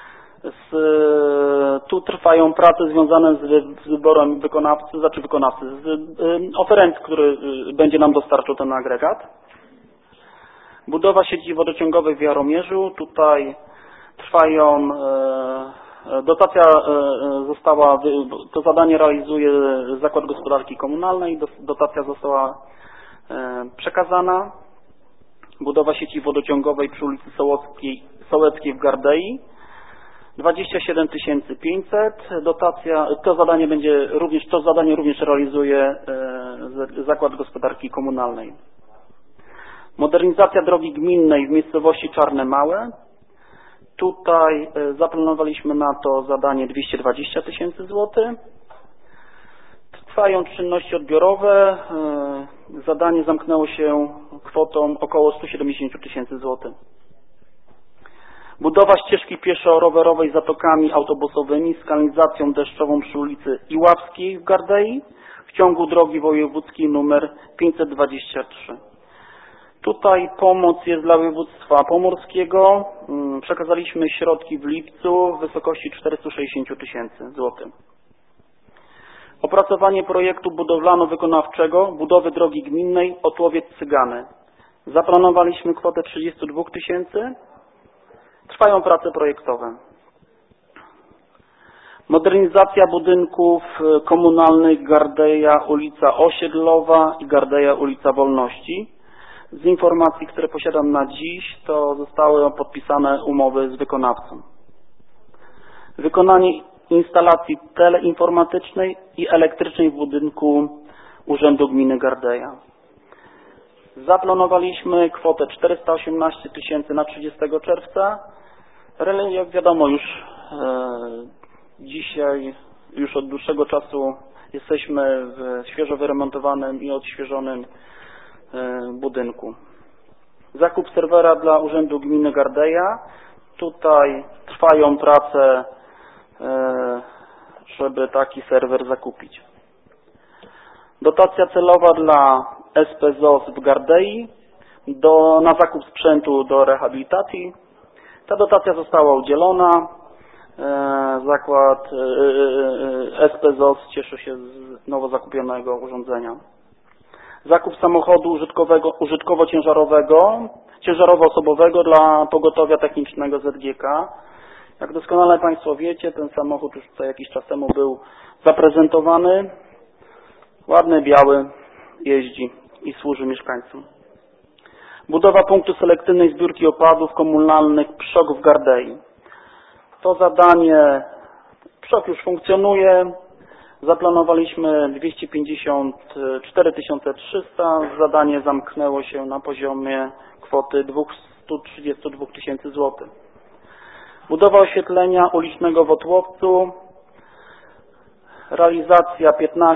Tu trwają prace związane z wyborem wykonawcy, z oferent, który będzie nam dostarczył ten agregat. Budowa sieci wodociągowej w Jaromierzu. Tutaj trwają, dotacja została, to zadanie realizuje Zakład Gospodarki Komunalnej, dotacja została przekazana. Budowa sieci wodociągowej przy ulicy Sołeckiej w Gardei. 27 500. Dotacja, to zadanie również realizuje Zakład Gospodarki Komunalnej. Modernizacja drogi gminnej w miejscowości Czarne Małe. Tutaj zaplanowaliśmy na to zadanie 220 000 złotych. Trwają czynności odbiorowe. Zadanie zamknęło się kwotą około 170 000 złotych. Budowa ścieżki pieszo-rowerowej z zatokami autobusowymi z kanalizacją deszczową przy ulicy Iławskiej w Gardei w ciągu drogi wojewódzkiej nr 523. Tutaj pomoc jest dla województwa pomorskiego. Przekazaliśmy środki w lipcu w wysokości 460 000 złotych. Opracowanie projektu budowlano-wykonawczego budowy drogi gminnej Otłowiec-Cygany. Zaplanowaliśmy kwotę 32 000. Trwają prace projektowe. Modernizacja budynków komunalnych Gardeja ulica Osiedlowa i Gardeja ulica Wolności. Z informacji, które posiadam na dziś, to zostały podpisane umowy z wykonawcą. Wykonanie instalacji teleinformatycznej i elektrycznej w budynku Urzędu Gminy Gardeja. Zaplanowaliśmy kwotę 418 000 na 30 czerwca. Jak wiadomo, dzisiaj od dłuższego czasu jesteśmy w świeżo wyremontowanym i odświeżonym budynku. Zakup serwera dla Urzędu Gminy Gardeja. Tutaj trwają prace, żeby taki serwer zakupić. Dotacja celowa dla SPZOS w Gardei na zakup sprzętu do rehabilitacji. Ta dotacja została udzielona. Zakład SPZOS cieszy się z nowo zakupionego urządzenia. Zakup samochodu ciężarowo-osobowego dla pogotowia technicznego ZGK. Jak doskonale Państwo wiecie, ten samochód już tutaj jakiś czas temu był zaprezentowany. Ładny, biały, jeździ i służy mieszkańcom. Budowa punktu selektywnej zbiórki odpadów komunalnych PSZOK w Gardei. To zadanie, PSZOK już funkcjonuje. Zaplanowaliśmy 254 300. Zadanie zamknęło się na poziomie kwoty 232 000 złotych. Budowa oświetlenia ulicznego w Otłowcu. Realizacja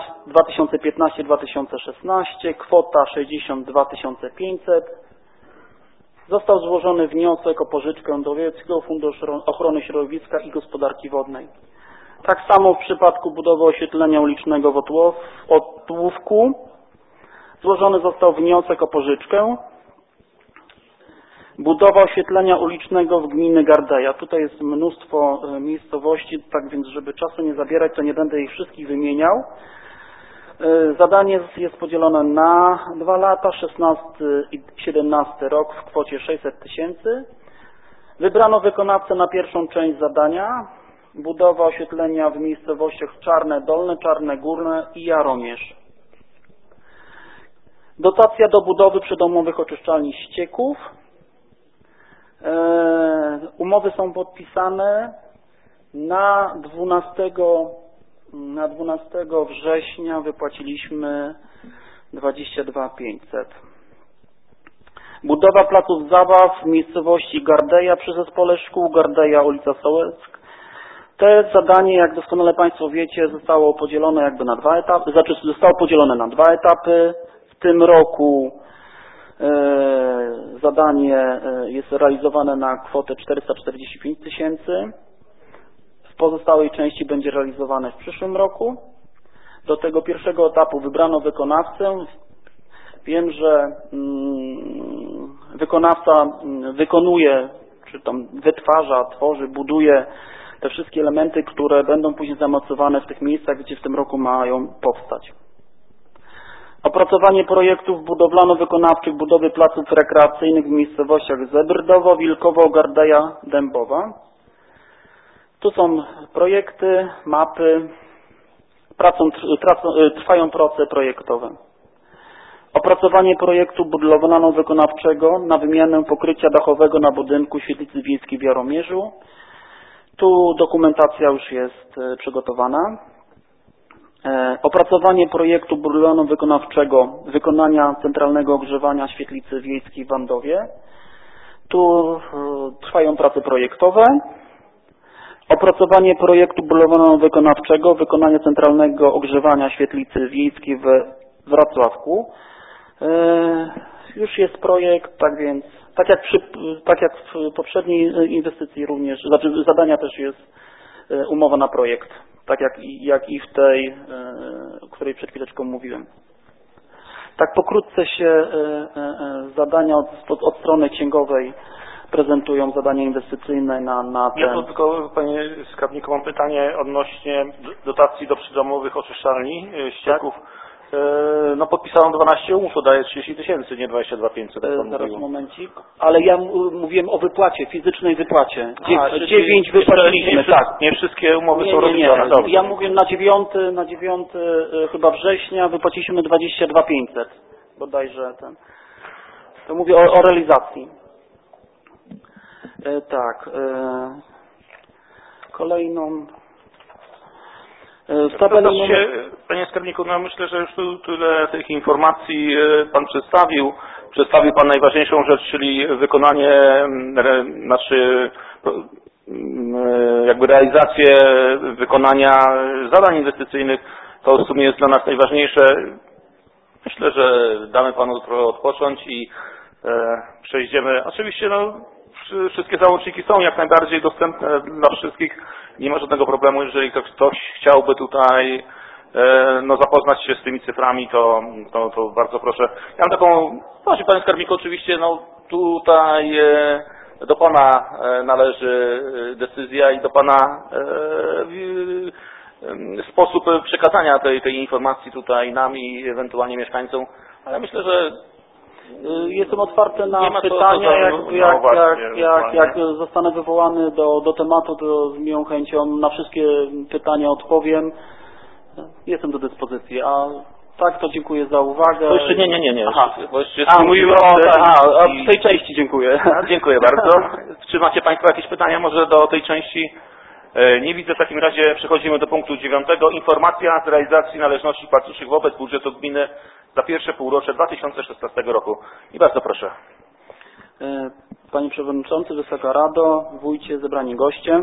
2015-2016. Kwota 62 500. Został złożony wniosek o pożyczkę do Wojewódzkiego Funduszu Ochrony Środowiska i Gospodarki Wodnej. Tak samo w przypadku budowy oświetlenia ulicznego w Otłówku złożony został wniosek o pożyczkę. Budowa oświetlenia ulicznego w gminy Gardeja. Tutaj jest mnóstwo miejscowości, tak więc żeby czasu nie zabierać, to nie będę ich wszystkich wymieniał. Zadanie jest podzielone na 2 lata, 16 i 17 rok w kwocie 600 000. Wybrano wykonawcę na pierwszą część zadania. Budowa oświetlenia w miejscowościach Czarne Dolne, Czarne Górne i Jaromierz. Dotacja do budowy przydomowych oczyszczalni ścieków. Umowy są podpisane na 12 września wypłaciliśmy 22 500. Budowa placów zabaw w miejscowości Gardeja przy zespole szkół Gardeja ulica Sołecka. To zadanie, jak doskonale Państwo wiecie, zostało podzielone na 2 etapy, zostało podzielone na 2 etapy. W tym roku zadanie jest realizowane na kwotę 445 000. W pozostałej części będzie realizowane w przyszłym roku. Do tego pierwszego etapu wybrano wykonawcę. Wiem, że wykonawca wykonuje, czy tam wytwarza, tworzy, buduje te wszystkie elementy, które będą później zamocowane w tych miejscach, gdzie w tym roku mają powstać. Opracowanie projektów budowlano-wykonawczych budowy placów rekreacyjnych w miejscowościach Zebrdowo, Wilkowo, Gardeja, Dębowa. Tu są projekty, mapy, trwają prace projektowe. Opracowanie projektu budowlano-wykonawczego na wymianę pokrycia dachowego na budynku świetlicy wiejskiej w Jaromierzu. Tu dokumentacja już jest przygotowana. Opracowanie projektu budowlano-wykonawczego wykonania centralnego ogrzewania świetlicy wiejskiej w Wandowie. Tu trwają prace projektowe. Opracowanie projektu budowlano-wykonawczego wykonania centralnego ogrzewania świetlicy wiejskiej we Wrocławku. Już jest projekt, tak więc, tak jak w poprzedniej inwestycji również, znaczy zadania też jest umowa na projekt, tak jak i w tej, o której przed chwileczką mówiłem. Tak pokrótce się zadania od strony księgowej prezentują zadania inwestycyjne na ten... Ja to tylko, panie skarbniku, mam pytanie odnośnie dotacji do przydomowych oczyszczalni ścieków. No podpisałem 12 umów, to daje 30 000, nie 22 500. Zaraz momencik. Ale ja mówiłem o wypłacie, fizycznej wypłacie. 9 wypłaciliśmy, tak. Nie wszystkie umowy są rozliczone. Nie. Ja mówię na 9 chyba września wypłaciliśmy 22 500. Bodajże ten. To mówię o realizacji. Tak. Kolejną... Panie skarbniku, no myślę, że już tu tyle tych informacji pan przedstawił. Przedstawił pan najważniejszą rzecz, czyli wykonanie, jakby realizację wykonania zadań inwestycyjnych. To w sumie jest dla nas najważniejsze. Myślę, że damy panu trochę odpocząć i przejdziemy. Oczywiście wszystkie załączniki są jak najbardziej dostępne dla wszystkich. Nie ma żadnego problemu, jeżeli ktoś chciałby tutaj zapoznać się z tymi cyframi, to bardzo proszę. Ja mam taką, właśnie panie skarbniku, oczywiście tutaj do pana należy decyzja i do pana sposób przekazania tej informacji tutaj nam i ewentualnie mieszkańcom, ale myślę, że jestem otwarty na pytania, jak zostanę wywołany do tematu, to z miłą chęcią na wszystkie pytania odpowiem. Jestem do dyspozycji, a tak to dziękuję za uwagę. To jeszcze nie. Aha. W tej części dziękuję. Dziękuję bardzo. Czy macie państwo jakieś pytania może do tej części? Nie widzę, w takim razie przechodzimy do punktu 9. Informacja z realizacji należności płatniczych wobec budżetu gminy za pierwsze półrocze 2016 roku. I bardzo proszę. Panie Przewodniczący, Wysoka Rado, wójcie, zebrani goście.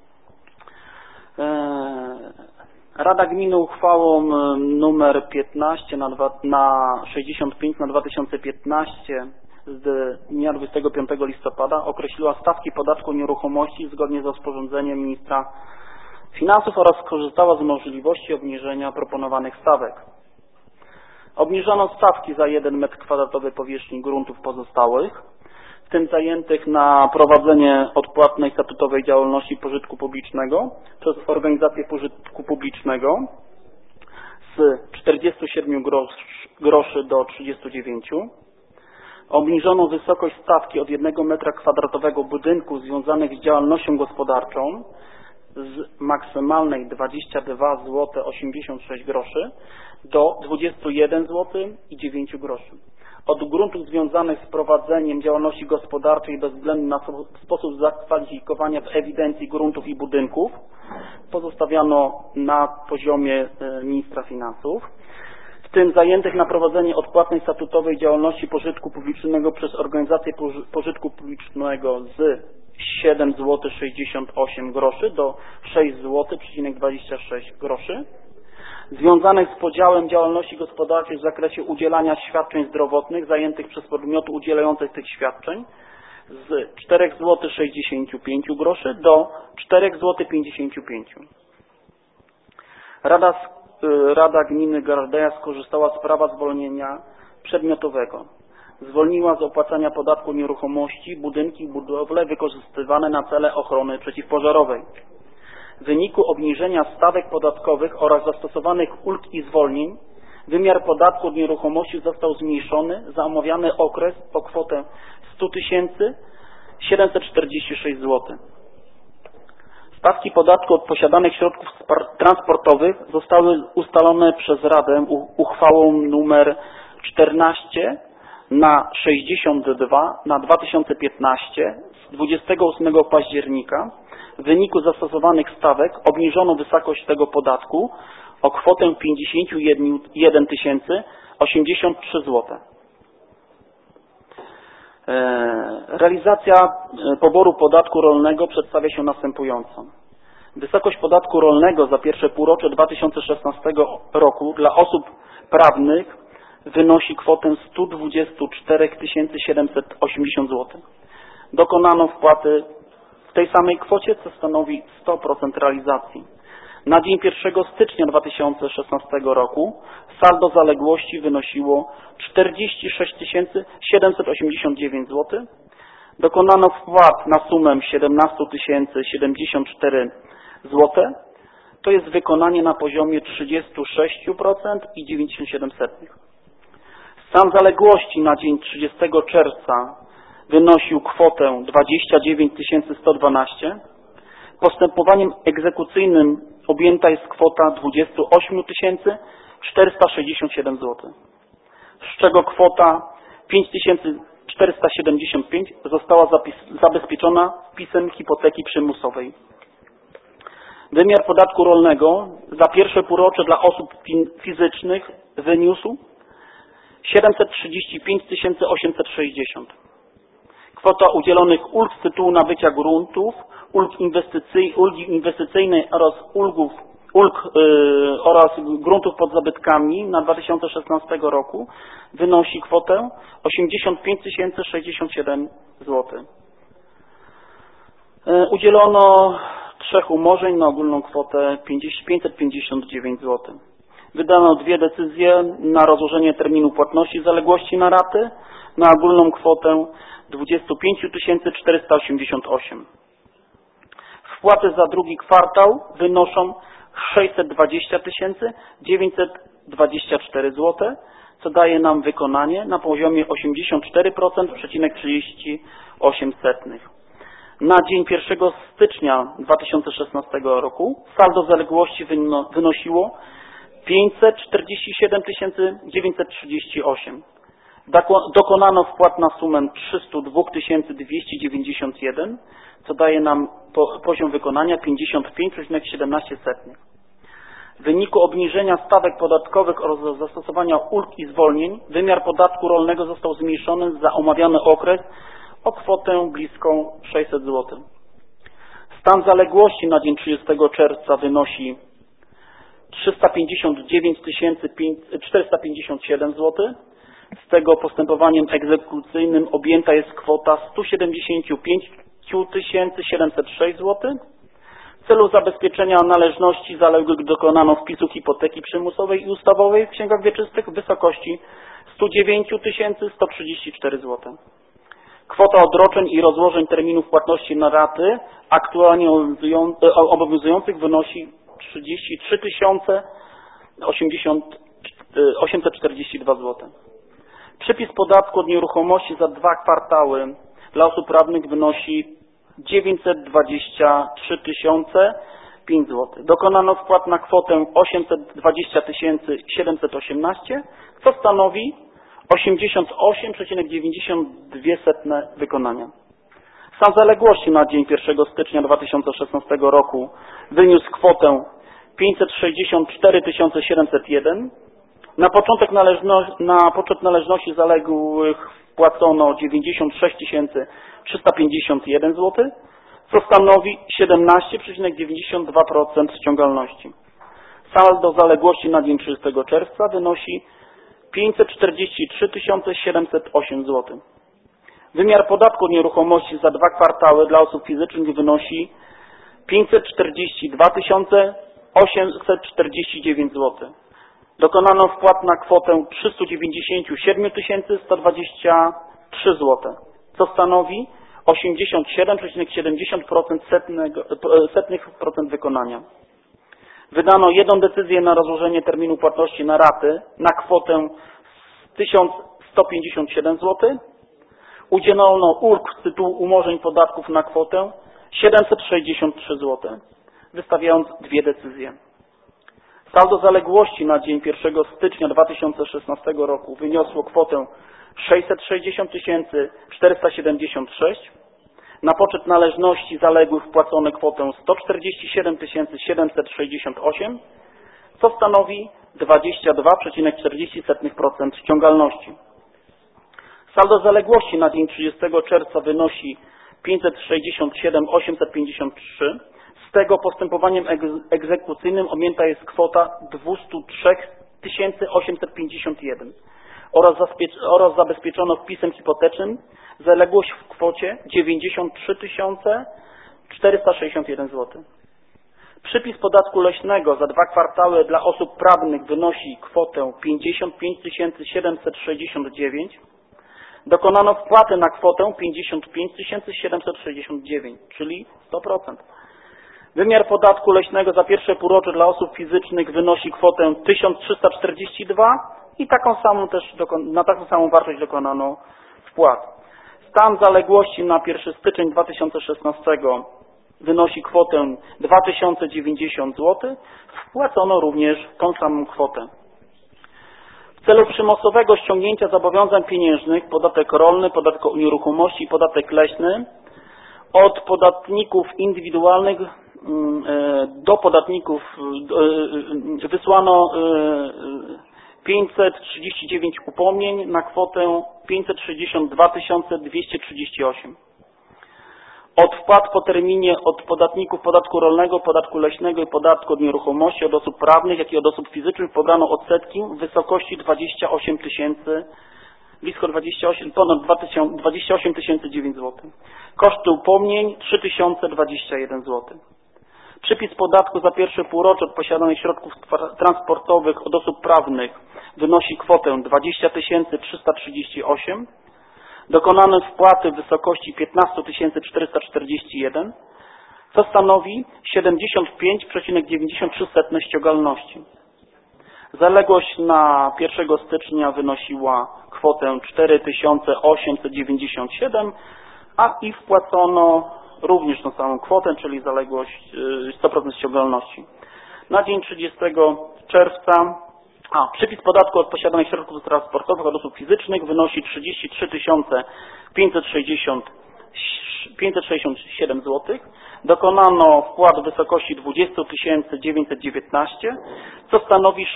Rada Gminy uchwałą numer 15 na 65 na 2015 z dnia 25 listopada określiła stawki podatku nieruchomości zgodnie z rozporządzeniem ministra finansów oraz skorzystała z możliwości obniżenia proponowanych stawek. Obniżono stawki za 1 m2 powierzchni gruntów pozostałych, w tym zajętych na prowadzenie odpłatnej statutowej działalności pożytku publicznego przez organizację pożytku publicznego z 47 groszy do 39. Obniżono wysokość stawki od 1 m2 budynku związanych z działalnością gospodarczą z maksymalnej 22 zł 86 groszy do 21 zł i 9 groszy. Od gruntów związanych z prowadzeniem działalności gospodarczej bez względu na sposób zakwalifikowania w ewidencji gruntów i budynków pozostawiano na poziomie ministra finansów, w tym zajętych na prowadzenie odpłatnej statutowej działalności pożytku publicznego przez organizację pożytku publicznego z 7 zł 68 groszy do 6 zł 26 groszy, związanych z podziałem działalności gospodarczej w zakresie udzielania świadczeń zdrowotnych zajętych przez podmioty udzielające tych świadczeń z 4 zł 65 groszy do 4 zł 55. Rada Gminy Gardeja skorzystała z prawa zwolnienia przedmiotowego. Zwolniła z opłacania podatku nieruchomości budynki i budowle wykorzystywane na cele ochrony przeciwpożarowej. W wyniku obniżenia stawek podatkowych oraz zastosowanych ulg i zwolnień wymiar podatku od nieruchomości został zmniejszony za omawiany okres o kwotę 100 746 zł. Stawki podatku od posiadanych środków transportowych zostały ustalone przez Radę uchwałą nr 14 na 62 na 2015 z 28 października. W wyniku zastosowanych stawek obniżono wysokość tego podatku o kwotę 51 083 zł. Realizacja poboru podatku rolnego przedstawia się następująco. Wysokość podatku rolnego za pierwsze półrocze 2016 roku dla osób prawnych wynosi kwotę 124 780 zł. Dokonano wpłaty w tej samej kwocie, co stanowi 100% realizacji. Na dzień 1 stycznia 2016 roku saldo zaległości wynosiło 46 789 zł. Dokonano wpłat na sumę 17 074 zł. To jest wykonanie na poziomie 36% i 97%. Stan zaległości na dzień 30 czerwca wynosił kwotę 29 112. Postępowaniem egzekucyjnym objęta jest kwota 28 467 zł, z czego kwota 5475 została zabezpieczona wpisem hipoteki przymusowej. Wymiar podatku rolnego za pierwsze półrocze dla osób fizycznych wyniósł 735 860. Kwota udzielonych ulg z tytułu nabycia gruntów, ulgi inwestycyjnej oraz oraz gruntów pod zabytkami na 2016 roku wynosi kwotę 85 067 zł. Udzielono 3 umorzeń na ogólną kwotę 559 zł. Wydano 2 decyzje na rozłożenie terminu płatności zaległości na raty na ogólną kwotę 25 488. Wpłaty za drugi kwartał wynoszą 620 924 zł, co daje nam wykonanie na poziomie 84,38%. Na dzień 1 stycznia 2016 roku saldo zaległości wynosiło 547 938. Dokonano wpłat na sumę 302 291, co daje nam poziom wykonania 55,17%. W wyniku obniżenia stawek podatkowych oraz zastosowania ulg i zwolnień wymiar podatku rolnego został zmniejszony za omawiany okres o kwotę bliską 600 zł. Stan zaległości na dzień 30 czerwca wynosi 359 457 zł. Z tego postępowaniem egzekucyjnym objęta jest kwota 175 706 zł. W celu zabezpieczenia należności zaległych dokonano wpisu hipoteki przymusowej i ustawowej w księgach wieczystych w wysokości 109 134 zł. Kwota odroczeń i rozłożeń terminów płatności na raty aktualnie obowiązujących wynosi 33 842 zł. Przypis podatku od nieruchomości za 2 kwartały dla osób prawnych wynosi 923 005 zł. Dokonano wpłat na kwotę 820 718, co stanowi 88,92% wykonania. Stan zaległości na dzień 1 stycznia 2016 roku wyniósł kwotę 564 701. Na poczet należności zaległych wpłacono 96 351 zł, co stanowi 17,92% ściągalności. Saldo zaległości na dzień 30 czerwca wynosi 543 708 zł. Wymiar podatku od nieruchomości za 2 kwartały dla osób fizycznych wynosi 542 849 zł. Dokonano wpłat na kwotę 397 123 zł, co stanowi 87,70% wykonania. Wydano jedną decyzję na rozłożenie terminu płatności na raty na kwotę 1157 zł. Udzielono ulg z tytułu umorzeń podatków na kwotę 763 zł, wystawiając dwie decyzje. Saldo zaległości na dzień 1 stycznia 2016 roku wyniosło kwotę 660 476. Na poczet należności zaległych wpłacono kwotę 147 768, co stanowi 22,40% ściągalności. Saldo zaległości na dzień 30 czerwca wynosi 567 853. Z tego postępowaniem egzekucyjnym objęta jest kwota 203 851 oraz zabezpieczono wpisem hipotecznym zaległość w kwocie 93 461 zł. Przypis podatku leśnego za 2 kwartały dla osób prawnych wynosi kwotę 55 769. Dokonano wpłaty na kwotę 55 769, czyli 100%. Wymiar podatku leśnego za pierwsze półrocze dla osób fizycznych wynosi kwotę 1342 i na taką samą wartość dokonano wpłat. Stan zaległości na 1 styczeń 2016 wynosi kwotę 2090 zł. Wpłacono również tą samą kwotę. W celu przymusowego ściągnięcia zobowiązań pieniężnych podatek rolny, podatek od nieruchomości i podatek leśny od podatników indywidualnych do podatników wysłano 539 upomnień na kwotę 562 238. Od wpłat po terminie od podatników podatku rolnego, podatku leśnego i podatku od nieruchomości od osób prawnych, jak i od osób fizycznych pobrano odsetki w wysokości 28 tysięcy, blisko 28, ponad 28 900 zł. Koszty upomnień 3021 zł. Przypis podatku za pierwsze półrocze od posiadanych środków transportowych od osób prawnych wynosi kwotę 20 338. Dokonane wpłaty w wysokości 15 441, co stanowi 75,93% ściągalności. Zaległość na 1 stycznia wynosiła kwotę 4897, a i wpłacono również tą samą kwotę, czyli zaległość 100% ściągalności. Na dzień 30 czerwca przypis podatku od posiadanych środków transportowych od osób fizycznych wynosi 33 567 zł. Dokonano wpłat w wysokości 20 919, co stanowi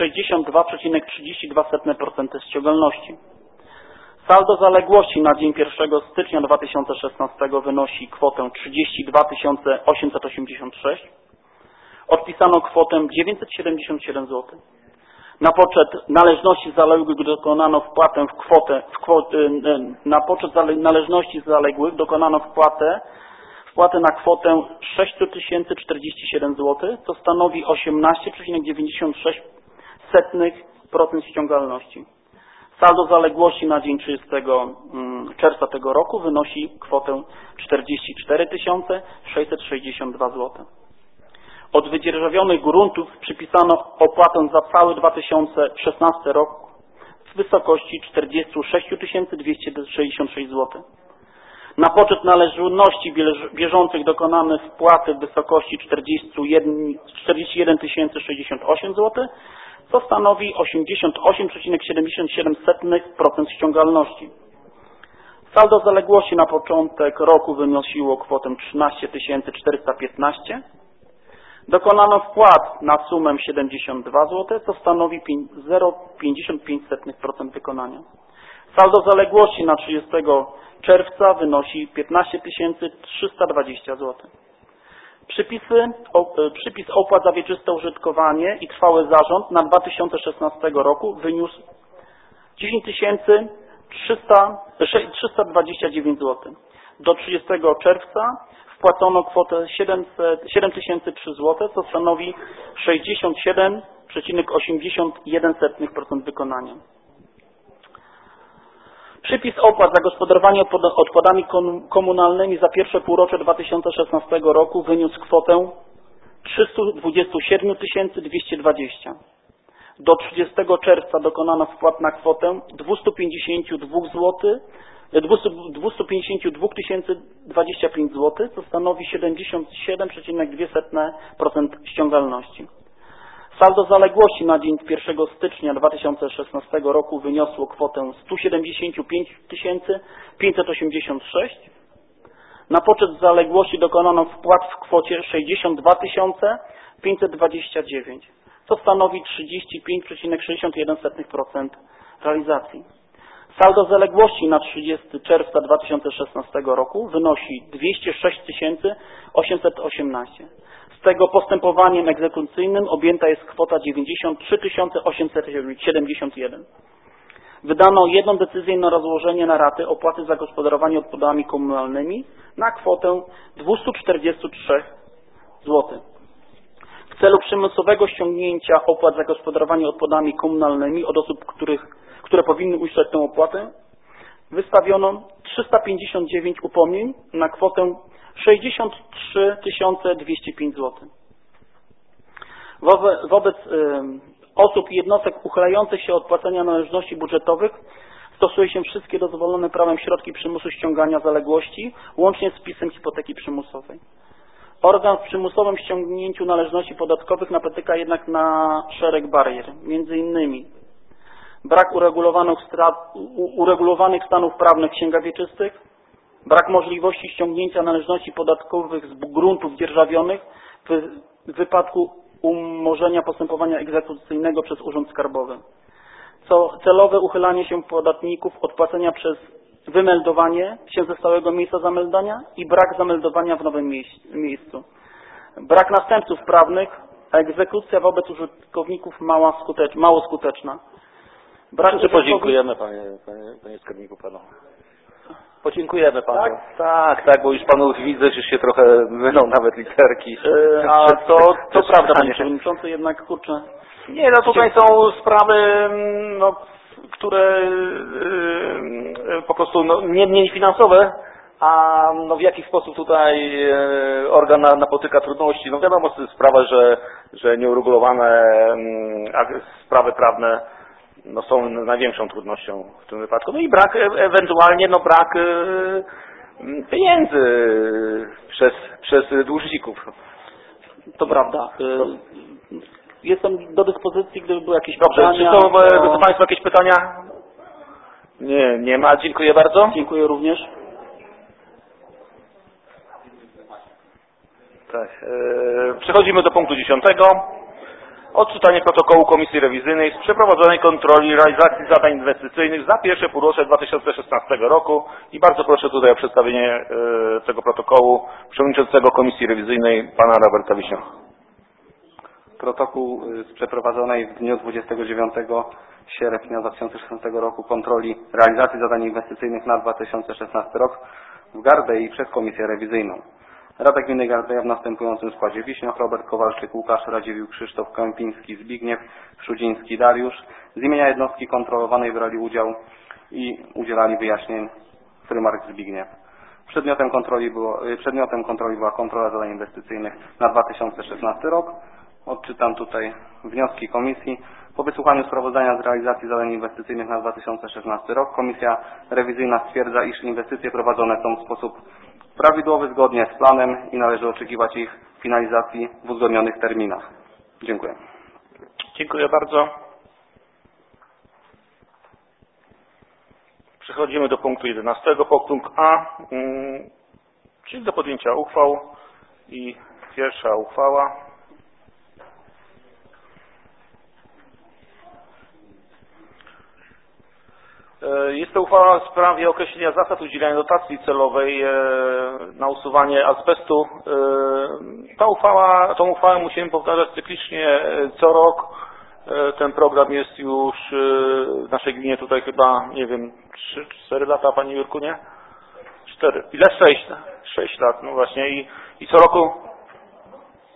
62,32% ściągalności. Saldo zaległości na dzień 1 stycznia 2016 wynosi kwotę 32 886. Odpisano kwotę 977 zł. Na poczet należności zaległych dokonano wpłatę na poczet należności zaległych dokonano wpłatę na kwotę 6047 zł, co stanowi 18,96% ściągalności. Saldo zaległości na dzień 30 czerwca tego roku wynosi kwotę 44 662 zł. Od wydzierżawionych gruntów przypisano opłatę za cały 2016 rok w wysokości 46 266 zł. Na poczet należności bieżących dokonane wpłaty w wysokości 41 068 zł, co stanowi 88,77% ściągalności. Saldo zaległości na początek roku wynosiło kwotę 13 415. Dokonano wpłat na sumę 72 zł, co stanowi 0,55% wykonania. Saldo zaległości na 30 czerwca wynosi 15 320 zł. Przypis opłat za wieczyste użytkowanie i trwały zarząd na 2016 roku wyniósł 10 329 zł. Do 30 czerwca wpłacono kwotę 7003 zł, co stanowi 67,81% wykonania. Przypis opłat za gospodarowanie odpadami komunalnymi za pierwsze półrocze 2016 roku wyniósł kwotę 327 220. Do 30 czerwca dokonano wpłat na kwotę 252 025 zł, co stanowi 77,2% ściągalności. Saldo zaległości na dzień 1 stycznia 2016 roku wyniosło kwotę 175 586. Na poczet zaległości dokonano wpłat w kwocie 62 529, co stanowi 35,61% realizacji. Saldo zaległości na 30 czerwca 2016 roku wynosi 206 818. Z tego postępowaniem egzekucyjnym objęta jest kwota 93 871. Wydano jedną decyzję na rozłożenie na raty opłaty za gospodarowanie odpadami komunalnymi na kwotę 243 zł. W celu przymusowego ściągnięcia opłat za gospodarowanie odpadami komunalnymi od osób, które powinny uiszczać tę opłatę, wystawiono 359 upomnień na kwotę 63 205 zł. Wobec osób i jednostek uchylających się od płacenia należności budżetowych stosuje się wszystkie dozwolone prawem środki przymusu ściągania zaległości, łącznie z wpisem hipoteki przymusowej. Organ w przymusowym ściągnięciu należności podatkowych napotyka jednak na szereg barier, między innymi brak uregulowanych stanów prawnych księgach wieczystych, brak możliwości ściągnięcia należności podatkowych z gruntów dzierżawionych w wypadku umorzenia postępowania egzekucyjnego przez Urząd Skarbowy. Celowe uchylanie się podatników od płacenia przez wymeldowanie się ze stałego miejsca zameldania i brak zameldowania w nowym miejscu. Brak następców prawnych, a egzekucja wobec użytkowników mało skuteczna. Podziękujemy panie skarbniku panu. Podziękujemy panu. Tak, bo już panu widzę, że się trochę mylą nawet literki. A to prawda, panie przewodniczący, jednak kurczę. Nie, no tutaj są sprawy, no, które po prostu nie finansowe, a no, w jaki sposób tutaj organ napotyka trudności. No wiadomo, to jest sprawa, że nieuregulowane sprawy prawne no, są największą trudnością w tym wypadku. No i brak, ewentualnie brak pieniędzy przez dłużników. To prawda. Jestem do dyspozycji, gdyby były jakieś pytania. Dobrze, czy są do Państwa jakieś pytania? Nie ma. Dziękuję bardzo. Dziękuję również. Tak. Przechodzimy do punktu 10. Odczytanie protokołu Komisji Rewizyjnej z przeprowadzonej kontroli realizacji zadań inwestycyjnych za pierwsze półrocze 2016 roku i bardzo proszę tutaj o przedstawienie tego protokołu przewodniczącego Komisji Rewizyjnej pana Roberta Wiśniaka. Protokół z przeprowadzonej w dniu 29 sierpnia 2016 roku kontroli realizacji zadań inwestycyjnych na 2016 rok w Gardei przez Komisję Rewizyjną. Rada Gminy Gardeja w następującym składzie: Wiśnioch, Robert Kowalczyk, Łukasz Radziwiłł, Krzysztof Kępiński, Zbigniew Szudziński, Dariusz. Z imienia jednostki kontrolowanej brali udział i udzielali wyjaśnień Frymark Zbigniew. Przedmiotem kontroli była kontrola zadań inwestycyjnych na 2016 rok. Odczytam tutaj wnioski komisji. Po wysłuchaniu sprawozdania z realizacji zadań inwestycyjnych na 2016 rok Komisja Rewizyjna stwierdza, iż inwestycje prowadzone są w sposób prawidłowy, zgodnie z planem i należy oczekiwać ich finalizacji w uzgodnionych terminach. Dziękuję. Dziękuję bardzo. Przechodzimy do punktu 11. Punkt A, czyli do podjęcia uchwał. I pierwsza uchwała. Jest to uchwała w sprawie określenia zasad udzielania dotacji celowej na usuwanie azbestu. Tą uchwałę musimy powtarzać cyklicznie co rok. Ten program jest już w naszej gminie tutaj chyba, nie wiem, 3-4 lata, Panie Jurku, nie? 4. Ile? 6 lat, no właśnie. I co roku?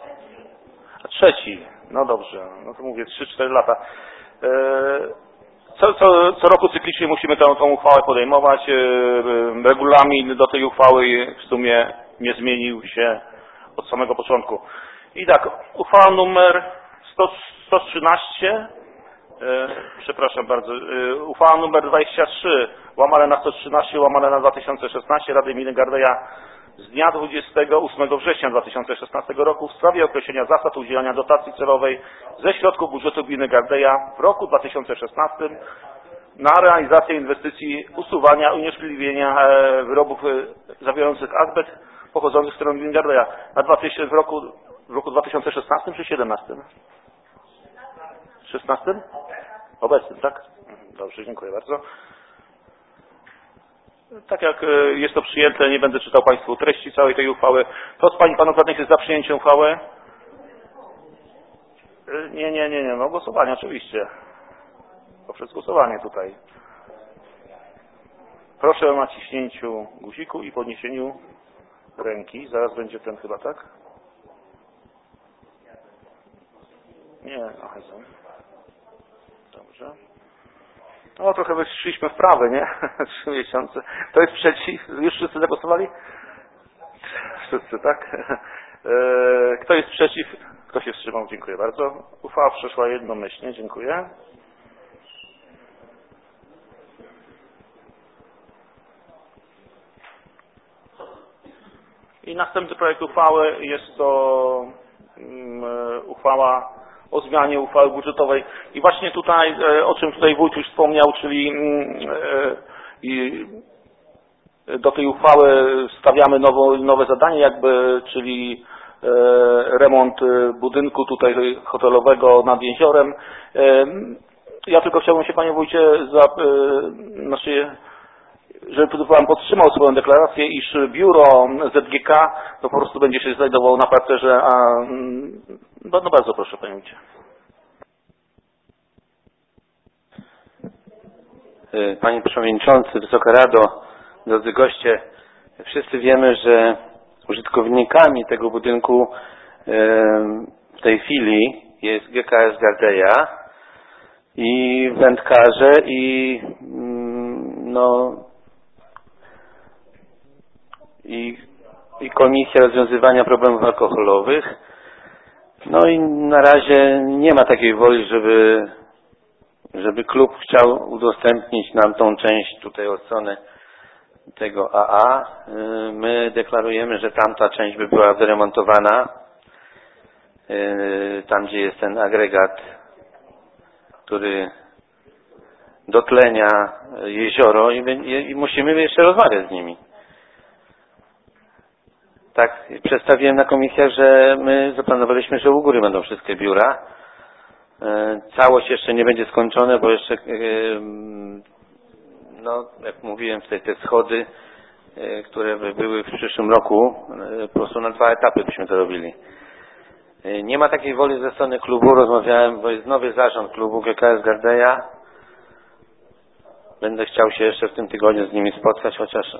A trzeci. No dobrze, no to mówię 3-4 lata. co roku cyklicznie musimy tą uchwałę podejmować. Regulamin do tej uchwały w sumie nie zmienił się od samego początku. I tak, uchwała numer 113, przepraszam bardzo, uchwała numer 23, łamane na 113, łamane na 2016 Rady Gminy Gardeja z dnia 28 września 2016 roku w sprawie określenia zasad udzielania dotacji celowej ze środków budżetu gminy Gardeja w roku 2016 na realizację inwestycji usuwania, unieszkodliwienia wyrobów zawierających azbest pochodzących z terenu gminy Gardeja w roku 2016 czy 2017? 16? Obecnym, tak? Dobrze, dziękuję bardzo. Tak jak jest to przyjęte, nie będę czytał Państwu treści całej tej uchwały. Kto z Pań i Panów Radnych jest za przyjęciem uchwały? Nie. No głosowanie oczywiście. Poprzez głosowanie tutaj. Proszę o naciśnięciu guziku i podniesieniu ręki. Zaraz będzie ten chyba, tak? Nie, aha, dobrze. No trochę wyszliśmy w prawe, nie? 3 miesiące. To jest przeciw? Już wszyscy zagłosowali? Wszyscy, tak? Kto jest przeciw? Kto się wstrzymał? Dziękuję bardzo. Uchwała przeszła jednomyślnie. Dziękuję. I następny projekt uchwały jest to uchwała o zmianie uchwały budżetowej. I właśnie tutaj, o czym tutaj wójt już wspomniał, czyli do tej uchwały stawiamy nowe zadanie czyli remont budynku tutaj hotelowego nad jeziorem. Ja tylko chciałbym się, panie wójcie, żeby Pan podtrzymał swoją deklarację, iż biuro ZGK to po prostu będzie się znajdowało na parterze, no bardzo proszę, panie wójcie. Panie Przewodniczący, Wysoka Rado, drodzy goście, wszyscy wiemy, że użytkownikami tego budynku w tej chwili jest GKS Gardeja i wędkarze i Komisja Rozwiązywania Problemów Alkoholowych. No i na razie nie ma takiej woli, żeby klub chciał udostępnić nam tą część tutaj od strony tego AA. My deklarujemy, że tamta część by była wyremontowana, tam gdzie jest ten agregat, który dotlenia jezioro i musimy jeszcze rozmawiać z nimi. Tak, przedstawiłem na komisjach, że my zaplanowaliśmy, że u góry będą wszystkie biura. Całość jeszcze nie będzie skończona, bo jeszcze, jak mówiłem, te schody, które by były w przyszłym roku, po prostu na 2 etapy byśmy to robili. Nie ma takiej woli ze strony klubu, rozmawiałem, bo jest nowy zarząd klubu GKS Gardeja. Będę chciał się jeszcze w tym tygodniu z nimi spotkać, chociaż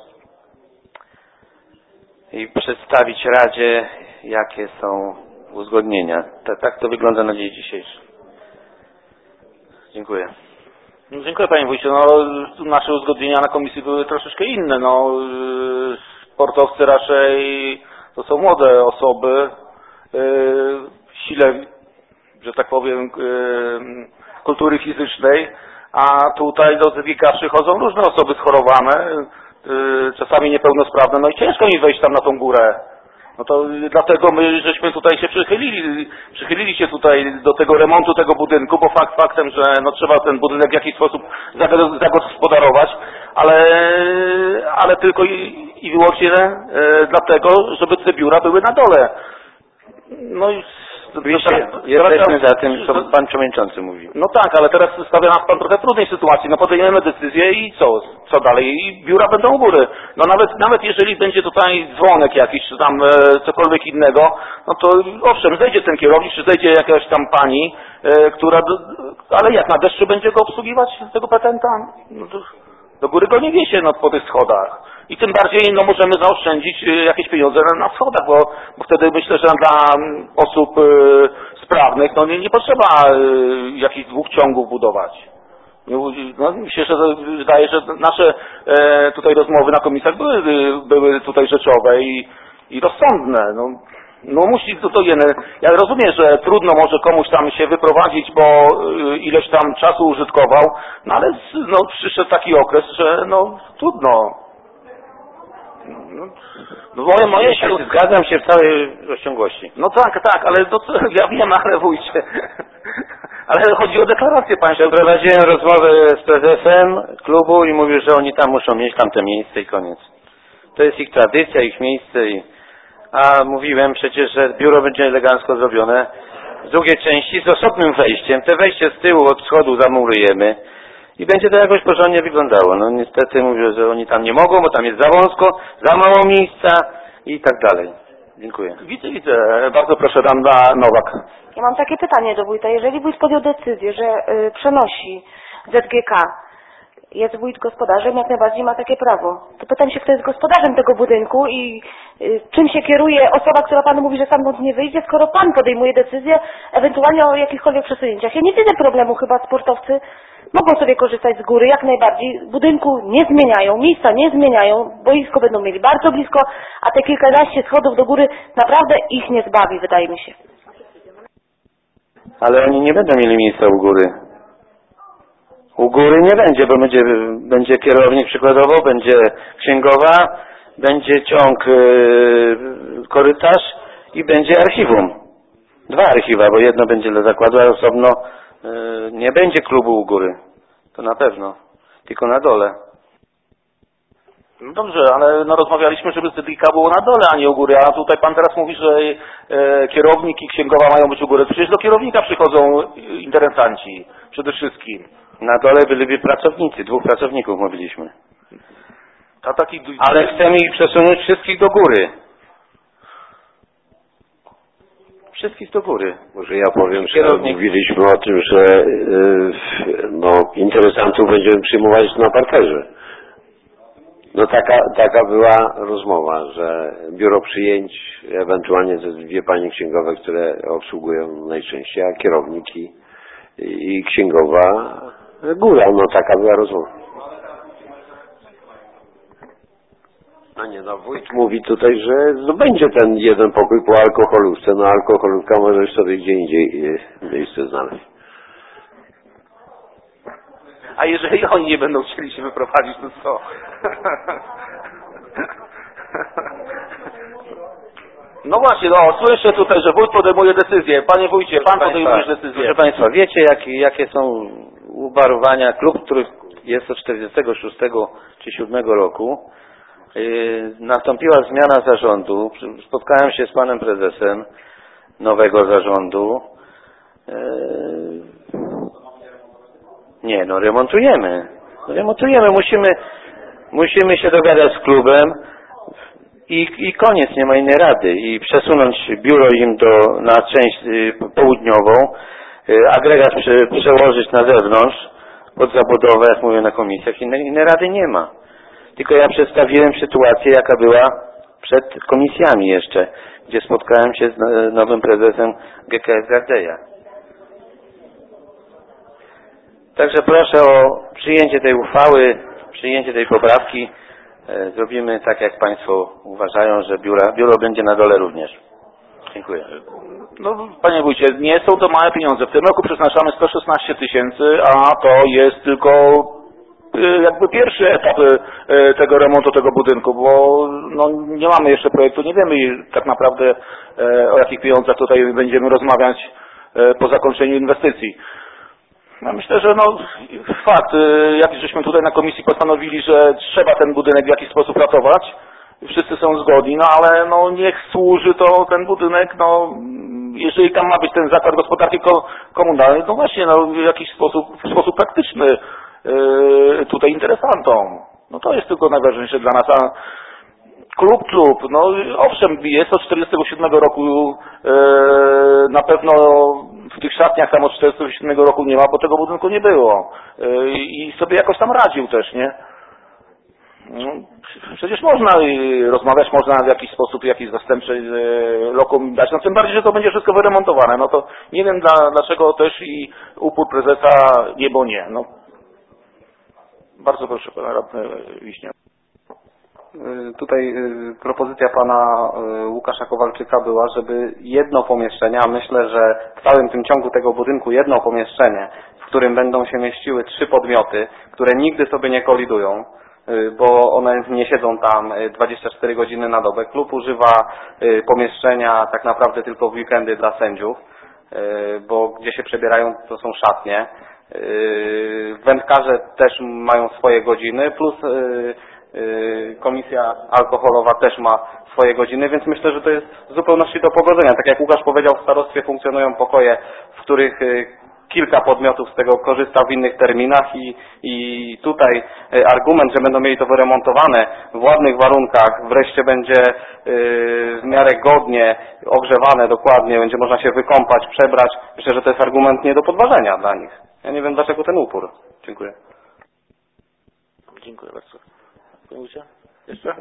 i przedstawić Radzie, jakie są uzgodnienia. Tak to wygląda na dzień dzisiejszy. Dziękuję. Dziękuję, panie wójcie. Nasze uzgodnienia na komisji były troszeczkę inne. Sportowcy raczej to są młode osoby w sile, że tak powiem, kultury fizycznej, a tutaj do ZGK przychodzą różne osoby schorowane, czasami niepełnosprawne, i ciężko mi wejść tam na tą górę. To dlatego my żeśmy tutaj się przychylili się tutaj do tego remontu tego budynku, bo faktem, że trzeba ten budynek w jakiś sposób zagospodarować, ale tylko i wyłącznie dlatego, żeby te biura były na dole. Jesteśmy za tym, co pan przewodniczący mówi. No tak, ale teraz stawia nas pan trochę w trudnej sytuacji. Podejmiemy decyzję i co dalej? I biura będą u góry. Nawet jeżeli będzie tutaj dzwonek jakiś, czy tam cokolwiek innego, to owszem, zejdzie ten kierownik, czy zejdzie jakaś tam pani, ale jak na deszczu będzie go obsługiwać, tego petenta? Do góry go nie wiesie po tych schodach. I tym bardziej możemy zaoszczędzić jakieś pieniądze na schodach, bo wtedy myślę, że dla osób sprawnych nie potrzeba jakichś 2 ciągów budować. No, mi się wydaje, że nasze tutaj rozmowy na komisjach były tutaj rzeczowe i rozsądne. No musi to jedno. Ja rozumiem, że trudno może komuś tam się wyprowadzić, bo ileś tam czasu użytkował, no ale przyszedł taki okres, że trudno. Moje się zgadzam się w całej rozciągłości. No tak, ale ja wiem, ale wójcie. Ale chodzi o deklarację państwa. Przeprowadziłem rozmowę z prezesem klubu i mówił, że oni tam muszą mieć tamte miejsce i koniec. To jest ich tradycja, ich miejsce a mówiłem przecież, że biuro będzie elegancko zrobione w drugiej części z osobnym wejściem. Te wejście z tyłu od schodu zamurujemy i będzie to jakoś porządnie wyglądało. No niestety mówię, że oni tam nie mogą, bo tam jest za wąsko, za mało miejsca i tak dalej. Dziękuję. Widzę. Bardzo proszę, Randa Nowak. Ja mam takie pytanie do wójta. Jeżeli wójt podjął decyzję, że przenosi ZGK, jest wójt gospodarzem, jak najbardziej ma takie prawo. To pytam się, kto jest gospodarzem tego budynku i czym się kieruje osoba, która panu mówi, że stamtąd nie wyjdzie, skoro pan podejmuje decyzję ewentualnie o jakichkolwiek przesunięciach. Ja nie widzę problemu, chyba sportowcy mogą sobie korzystać z góry, jak najbardziej. Budynku nie zmieniają, miejsca nie zmieniają, boisko będą mieli bardzo blisko, a te kilkanaście schodów do góry naprawdę ich nie zbawi, wydaje mi się. Ale oni nie będą mieli miejsca u góry. U góry nie będzie, bo będzie kierownik przykładowo, będzie księgowa, będzie ciąg, korytarz i będzie archiwum. 2 archiwa, bo jedno będzie dla zakładu, a osobno nie będzie klubu u góry. To na pewno. Tylko na dole. No dobrze, ale rozmawialiśmy, żeby ZGK było na dole, a nie u góry, a tutaj pan teraz mówi, że kierownik i księgowa mają być u góry. Przecież do kierownika przychodzą interesanci przede wszystkim. Na dole byliby pracownicy, 2 pracowników mówiliśmy. Ale chcemy ich przesunąć wszystkich do góry. Wszystkich do góry. Może ja powiem, że mówiliśmy o tym, że interesantów będziemy przyjmować na parterze. No taka była rozmowa, że biuro przyjęć, ewentualnie te 2 panie księgowe, które obsługują najczęściej, a kierownik i księgowa góra. No taka była rozmowa. No nie, wójt mówi tutaj, że będzie ten jeden pokój po alkoholówce. No alkoholówka możesz sobie gdzie indziej miejsce znaleźć. A jeżeli oni nie będą chcieli się wyprowadzić, to co? No właśnie, słyszę tutaj, że wójt podejmuje decyzję. Panie wójcie, pan podejmuje decyzję. Proszę państwa, wiecie jakie są ubarwowania? Klub, który jest od 46 czy 7 roku, nastąpiła zmiana zarządu. Spotkałem się z panem prezesem nowego zarządu. Nie, remontujemy. Musimy się dogadać z klubem i koniec, nie ma innej rady. I przesunąć biuro im na część południową, agregat przełożyć na zewnątrz, pod zabudowę, jak mówię na komisjach, innej rady nie ma. Tylko ja przedstawiłem sytuację, jaka była przed komisjami jeszcze, gdzie spotkałem się z nowym prezesem GKS Gardeja. Także proszę o przyjęcie tej uchwały, przyjęcie tej poprawki. Zrobimy tak, jak państwo uważają, że biuro będzie na dole również. Dziękuję. No, panie wójcie, nie są to małe pieniądze. W tym roku przeznaczamy 116 000, a to jest tylko jakby pierwszy etap tego remontu tego budynku, bo nie mamy jeszcze projektu, nie wiemy tak naprawdę o jakich pieniądzach tutaj będziemy rozmawiać po zakończeniu inwestycji. Ja myślę, że fakt, jak żeśmy tutaj na komisji postanowili, że trzeba ten budynek w jakiś sposób ratować, wszyscy są zgodni, ale niech służy to ten budynek, jeżeli tam ma być ten zakład gospodarki komunalnej, właśnie w jakiś sposób praktyczny tutaj interesantom. To jest tylko najważniejsze dla nas, a klub, owszem, jest od 47 roku, na pewno w tych szatniach tam od 47 roku nie ma, bo tego budynku nie było. I sobie jakoś tam radził też, nie? Przecież można rozmawiać, można w jakiś sposób, jakiś zastępczy lokum dać, tym bardziej, że to będzie wszystko wyremontowane. To nie wiem dlaczego też i upór prezesa nie, bo nie. Bardzo proszę, pan radny Wiśnia. Tutaj propozycja pana Łukasza Kowalczyka była, żeby jedno pomieszczenie, a myślę, że w całym tym ciągu tego budynku jedno pomieszczenie, w którym będą się mieściły 3 podmioty, które nigdy sobie nie kolidują, bo one nie siedzą tam 24 godziny na dobę. Klub używa pomieszczenia tak naprawdę tylko w weekendy dla sędziów, bo gdzie się przebierają, to są szatnie. Wędkarze też mają swoje godziny, plus komisja alkoholowa też ma swoje godziny, więc myślę, że to jest w zupełności do pogodzenia. Tak jak Łukasz powiedział, w starostwie funkcjonują pokoje, w których kilka podmiotów z tego korzysta w innych terminach i tutaj argument, że będą mieli to wyremontowane w ładnych warunkach, wreszcie będzie w miarę godnie ogrzewane dokładnie, będzie można się wykąpać, przebrać, myślę, że to jest argument nie do podważenia dla nich. Ja nie wiem, dlaczego ten upór. Dziękuję. Dziękuję bardzo. Jeszcze?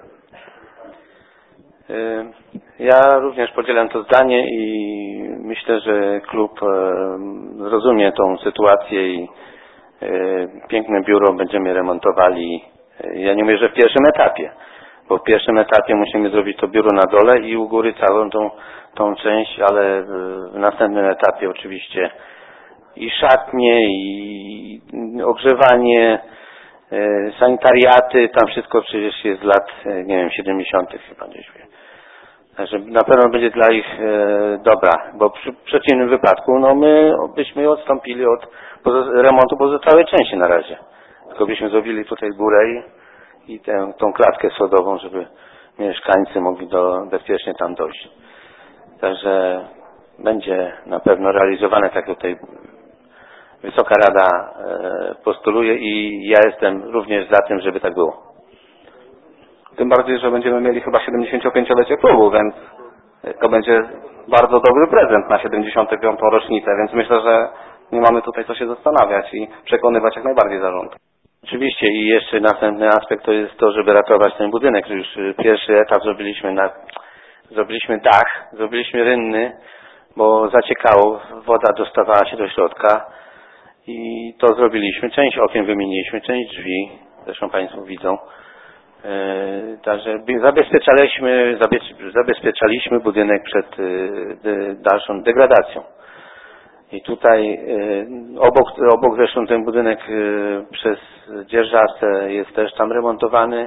Ja również podzielam to zdanie i myślę, że klub zrozumie tą sytuację i piękne biuro będziemy remontowali. Ja nie mówię, że w pierwszym etapie, bo w pierwszym etapie musimy zrobić to biuro na dole i u góry całą tą część, ale w następnym etapie oczywiście i szatnie, i ogrzewanie, sanitariaty, tam wszystko przecież jest z lat, nie wiem, 70. chyba gdzieś. Także na pewno będzie dla ich dobra, bo w przeciwnym wypadku no my byśmy odstąpili od remontu pozostałej części na razie. Tylko byśmy zrobili tutaj górę i tą klatkę schodową, żeby mieszkańcy mogli bezpiecznie tam dojść. Także będzie na pewno realizowane, tak tutaj Wysoka Rada postuluje i ja jestem również za tym, żeby tak było. Tym bardziej, że będziemy mieli chyba 75-lecie klubu, więc to będzie bardzo dobry prezent na 75. rocznicę, więc myślę, że nie mamy tutaj co się zastanawiać i przekonywać jak najbardziej zarząd. Oczywiście i jeszcze następny aspekt to jest to, żeby ratować ten budynek. Już pierwszy etap zrobiliśmy dach, zrobiliśmy rynny, bo zaciekało, woda dostawała się do środka i to zrobiliśmy. Część okien wymieniliśmy, część drzwi, zresztą Państwo widzą. Także zabezpieczaliśmy budynek przed dalszą degradacją. I tutaj obok zresztą ten budynek przez dzierżawcę jest też tam remontowany.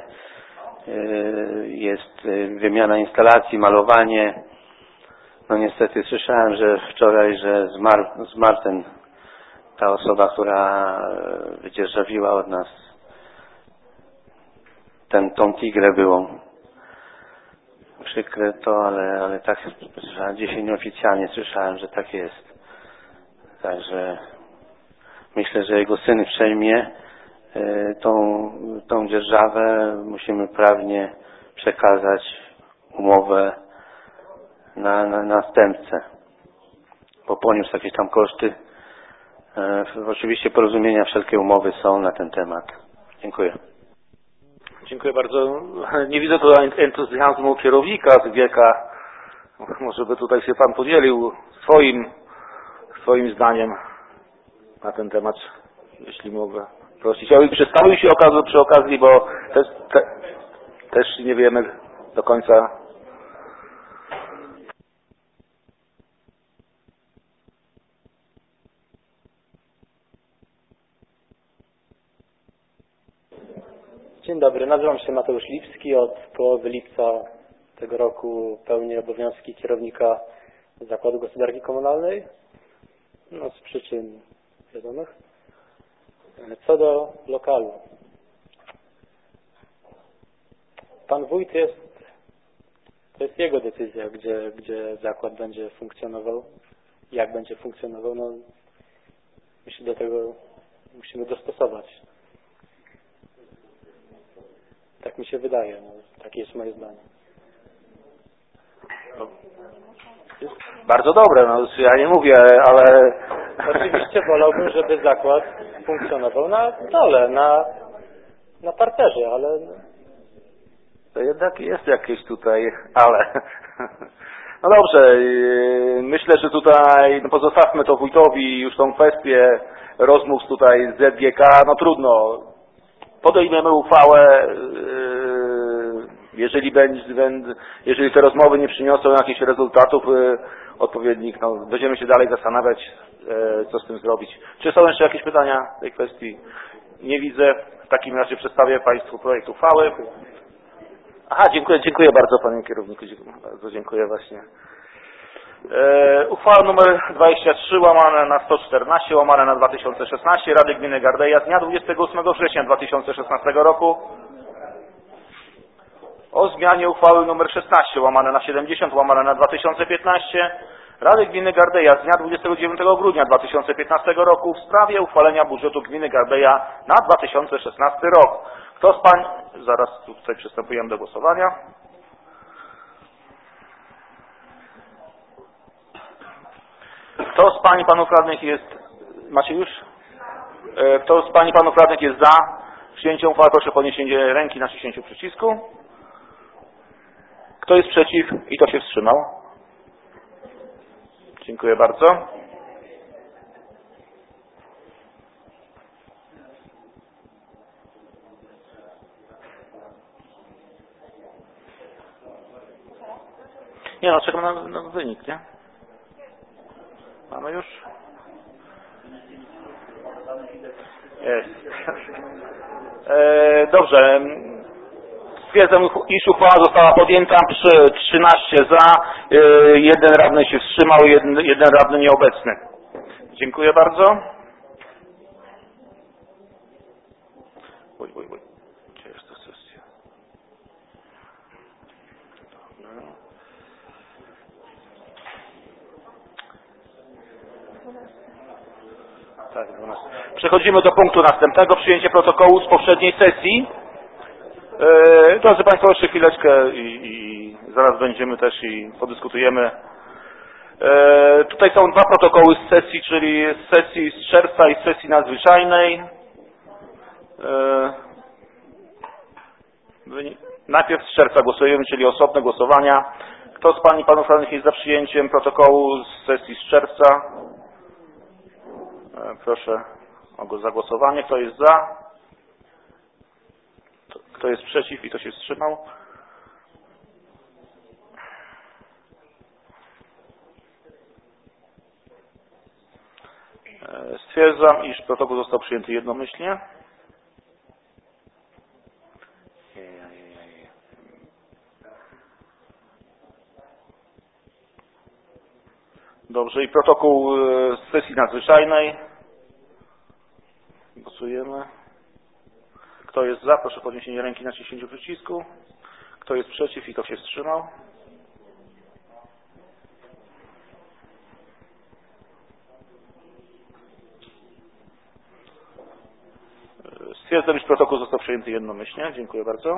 Jest wymiana instalacji, malowanie. No niestety słyszałem, że wczoraj, że zmarł ta osoba, która wydzierżawiła od nas tą tigrę byłą. Przykre to, ale tak dzisiaj nieoficjalnie słyszałem, że tak jest. Także myślę, że jego syn przejmie tą dzierżawę. Musimy prawnie przekazać umowę na następcę, bo poniósł jakieś tam koszty. Oczywiście porozumienia, wszelkie umowy są na ten temat. Dziękuję. Dziękuję bardzo. Nie widzę tutaj entuzjazmu kierownika z Gieka. Może by tutaj się Pan podzielił swoim zdaniem na ten temat, jeśli mogę prosić. Ja bym przedstawił się przy okazji, bo też nie wiemy do końca. Dzień dobry, nazywam się Mateusz Lipski. Od połowy lipca tego roku pełnię obowiązki kierownika Zakładu Gospodarki Komunalnej, no z przyczyn wiadomych. Co do lokalu. Pan wójt to jest jego decyzja, gdzie zakład będzie funkcjonował, jak będzie funkcjonował. No, my się do tego musimy dostosować. Tak mi się wydaje, no, takie jest moje zdanie. Bardzo dobre, no ja nie mówię, ale... Oczywiście wolałbym, żeby zakład funkcjonował na dole, na parterze, ale... To jednak jest jakieś tutaj, ale... No dobrze, myślę, że tutaj pozostawmy to wójtowi już tą kwestię rozmów tutaj z ZGK, no trudno. podejmiemy uchwałę, jeżeli te rozmowy nie przyniosą jakichś rezultatów odpowiednich, no, będziemy się dalej zastanawiać, co z tym zrobić. Czy są jeszcze jakieś pytania w tej kwestii? Nie widzę. W takim razie przedstawię Państwu projekt uchwały. Aha, dziękuję bardzo Panie Kierowniku, bardzo dziękuję właśnie. Uchwała nr 23 łamane na 114 łamane na 2016 Rady Gminy Gardeja z dnia 28 września 2016 roku o zmianie uchwały nr 16 łamane na 70 łamane na 2015 Rady Gminy Gardeja z dnia 29 grudnia 2015 roku w sprawie uchwalenia budżetu Gminy Gardeja na 2016 rok. Kto z pań... Zaraz tutaj przystępujemy do głosowania. Kto z pań i panów radnych jest... Macie już? Kto z pań i panów radnych jest za przyjęciem uchwały? Proszę o podniesienie ręki, naciśnięciu przycisku. Kto jest przeciw i kto się wstrzymał? Dziękuję bardzo. Nie no, czekam na wynik, nie? Mamy już? Jest. Dobrze. Stwierdzam, iż uchwała została podjęta przy 13 za, 1 radny się wstrzymał, 1 radny nieobecny. Dziękuję bardzo. Gdzie jest ta sesja? Tak, 12. Przechodzimy do punktu następnego. Przyjęcie protokołu z poprzedniej sesji. Drodzy Państwo, jeszcze chwileczkę i zaraz będziemy też i podyskutujemy. Tutaj są 2 protokoły z sesji, czyli z sesji z czerwca i z sesji nadzwyczajnej. Najpierw z czerwca głosujemy, czyli osobne głosowania. Kto z Pań i Panów radnych jest za przyjęciem protokołu z sesji z czerwca? Proszę o zagłosowanie. Kto jest za? Kto jest przeciw i kto się wstrzymał? Stwierdzam, iż protokół został przyjęty jednomyślnie. Dobrze, i protokół z sesji nadzwyczajnej. Głosujemy. Kto jest za? Proszę o podniesienie ręki, naciśnięciu przycisku. Kto jest przeciw i kto się wstrzymał? Stwierdzam, iż protokół został przyjęty jednomyślnie. Dziękuję bardzo.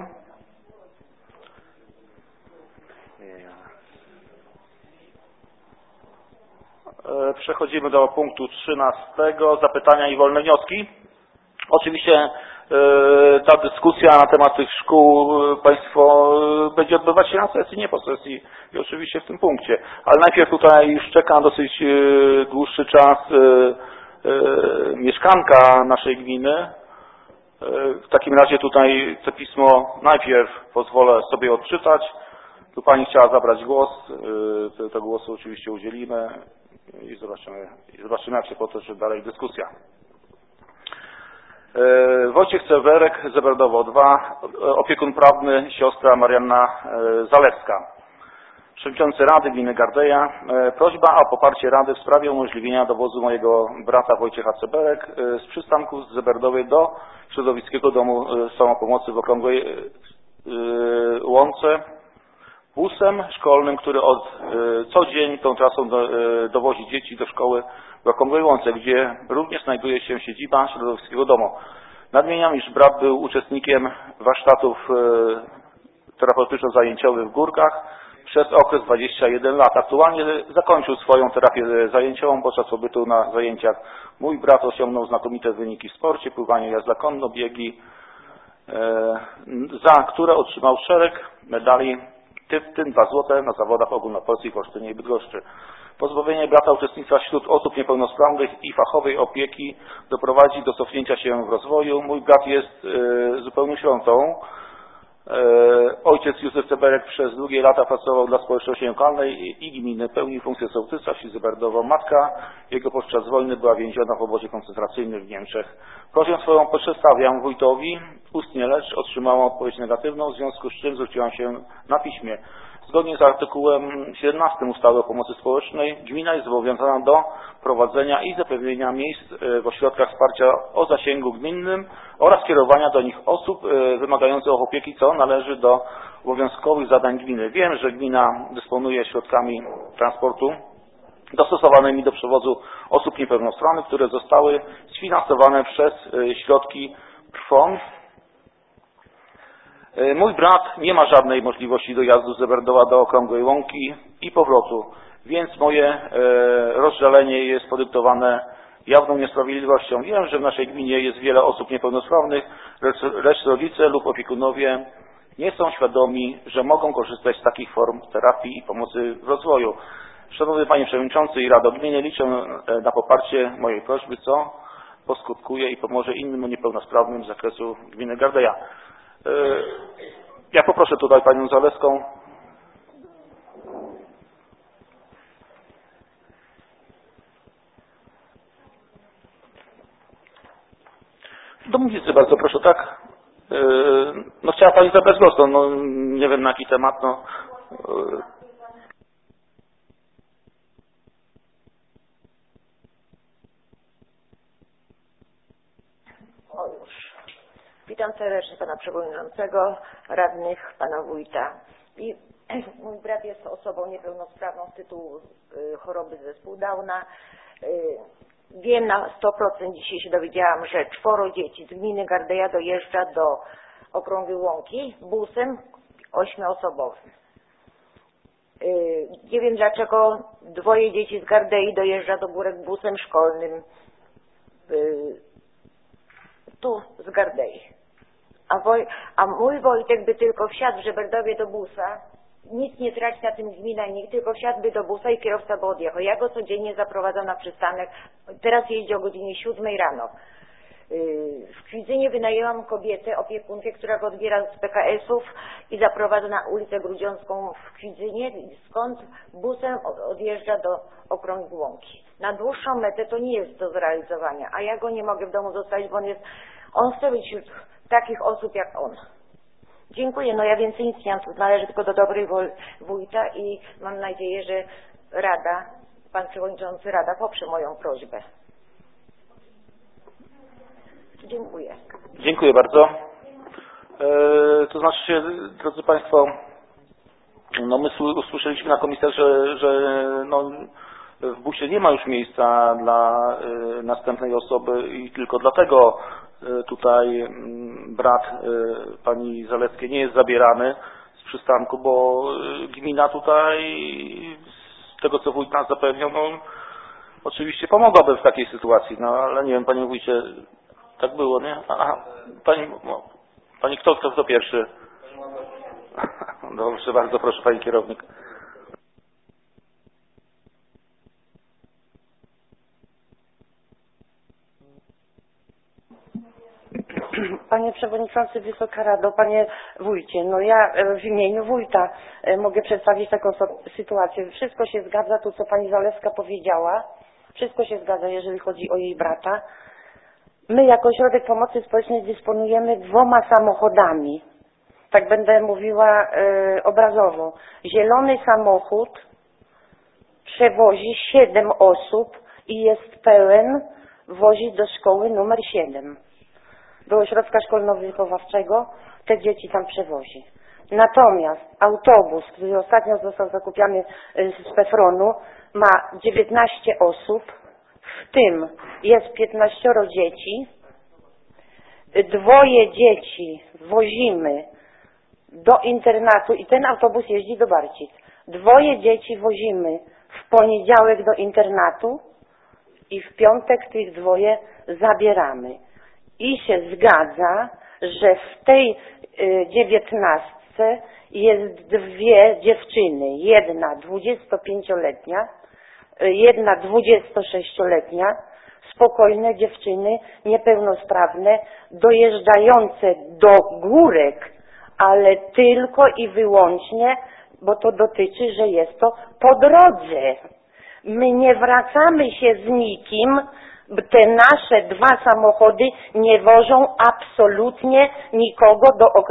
Przechodzimy do punktu 13. Zapytania i wolne wnioski. Oczywiście ta dyskusja na temat tych szkół Państwo będzie odbywać się na sesji, nie po sesji i oczywiście w tym punkcie. Ale najpierw tutaj już czeka dosyć dłuższy czas mieszkanka naszej gminy. W takim razie tutaj to pismo najpierw pozwolę sobie odczytać. Tu Pani chciała zabrać głos, tego głosu oczywiście udzielimy i zobaczymy jak się potoczy dalej dyskusja. Wojciech Ceberek, Zeberdowo 2, opiekun prawny, siostra Marianna Zalewska. Przewodniczący Rady Gminy Gardeja, prośba o poparcie Rady w sprawie umożliwienia dowozu mojego brata Wojciecha Ceberek z przystanku z Zeberdowej do Środowiskiego Domu Samopomocy w Okrągłej Łące busem szkolnym, który co dzień tą trasą dowozi dzieci do szkoły w Okrągłej Łące, gdzie również znajduje się siedziba Środowiskiego Domu. Nadmieniam, iż brat był uczestnikiem warsztatów terapeutyczno-zajęciowych w Górkach przez okres 21 lat. Aktualnie zakończył swoją terapię zajęciową podczas pobytu na zajęciach. Mój brat osiągnął znakomite wyniki w sporcie, pływanie, jazda konno, biegi, za które otrzymał szereg medali, w tym 2 złote na zawodach ogólnopolskich w Olsztynie i Bydgoszczy. Pozbawienie brata uczestnictwa wśród osób niepełnosprawnych i fachowej opieki doprowadzi do cofnięcia się w rozwoju. Mój brat jest zupełną sierotą. Ojciec Józef Ceberek przez długie lata pracował dla społeczności lokalnej i gminy, pełnił funkcję sołtysa w Sizyberdową. Matka jego podczas wojny była więziona w obozie koncentracyjnym w Niemczech. Prośbę swoją przedstawiam wójtowi ustnie, lecz otrzymałam odpowiedź negatywną, w związku z czym zwróciłam się na piśmie. Zgodnie z artykułem 17 ustawy o pomocy społecznej gmina jest zobowiązana do prowadzenia i zapewnienia miejsc w ośrodkach wsparcia o zasięgu gminnym oraz kierowania do nich osób wymagających opieki, co należy do obowiązkowych zadań gminy. Wiem, że gmina dysponuje środkami transportu dostosowanymi do przewozu osób niepełnosprawnych, które zostały sfinansowane przez środki PFRON. Mój brat nie ma żadnej możliwości dojazdu z Zeberdowa do Okrągłej Łąki i powrotu, więc moje rozżalenie jest podyktowane jawną niesprawiedliwością. Wiem, że w naszej gminie jest wiele osób niepełnosprawnych, lecz rodzice lub opiekunowie nie są świadomi, że mogą korzystać z takich form terapii i pomocy w rozwoju. Szanowny Panie Przewodniczący i Rado Gminy, liczę na poparcie mojej prośby, co poskutkuje i pomoże innym niepełnosprawnym z zakresu gminy Gardeja. Ja poproszę tutaj Panią Zalewską. Do mównicy bardzo proszę, tak? No chciała Pani zabrać głos, no nie wiem na jaki temat, no. O już. Witam serdecznie Pana Przewodniczącego, radnych, Pana Wójta. I mój brat jest osobą niepełnosprawną z tytułu choroby zespół Downa. Wiem na 100%, dzisiaj się dowiedziałam, że 4 dzieci z gminy Gardeja dojeżdża do Okrągłej Łąki busem 8-osobowym. Nie wiem dlaczego 2 dzieci z Gardei dojeżdża do Górek busem szkolnym tu z Gardei. A mój Wojtek by tylko wsiadł w Żeberdowie do busa, nic nie traci na tym gmina i nikt, tylko wsiadłby do busa i kierowca by odjechał. Ja go codziennie zaprowadzam na przystanek, teraz jeździ o godzinie 7 rano. W Kwidzynie wynajęłam kobietę, opiekunkę, która go odbiera z PKS-ów i zaprowadza na ulicę Grudziącką w Kwidzynie, skąd busem odjeżdża do Okrągłej Łąki. Na dłuższą metę to nie jest do zrealizowania, a ja go nie mogę w domu zostawić, bo on chce być wśród takich osób jak on. Dziękuję, no ja więcej nic nie mam, tu należy tylko do dobrej wójta i mam nadzieję, że Rada, Pan Przewodniczący Rada poprze moją prośbę. Dziękuję. Dziękuję bardzo. To znaczy, drodzy Państwo, no my usłyszeliśmy na komisji, że no, w busie nie ma już miejsca dla następnej osoby i tylko dlatego tutaj brat pani Zalewskiej nie jest zabierany z przystanku, bo gmina tutaj z tego co wójt nas zapewniał, no oczywiście pomogłaby w takiej sytuacji, no ale nie wiem, panie wójcie, tak było, nie? Aha, pani kto pierwszy? Dobrze, bardzo proszę pani kierownik. Panie Przewodniczący, Wysoka Rado, Panie Wójcie, no ja w imieniu wójta mogę przedstawić taką sytuację. Wszystko się zgadza, to co Pani Zalewska powiedziała, wszystko się zgadza, jeżeli chodzi o jej brata. My jako Ośrodek Pomocy Społecznej dysponujemy 2 samochodami. Tak będę mówiła obrazowo. Zielony samochód przewozi 7 osób i jest pełen, wozi do szkoły numer 7. Do ośrodka szkolno-wychowawczego te dzieci tam przewozi. Natomiast autobus, który ostatnio został zakupiony z PFRON-u, ma 19 osób, w tym jest 15 dzieci. 2 dzieci wozimy do internatu i ten autobus jeździ do Barcic. 2 dzieci wozimy w poniedziałek do internatu i w piątek tych 2 zabieramy. I się zgadza, że w tej 19 jest 2 dziewczyny. Jedna 25-letnia jedna 26-letnia, spokojne dziewczyny, niepełnosprawne, dojeżdżające do Górek, ale tylko i wyłącznie, bo to dotyczy, że jest to po drodze. My nie wracamy się z nikim, te nasze 2 samochody nie wożą absolutnie nikogo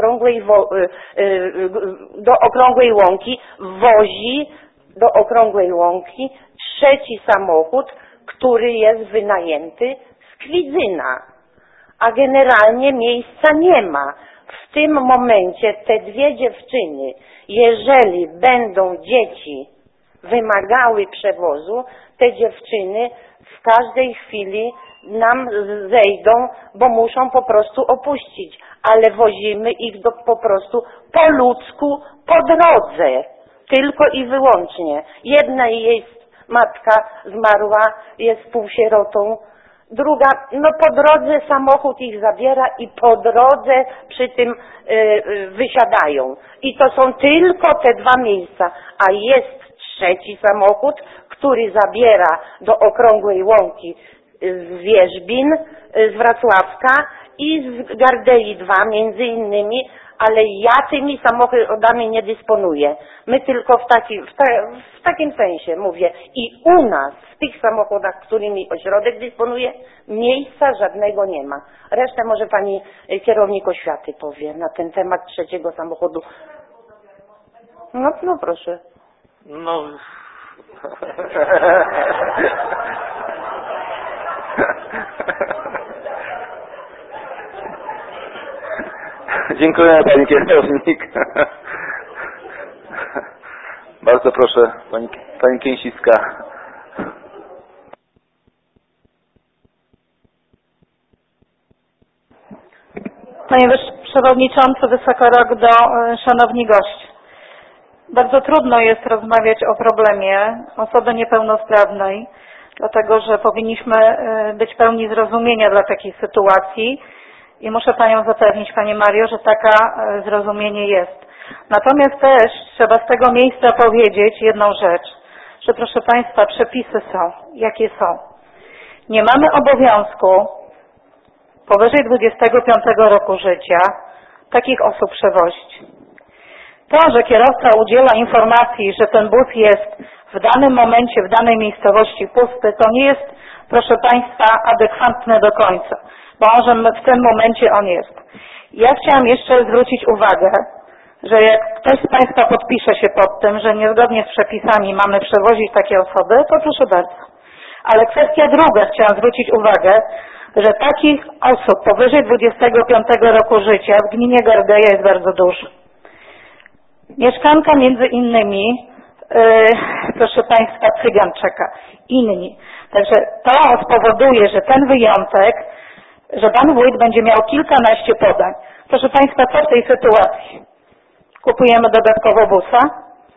do Okrągłej Łąki. Wozi do Okrągłej Łąki 3. samochód, który jest wynajęty z Kwidzyna, a generalnie miejsca nie ma. W tym momencie te 2 dziewczyny, jeżeli będą dzieci wymagały przewozu, te dziewczyny w każdej chwili nam zejdą, bo muszą po prostu opuścić, ale wozimy ich po prostu po ludzku, po drodze, tylko i wyłącznie. Jedna jest matka zmarła, jest półsierotą, druga, no po drodze samochód ich zabiera i po drodze przy tym wysiadają. I to są tylko te 2 miejsca, a jest 3. samochód, który zabiera do Okrągłej Łąki z Wierzbin, z Wrocławka i z Gardei 2 między innymi, ale ja tymi samochodami nie dysponuję. My tylko w takim sensie mówię. I u nas, w tych samochodach, którymi ośrodek dysponuje, miejsca żadnego nie ma. Resztę może pani kierownik oświaty powie na ten temat 3. samochodu. No proszę. No. Dziękuję pani kierownik. Bardzo proszę pani Kęsiska. Panie Przewodniczący, szanowni goście. Bardzo trudno jest rozmawiać o problemie osoby niepełnosprawnej, dlatego że powinniśmy być pełni zrozumienia dla takiej sytuacji i muszę Panią zapewnić, Pani Mario, że taka zrozumienie jest. Natomiast też trzeba z tego miejsca powiedzieć jedną rzecz, że proszę Państwa, przepisy są, jakie są. Nie mamy obowiązku powyżej 25 roku życia takich osób przewozić. To, że kierowca udziela informacji, że ten bus jest w danym momencie, w danej miejscowości pusty, to nie jest, proszę Państwa, adekwatne do końca, bo może w tym momencie on jest. Ja chciałam jeszcze zwrócić uwagę, że jak ktoś z Państwa podpisze się pod tym, że niezgodnie z przepisami mamy przewozić takie osoby, to proszę bardzo. Ale kwestia druga, chciałam zwrócić uwagę, że takich osób powyżej 25 roku życia w gminie Gardeja jest bardzo dużo. Mieszkanka między innymi, proszę Państwa, Cyganczeka, inni. Także to spowoduje, że ten wyjątek, że Pan Wójt będzie miał kilkanaście podań. Proszę Państwa, co w tej sytuacji? Kupujemy dodatkowo busa,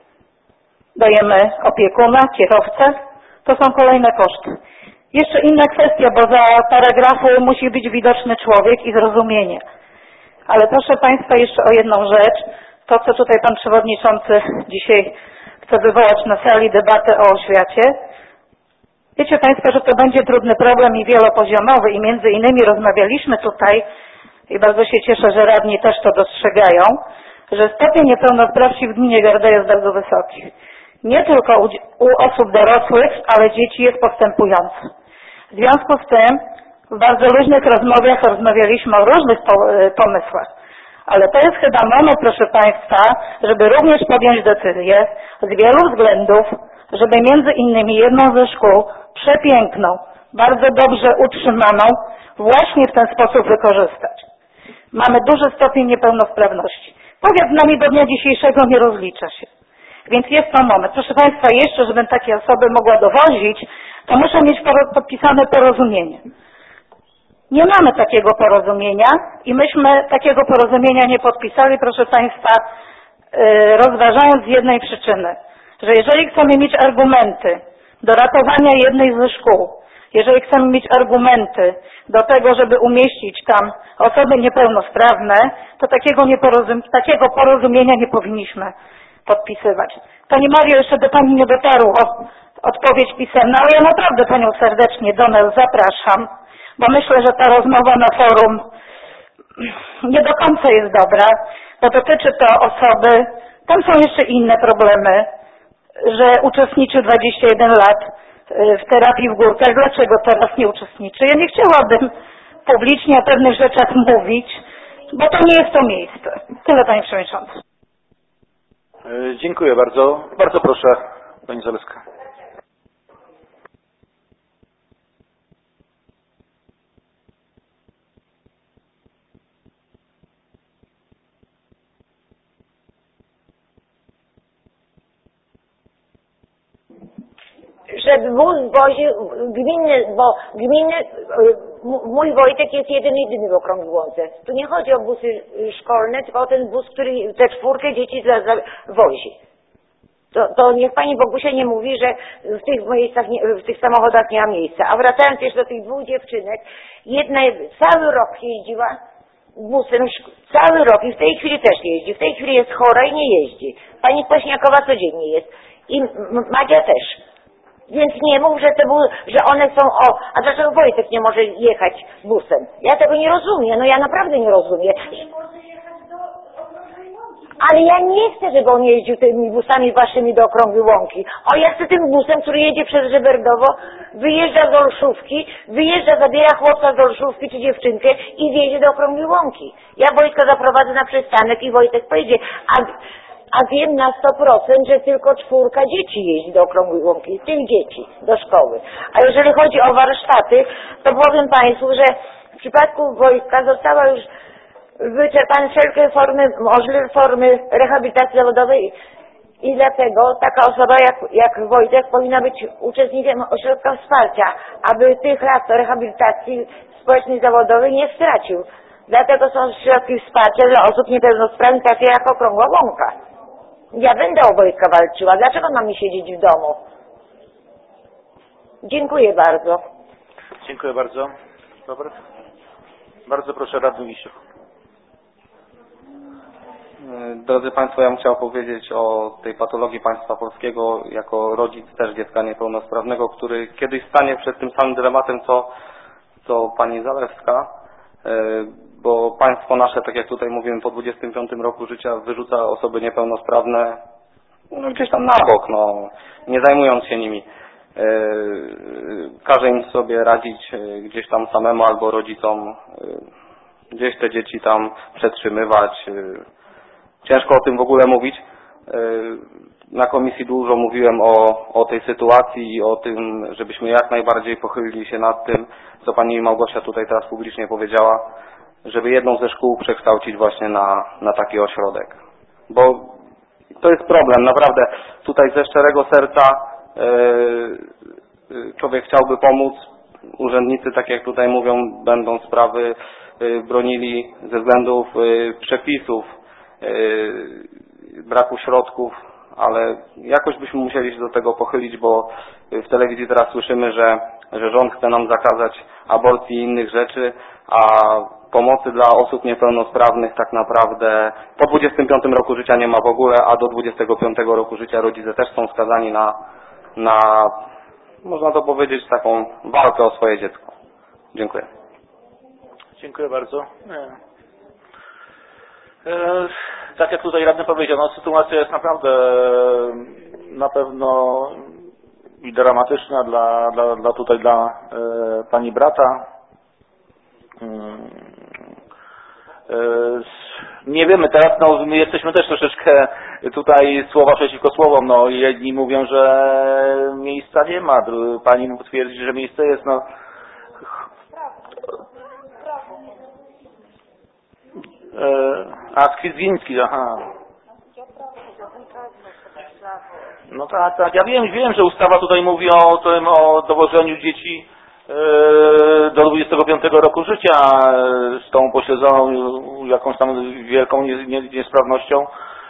dajemy opiekuna, kierowcę, to są kolejne koszty. Jeszcze inna kwestia, bo za paragrafu musi być widoczny człowiek i zrozumienie. Ale proszę Państwa jeszcze o jedną rzecz, to co tutaj Pan Przewodniczący dzisiaj chce wywołać na sali debatę o oświacie. Wiecie Państwo, że to będzie trudny problem i wielopoziomowy i między innymi rozmawialiśmy tutaj i bardzo się cieszę, że radni też to dostrzegają, że stopień niepełnosprawności w gminie Gardeja jest bardzo wysoki. Nie tylko u osób dorosłych, ale dzieci jest postępujący. W związku z tym w bardzo różnych rozmowach rozmawialiśmy o różnych pomysłach. Ale to jest chyba moment, proszę Państwa, żeby również podjąć decyzję z wielu względów, żeby między innymi jedną ze szkół, przepiękną, bardzo dobrze utrzymaną, właśnie w ten sposób wykorzystać. Mamy duży stopień niepełnosprawności. Powiat z nami do dnia dzisiejszego nie rozlicza się. Więc jest to moment. Proszę Państwa, jeszcze, żebym takie osoby mogła dowozić, to muszę mieć podpisane porozumienie. Nie mamy takiego porozumienia i myśmy takiego porozumienia nie podpisali, proszę Państwa, rozważając z jednej przyczyny, że jeżeli chcemy mieć argumenty do ratowania jednej ze szkół, jeżeli chcemy mieć argumenty do tego, żeby umieścić tam osoby niepełnosprawne, to takiego porozumienia nie powinniśmy podpisywać. Pani Mario, jeszcze do Pani nie dotarło, odpowiedź pisemna, ale ja naprawdę Panią serdecznie do nas zapraszam, bo myślę, że ta rozmowa na forum nie do końca jest dobra, bo dotyczy to osoby, tam są jeszcze inne problemy, że uczestniczy 21 lat w terapii w Górkach. Dlaczego teraz nie uczestniczy? Ja nie chciałabym publicznie o pewnych rzeczach mówić, bo to nie jest to miejsce. Tyle, Panie Przewodniczący. Dziękuję bardzo. Bardzo proszę, Pani Zaleska. Żeby wóz woził gminny, mój Wojtek jest jedyny w Okrągłące. Tu nie chodzi o busy szkolne, tylko o ten bus, który te 4 dzieci wozi. To niech Pani Bogusia nie mówi, że w tych miejscach, w tych samochodach nie ma miejsca. A wracając jeszcze do tych 2 dziewczynek, jedna cały rok jeździła busem, cały rok i w tej chwili też jeździ. W tej chwili jest chora i nie jeździ. Pani Kwaśniakowa codziennie jest. I Madzia też. Więc nie mów, że one są a dlaczego Wojtek nie może jechać busem? Ja tego nie rozumiem, no ja naprawdę nie rozumiem. Ale ja nie chcę, żeby on jeździł tymi busami waszymi do Okrągłej Łąki. Ja chcę tym busem, który jedzie przez Żeberdowo, wyjeżdża z Olszówki, zabiera chłopca z Olszówki czy dziewczynkę i wjedzie do Okrągłej Łąki. Ja Wojtka zaprowadzę na przystanek i Wojtek pojedzie. A wiem na 100%, że tylko 4 dzieci jeździ do Okrągłej Łąki, tych dzieci do szkoły. A jeżeli chodzi o warsztaty, to powiem Państwu, że w przypadku Wojtka została już wyczerpane wszelkie możliwe formy rehabilitacji zawodowej i dlatego taka osoba jak Wojtek powinna być uczestnikiem ośrodka wsparcia, aby tych lat rehabilitacji społecznej i zawodowej nie stracił. Dlatego są środki wsparcia dla osób niepełnosprawnych, takie jak Okrągła Łąka. Ja będę o Wojtka walczyła. Dlaczego mam mi siedzieć w domu? Dziękuję bardzo. Dziękuję bardzo. Dobra. Bardzo proszę, radny Wisiuk. Drodzy Państwo, ja bym chciał powiedzieć o tej patologii państwa polskiego jako rodzic też dziecka niepełnosprawnego, który kiedyś stanie przed tym samym dylematem, co pani Zalewska, bo państwo nasze, tak jak tutaj mówimy, po 25 roku życia wyrzuca osoby niepełnosprawne gdzieś tam na bok, nie zajmując się nimi. Każe im sobie radzić gdzieś tam samemu albo rodzicom, gdzieś te dzieci tam przetrzymywać. Ciężko o tym w ogóle mówić. Na komisji dużo mówiłem o tej sytuacji i o tym, żebyśmy jak najbardziej pochylili się nad tym, co pani Małgosia tutaj teraz publicznie powiedziała, żeby jedną ze szkół przekształcić właśnie na taki ośrodek. Bo to jest problem, naprawdę. Tutaj ze szczerego serca człowiek chciałby pomóc. Urzędnicy, tak jak tutaj mówią, będą sprawy bronili ze względów przepisów, braku środków, ale jakoś byśmy musieli się do tego pochylić, bo w telewizji teraz słyszymy, że rząd chce nam zakazać aborcji i innych rzeczy, a pomocy dla osób niepełnosprawnych tak naprawdę po 25 roku życia nie ma w ogóle, a do 25 roku życia rodzice też są skazani na można to powiedzieć, taką walkę o swoje dziecko. Dziękuję. Dziękuję bardzo. Tak jak tutaj radny powiedział, sytuacja jest naprawdę na pewno i dramatyczna dla pani brata. Nie wiemy teraz, my jesteśmy też troszeczkę tutaj słowa przeciwko słowom, jedni mówią, że miejsca nie ma, pani twierdzi, że miejsce jest, Skwizgiński, aha. No tak, ja wiem, że ustawa tutaj mówi o dowożeniu dzieci do 25 roku życia z tą pośledzoną jakąś tam wielką niesprawnością.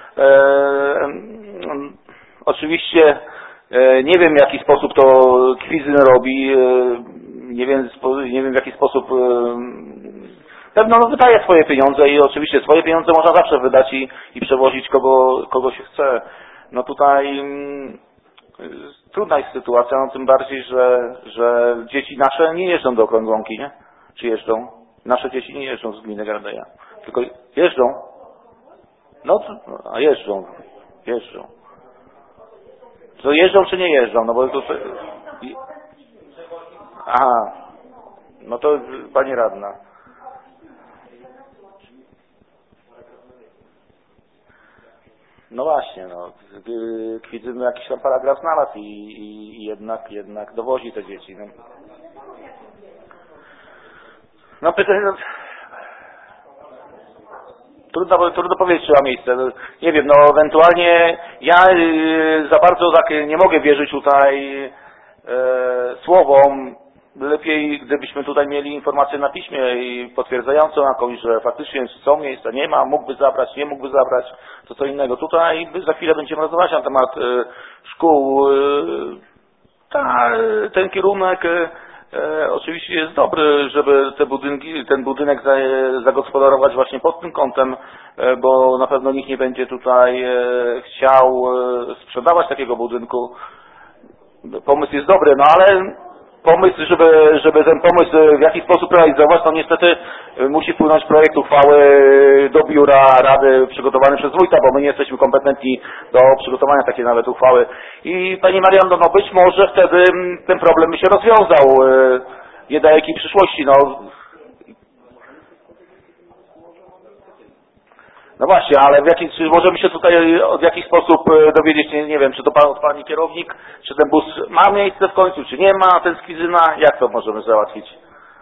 Oczywiście nie wiem, w jaki sposób to Kwizyn robi, nie wiem w jaki sposób pewno wydaje swoje pieniądze i oczywiście swoje pieniądze można zawsze wydać i przewozić kogo się chce. Tutaj trudna jest sytuacja, no tym bardziej, że dzieci nasze nie jeżdżą do Okrągłąki, nie? Czy jeżdżą? Nasze dzieci nie jeżdżą z gminy Gardeja, tylko jeżdżą. No, a jeżdżą. To jeżdżą czy nie jeżdżą? No bo to... Aha. No to pani radna. No właśnie, no. Kwidzyny jakiś tam paragraf znalazł i jednak dowozi te dzieci. No pytanie... Trudno powiedzieć, czy ma miejsce. Nie wiem, no ewentualnie ja za bardzo tak nie mogę wierzyć tutaj słowom. Lepiej, gdybyśmy tutaj mieli informację na piśmie i potwierdzającą jakąś, że faktycznie są miejsca, nie ma, mógłby zabrać, nie mógłby zabrać, to co innego. Tutaj za chwilę będziemy rozmawiać na temat szkół. Ten kierunek oczywiście jest dobry, żeby ten budynek zagospodarować właśnie pod tym kątem, bo na pewno nikt nie będzie tutaj chciał sprzedawać takiego budynku. Pomysł jest dobry, no ale pomysł, żeby ten pomysł w jakiś sposób realizować, to niestety musi wpłynąć projekt uchwały do biura rady przygotowany przez wójta, bo my nie jesteśmy kompetentni do przygotowania takiej nawet uchwały. I pani Marianno, no być może wtedy ten problem by się rozwiązał w niedalekiej przyszłości. No właśnie, ale czy możemy się tutaj w jakiś sposób dowiedzieć, nie wiem, czy to od pani kierownik, czy ten bus ma miejsce w końcu, czy nie ma, ten z Kwidzyna, jak to możemy załatwić?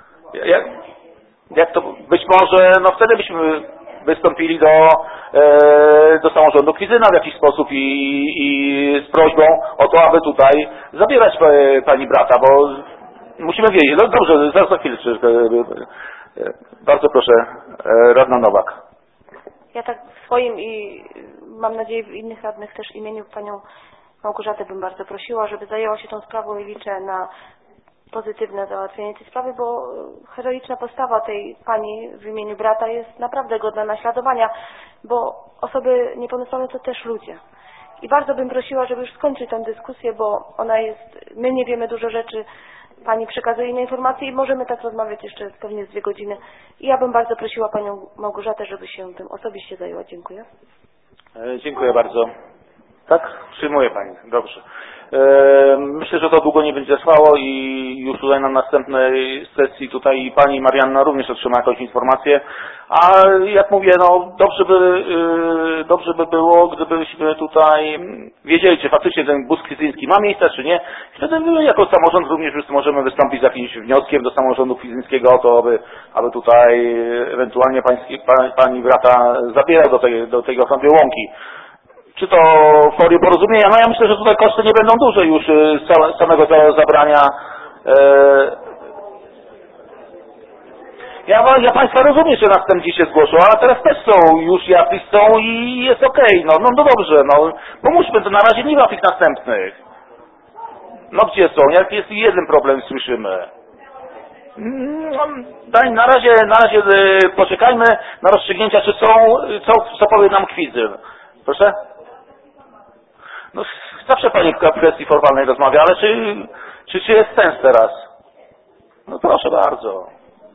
Jak to, być może, no wtedy byśmy wystąpili do samorządu Kwidzyna w jakiś sposób i z prośbą o to, aby tutaj zabierać pani brata, bo musimy wiedzieć. No dobrze, zaraz za chwilę. Bardzo proszę, radna Nowak. Ja tak w swoim i mam nadzieję w innych radnych też imieniu panią Małgorzatę bym bardzo prosiła, żeby zajęła się tą sprawą i liczę na pozytywne załatwienie tej sprawy, bo heroiczna postawa tej pani w imieniu brata jest naprawdę godna naśladowania, bo osoby niepełnosprawne to też ludzie. I bardzo bym prosiła, żeby już skończyć tę dyskusję, bo ona jest, my nie wiemy dużo rzeczy, pani przekazuje inne informacje i możemy tak rozmawiać jeszcze pewnie z 2 godziny. I ja bym bardzo prosiła panią Małgorzatę, żeby się tym osobiście zajęła. Dziękuję. Dziękuję bardzo. Tak? Przyjmuję pani. Dobrze. Myślę, że to długo nie będzie trwało i już tutaj na następnej sesji tutaj pani Marianna również otrzyma jakąś informację. A jak mówię, no dobrze by było, gdybyśmy tutaj wiedzieli, czy faktycznie ten bus kwidzyński ma miejsce, czy nie. Wtedy my jako samorząd również możemy wystąpić z jakimś wnioskiem do samorządu kwidzyńskiego o to, aby tutaj ewentualnie pani brata zabierał do tej Okrągłej Łąki. Czy to w formie porozumienia? No ja myślę, że tutaj koszty nie będą duże już z samego zabrania. Ja państwa rozumiem, że następnie się zgłoszą, ale teraz też są, już jacyś są i jest okej. No dobrze, no pomóżmy, to na razie nie ma tych następnych. No gdzie są? Jak jest jeden problem, słyszymy. Na razie poczekajmy na rozstrzygnięcia, czy są, co powie nam Kwidzyn. Proszę? No zawsze pani w kwestii formalnej rozmawia, ale czy jest sens teraz? No proszę bardzo.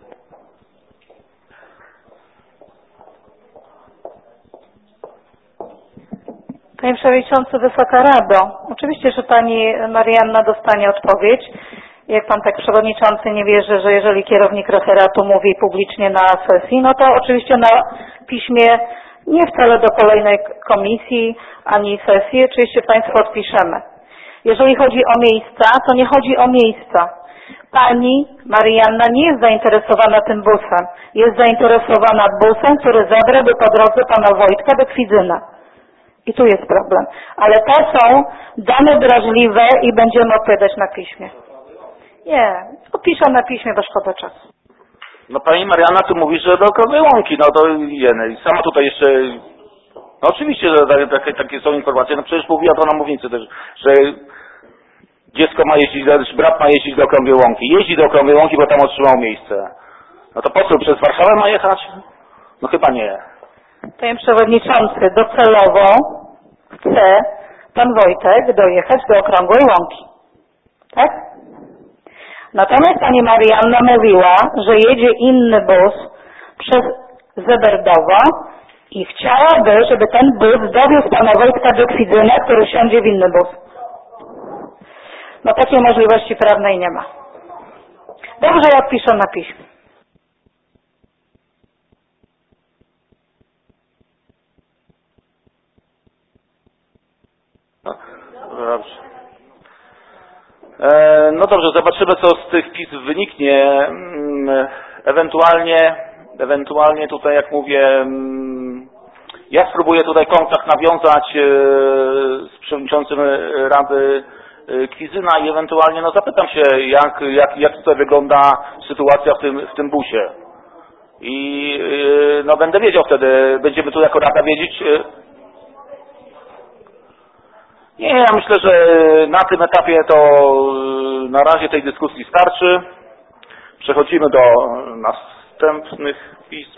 Panie Przewodniczący, Wysoka Rado, oczywiście, że Pani Marianna dostanie odpowiedź. Jak Pan tak Przewodniczący nie wierzy, że jeżeli kierownik referatu mówi publicznie na sesji, no to oczywiście na piśmie nie wcale do kolejnej komisji ani sesji, oczywiście Państwu odpiszemy. Jeżeli chodzi o miejsca, to nie chodzi o miejsca. Pani Marianna nie jest zainteresowana tym busem. Jest zainteresowana busem, który zabrałby po drodze Pana Wojtka do Kwidzyna. I tu jest problem. Ale to są dane wrażliwe i będziemy odpowiadać na piśmie. Nie, odpiszę na piśmie, bo szkoda czasu. No pani Marianna tu mówi, że do Okrągłej Łąki, no to sama tutaj jeszcze, no oczywiście, że takie są informacje, no przecież mówiła to na mównicy też, że dziecko ma jeździć, brat ma jeździć do Okrągłej Łąki. Jeździ do Okrągłej Łąki, bo tam otrzymał miejsce. No to po co, przez Warszawę ma jechać? No chyba nie. Panie Przewodniczący, docelowo chcę, pan Wojtek dojechać do Okrągłej Łąki. Tak? Natomiast pani Marianna mówiła, że jedzie inny bus przez Zeberdowo i chciałaby, żeby ten bus dowiózł pana Wojtka do Kwidzyna, który wsiądzie w inny bus. No takiej możliwości prawnej nie ma. Dobrze, jak piszą na piśmie. Dobrze. No dobrze, zobaczymy, co z tych pism wyniknie. Ewentualnie tutaj, jak mówię, ja spróbuję tutaj kontakt nawiązać z przewodniczącym Rady Kwidzyna i ewentualnie zapytam się, jak tutaj wygląda sytuacja w tym busie. I będę wiedział wtedy, będziemy tu jako Rada wiedzieć. Nie, ja myślę, że na tym etapie to na razie tej dyskusji starczy. Przechodzimy do następnych pism.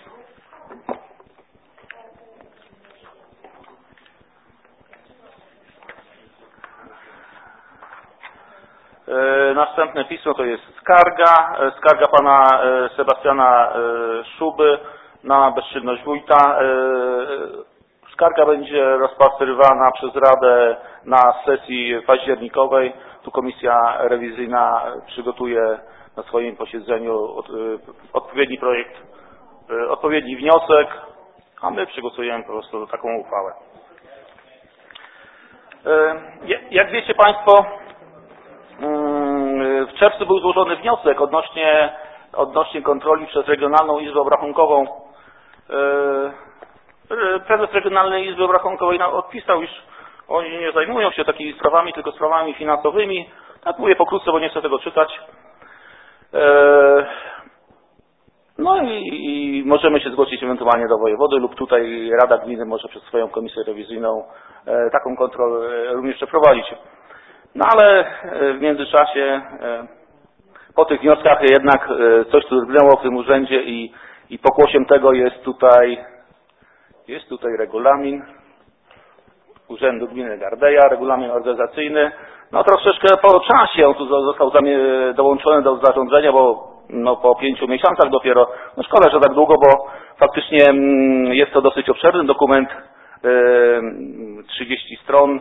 Następne pismo to jest skarga pana Sebastiana Szuby na bezczynność wójta. Skarga będzie rozpatrywana przez Radę na sesji październikowej. Tu komisja rewizyjna przygotuje na swoim posiedzeniu odpowiedni projekt, odpowiedni wniosek, a my przygotujemy po prostu taką uchwałę. Jak wiecie Państwo, w czerwcu był złożony wniosek odnośnie kontroli przez Regionalną Izbę Obrachunkową. Prezes Regionalnej Izby Obrachunkowej odpisał, iż oni nie zajmują się takimi sprawami, tylko sprawami finansowymi. Tak mówię pokrótce, bo nie chcę tego czytać. No i możemy się zgłosić ewentualnie do wojewody lub tutaj Rada Gminy może przez swoją komisję rewizyjną taką kontrolę również przeprowadzić. No ale w międzyczasie po tych wnioskach jednak coś tu drgnęło w tym urzędzie i pokłosiem tego jest tutaj regulamin Urzędu Gminy Gardeja, regulamin organizacyjny. No troszeczkę po czasie on tu został dołączony do zarządzenia, bo po 5 miesiącach dopiero. No szkoda, że tak długo, bo faktycznie jest to dosyć obszerny dokument, 30 stron.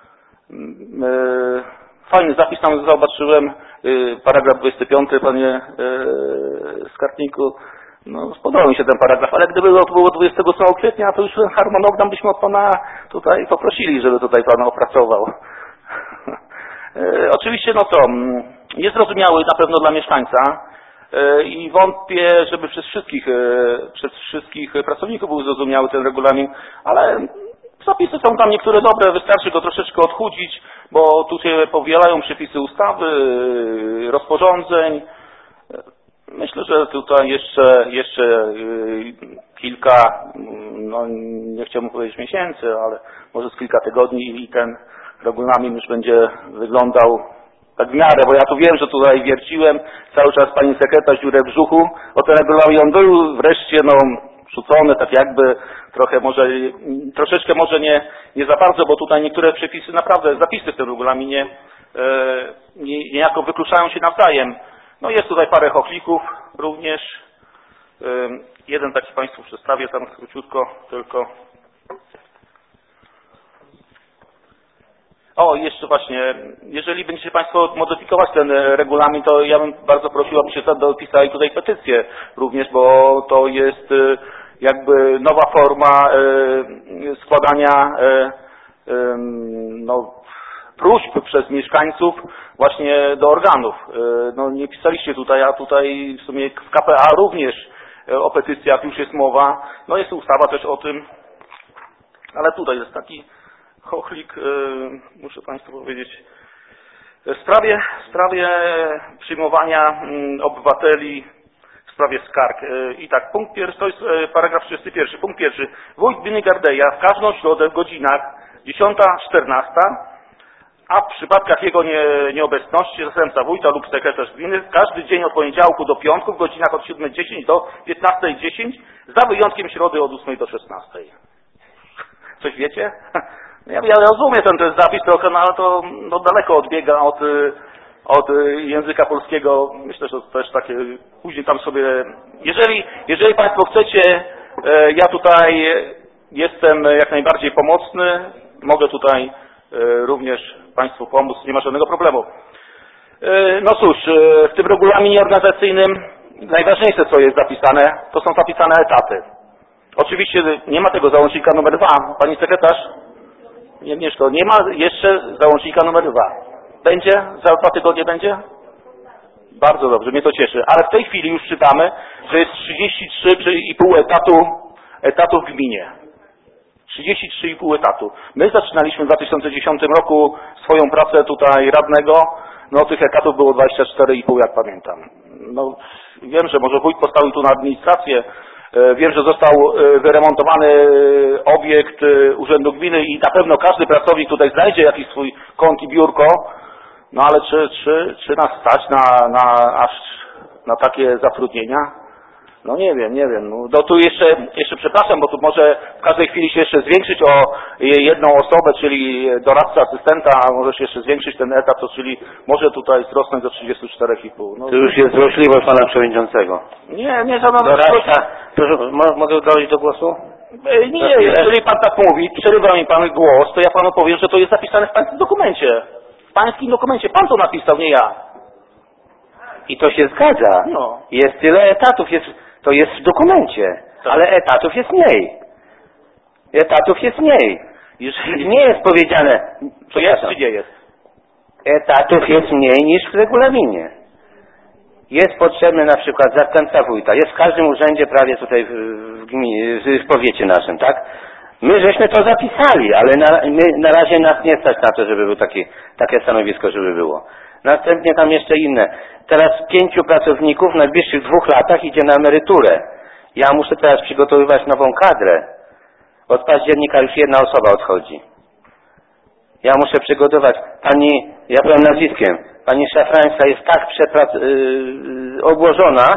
Fajny zapis tam zobaczyłem, paragraf 25, panie skarbniku. No, spodobał mi się ten paragraf, ale gdyby to było 28 kwietnia, to już ten harmonogram byśmy od pana tutaj poprosili, żeby tutaj pan opracował. Oczywiście, niezrozumiały na pewno dla mieszkańca i wątpię, żeby przez wszystkich pracowników był zrozumiały ten regulamin, ale zapisy są tam niektóre dobre, wystarczy go troszeczkę odchudzić, bo tu się powielają przepisy ustawy, rozporządzeń. Myślę, że tutaj jeszcze kilka, nie chciałbym powiedzieć miesięcy, ale może z kilka tygodni i ten regulamin już będzie wyglądał tak w miarę, bo ja tu wiem, że tutaj wierciłem cały czas pani sekretarz dziurę w brzuchu, o ten regulamin on był wreszcie rzucony tak jakby troszeczkę może nie za bardzo, bo tutaj niektóre przepisy, naprawdę zapisy w tym regulaminie niejako wykluczają się nawzajem. No jest tutaj parę chochlików również. Jeden taki Państwu przedstawię tam króciutko tylko. O, jeszcze właśnie, jeżeli będziecie Państwo modyfikować ten regulamin, to ja bym bardzo prosił, abyście dopisali tutaj petycję również, bo to jest jakby nowa forma składania próśb przez mieszkańców właśnie do organów. Nie pisaliście tutaj, a tutaj w sumie w KPA również o petycjach już jest mowa. Jest ustawa też o tym, ale tutaj jest taki chochlik, muszę Państwu powiedzieć, w sprawie przyjmowania obywateli w sprawie skarg. I tak, punkt pierwszy, to jest paragraf 31. Punkt pierwszy. Wójt gminy Gardeja w każdą środę w godzinach 10-14, a w przypadkach jego nieobecności zastępca wójta lub sekretarz gminy każdy dzień od poniedziałku do piątku w godzinach od 7:10 do 15:10, za wyjątkiem środy od 8 do 16. Coś wiecie? Ja rozumiem ten zapis trochę, no ale to daleko odbiega od języka polskiego. Myślę, że to też takie, później tam sobie, jeżeli Państwo chcecie, ja tutaj jestem jak najbardziej pomocny, mogę tutaj również Państwu pomóc, nie ma żadnego problemu. No cóż, w tym regulaminie organizacyjnym najważniejsze, co jest zapisane, to są zapisane etaty. Oczywiście nie ma tego załącznika numer 2. Pani sekretarz? Nie, Agnieszko, nie ma jeszcze załącznika numer 2. Będzie? Za 2 tygodnie będzie? Bardzo dobrze, mnie to cieszy. Ale w tej chwili już czytamy, że jest 33,5 etatu w gminie. 33,5 etatu. My zaczynaliśmy w 2010 roku swoją pracę tutaj radnego. No tych etatów było 24,5, jak pamiętam. No wiem, że może wójt postawił tu na administrację. Wiem, że został wyremontowany obiekt Urzędu Gminy i na pewno każdy pracownik tutaj znajdzie jakiś swój kąt i biurko. No ale czy nas stać na takie zatrudnienia? No nie wiem. No tu jeszcze przepraszam, bo tu może w każdej chwili się jeszcze zwiększyć o jedną osobę, czyli doradcę, asystenta, a może się jeszcze zwiększyć ten etat, czyli może tutaj wzrosnąć do 34,5. No, to już jest złośliwość pana przewodniczącego. Nie, żadna doradca. Proszę, mogę dojść do głosu? Nie, jeżeli pan tak mówi, przerywa mi pan głos, to ja panu powiem, że to jest zapisane w pańskim dokumencie. W pańskim dokumencie. Pan to napisał, nie ja. I to się zgadza. No. Jest tyle etatów, to jest w dokumencie, ale etatów jest mniej. Jeżeli nie jest powiedziane, to jest czy nie jest? Etatów jest mniej niż w regulaminie. Jest potrzebny na przykład zastępca wójta. Jest w każdym urzędzie prawie tutaj w gminie, w powiecie naszym, tak? My żeśmy to zapisali, ale na razie nas nie stać na to, żeby było takie stanowisko, żeby było. Następnie tam jeszcze inne. Teraz 5 pracowników w najbliższych 2 latach idzie na emeryturę. Ja muszę teraz przygotowywać nową kadrę. Od października już 1 osoba odchodzi. Ja muszę przygotować. Ja powiem nazwiskiem, pani Szafrańska jest tak obłożona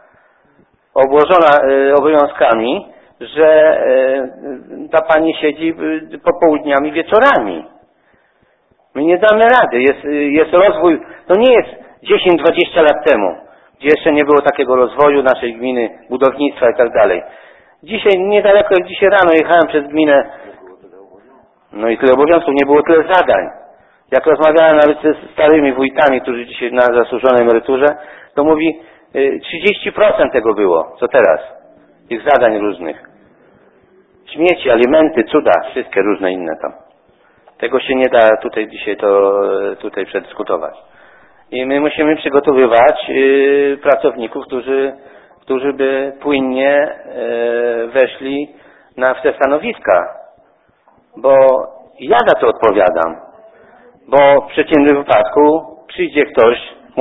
obowiązkami, że ta pani siedzi popołudniami, wieczorami. My nie damy rady. Jest rozwój, to nie jest 10-20 lat temu, gdzie jeszcze nie było takiego rozwoju naszej gminy, budownictwa i tak dalej. Dzisiaj, niedaleko jak dzisiaj rano jechałem przez gminę, no i tyle obowiązków, nie było tyle zadań. Jak rozmawiałem nawet ze starymi wójtami, którzy dzisiaj na zasłużonej emeryturze, to mówi 30% tego było, co teraz. Tych zadań różnych. Śmieci, alimenty, cuda, wszystkie różne inne tam. Tego się nie da dzisiaj tutaj przedyskutować. I my musimy przygotowywać pracowników, którzy by płynnie weszli w te stanowiska. Bo ja za to odpowiadam. Bo w przeciwnym wypadku przyjdzie ktoś,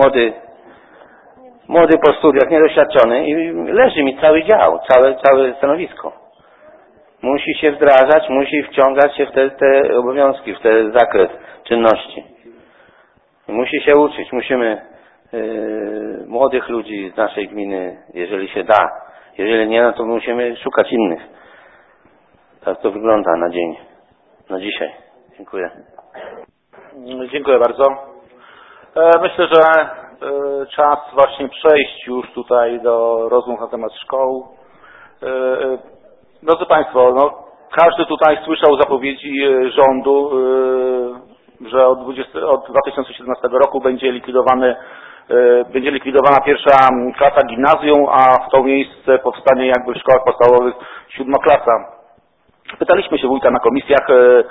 młody po studiach, niedoświadczony i leży mi cały dział, całe stanowisko. Musi się wdrażać, musi wciągać się w te obowiązki, w ten zakres czynności. Musi się uczyć, musimy młodych ludzi z naszej gminy, jeżeli się da. Jeżeli nie, no to musimy szukać innych. Tak to wygląda na dzisiaj. Dziękuję. Dziękuję bardzo. Myślę, że czas właśnie przejść już tutaj do rozmów na temat szkoł. Drodzy Państwo, każdy tutaj słyszał zapowiedzi rządu, że od 2017 roku będzie likwidowana 1. klasa gimnazjum, a w to miejsce powstanie jakby w szkołach podstawowych 7. klasa. Pytaliśmy się wójta na komisjach,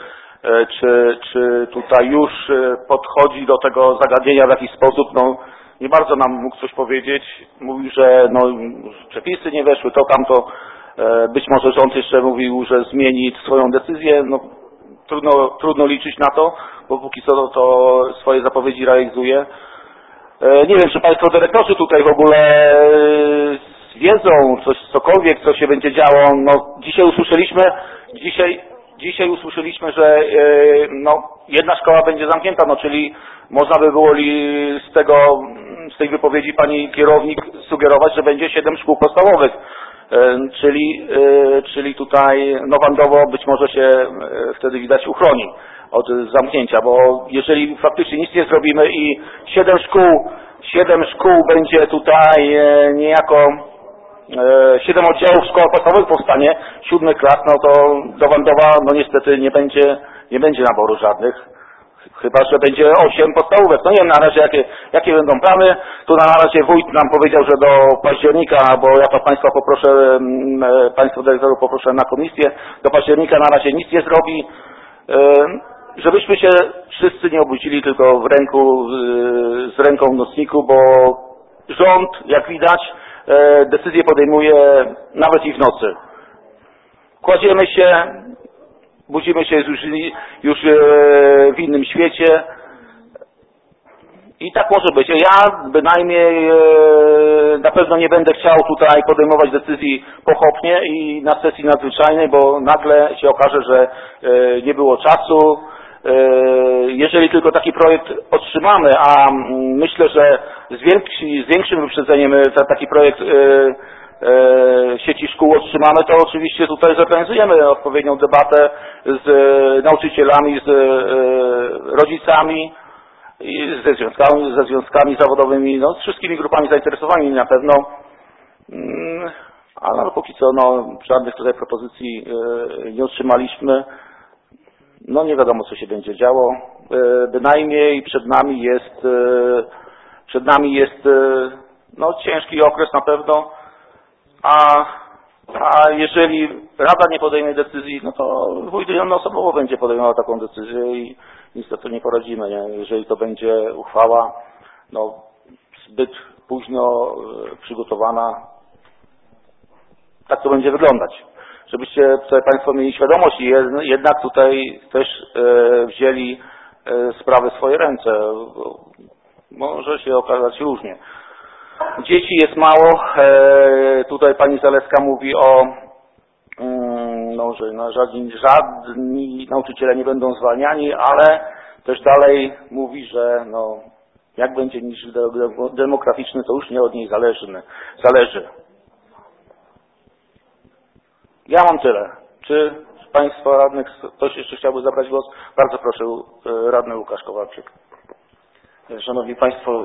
czy tutaj już podchodzi do tego zagadnienia w jakiś sposób. Nie bardzo nam mógł coś powiedzieć. Mówił, że przepisy nie weszły, to tamto. Być może rząd jeszcze mówił, że zmieni swoją decyzję. Trudno liczyć na to, bo póki co to swoje zapowiedzi realizuje. Nie wiem, czy Państwo dyrektorzy tutaj w ogóle wiedzą cokolwiek, co się będzie działo. Dzisiaj usłyszeliśmy, że jedna szkoła będzie zamknięta, czyli można by było z tej wypowiedzi pani kierownik sugerować, że będzie 7 szkół podstawowych. czyli tutaj Wandowo być może się wtedy widać uchroni od zamknięcia, bo jeżeli faktycznie nic nie zrobimy i 7 szkół będzie tutaj niejako 7 oddziałów szkoły podstawowych powstanie, 7 klas, no to do Wandowa no niestety nie będzie naboru żadnych. Chyba że będzie 8 podstawówek. No nie wiem na razie jakie będą plany. Tu na razie wójt nam powiedział, że do października, bo ja to Państwo dyrektorów poproszę na komisję, do października na razie nic nie zrobi. Żebyśmy się wszyscy nie obudzili tylko z ręką w nocniku, bo rząd, jak widać, decyzje podejmuje nawet i w nocy. Kładziemy się, budzimy się już w innym świecie i tak może być. Ja bynajmniej na pewno nie będę chciał tutaj podejmować decyzji pochopnie i na sesji nadzwyczajnej, bo nagle się okaże, że nie było czasu. Jeżeli tylko taki projekt otrzymamy, a myślę, że z większym wyprzedzeniem taki projekt sieci szkół otrzymamy, to oczywiście tutaj zorganizujemy odpowiednią debatę z nauczycielami, z rodzicami, i ze związkami zawodowymi, no, z wszystkimi grupami zainteresowanymi na pewno. Ale póki co żadnych tutaj propozycji nie otrzymaliśmy. No nie wiadomo, co się będzie działo. Bynajmniej przed nami jest ciężki okres na pewno, a jeżeli Rada nie podejmie decyzji, no to wójt jednoosobowo będzie podejmował taką decyzję i niestety nie poradzimy, nie? Jeżeli to będzie uchwała zbyt późno przygotowana, tak to będzie wyglądać. Żebyście tutaj Państwo mieli świadomość i jednak tutaj też wzięli sprawy w swoje ręce. Może się okazać różnie. Dzieci jest mało. Tutaj pani Zalewska mówi że żadni nauczyciele nie będą zwalniani, ale też dalej mówi, że jak będzie niż demograficzny, to już nie od niej zależy. Ja mam tyle. Czy z Państwa radnych ktoś jeszcze chciałby zabrać głos? Bardzo proszę, radny Łukasz Kowalczyk. Szanowni Państwo,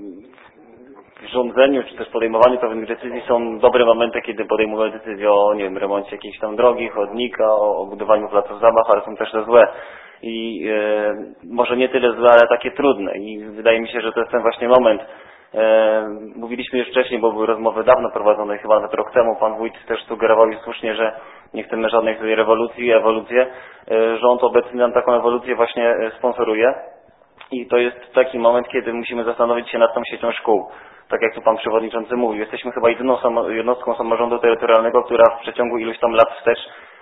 w rządzeniu czy też podejmowaniu pewnych decyzji są dobre momenty, kiedy podejmujemy decyzję o, remoncie jakiejś tam drogi, chodnika, o budowaniu placów zabaw, ale są też te złe. I może nie tyle złe, ale takie trudne. I wydaje mi się, że to jest ten właśnie moment. Mówiliśmy już wcześniej, bo były rozmowy dawno prowadzone, chyba nawet rok temu. Pan wójt też sugerował i słusznie, że nie chcemy żadnej tutaj rewolucji i ewolucji. Rząd obecny nam taką ewolucję właśnie sponsoruje. I to jest taki moment, kiedy musimy zastanowić się nad tą siecią szkół. Tak jak tu pan przewodniczący mówił, jesteśmy chyba jedyną jednostką samorządu terytorialnego, która w przeciągu iluś tam lat wstecz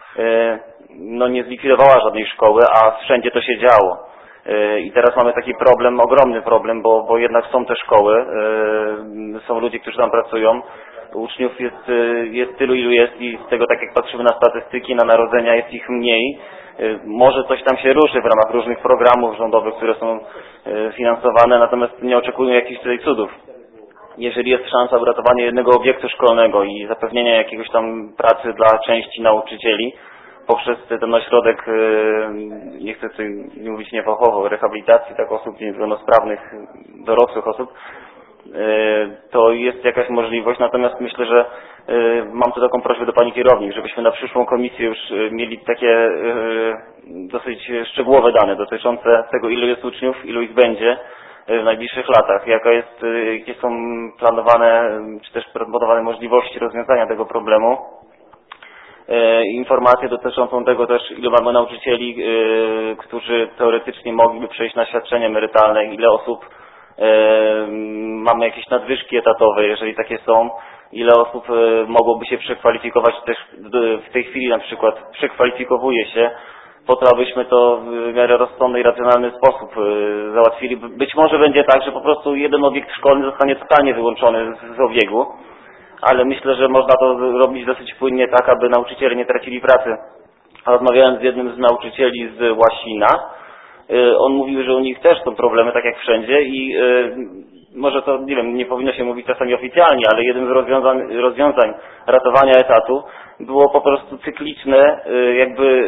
nie zlikwidowała żadnej szkoły, a wszędzie to się działo. I teraz mamy taki problem, ogromny problem, bo jednak są te szkoły, są ludzie, którzy tam pracują, uczniów jest tylu, ilu jest i z tego, tak jak patrzymy na statystyki, na narodzenia jest ich mniej. Może coś tam się ruszy w ramach różnych programów rządowych, które są finansowane, natomiast nie oczekują jakichś tutaj cudów. Jeżeli jest szansa uratowania jednego obiektu szkolnego i zapewnienia jakiegoś tam pracy dla części nauczycieli poprzez ten ośrodek, nie chcę tutaj mówić niefachowo, rehabilitacji tak osób niepełnosprawnych, dorosłych osób, to jest jakaś możliwość, natomiast myślę, że mam tu taką prośbę do pani kierownik, żebyśmy na przyszłą komisję już mieli takie dosyć szczegółowe dane dotyczące tego, ilu jest uczniów, ilu ich będzie w najbliższych latach, jakie są planowane, czy też proponowane możliwości rozwiązania tego problemu. Informacje dotyczącą tego też, ile mamy nauczycieli, którzy teoretycznie mogliby przejść na świadczenie emerytalne, ile osób mamy jakieś nadwyżki etatowe, jeżeli takie są, ile osób mogłoby się przekwalifikować, też w tej chwili na przykład przekwalifikowuje się, po to, abyśmy to w miarę rozsądny i racjonalny sposób załatwili. Być może będzie tak, że po prostu jeden obiekt szkolny zostanie totalnie wyłączony z obiegu, ale myślę, że można to robić dosyć płynnie tak, aby nauczyciele nie tracili pracy. A rozmawiałem z jednym z nauczycieli z Łasina, on mówił, że u nich też są problemy, tak jak wszędzie i może to, nie wiem, nie powinno się mówić czasami oficjalnie, ale jednym z rozwiązań ratowania etatu było po prostu cykliczne jakby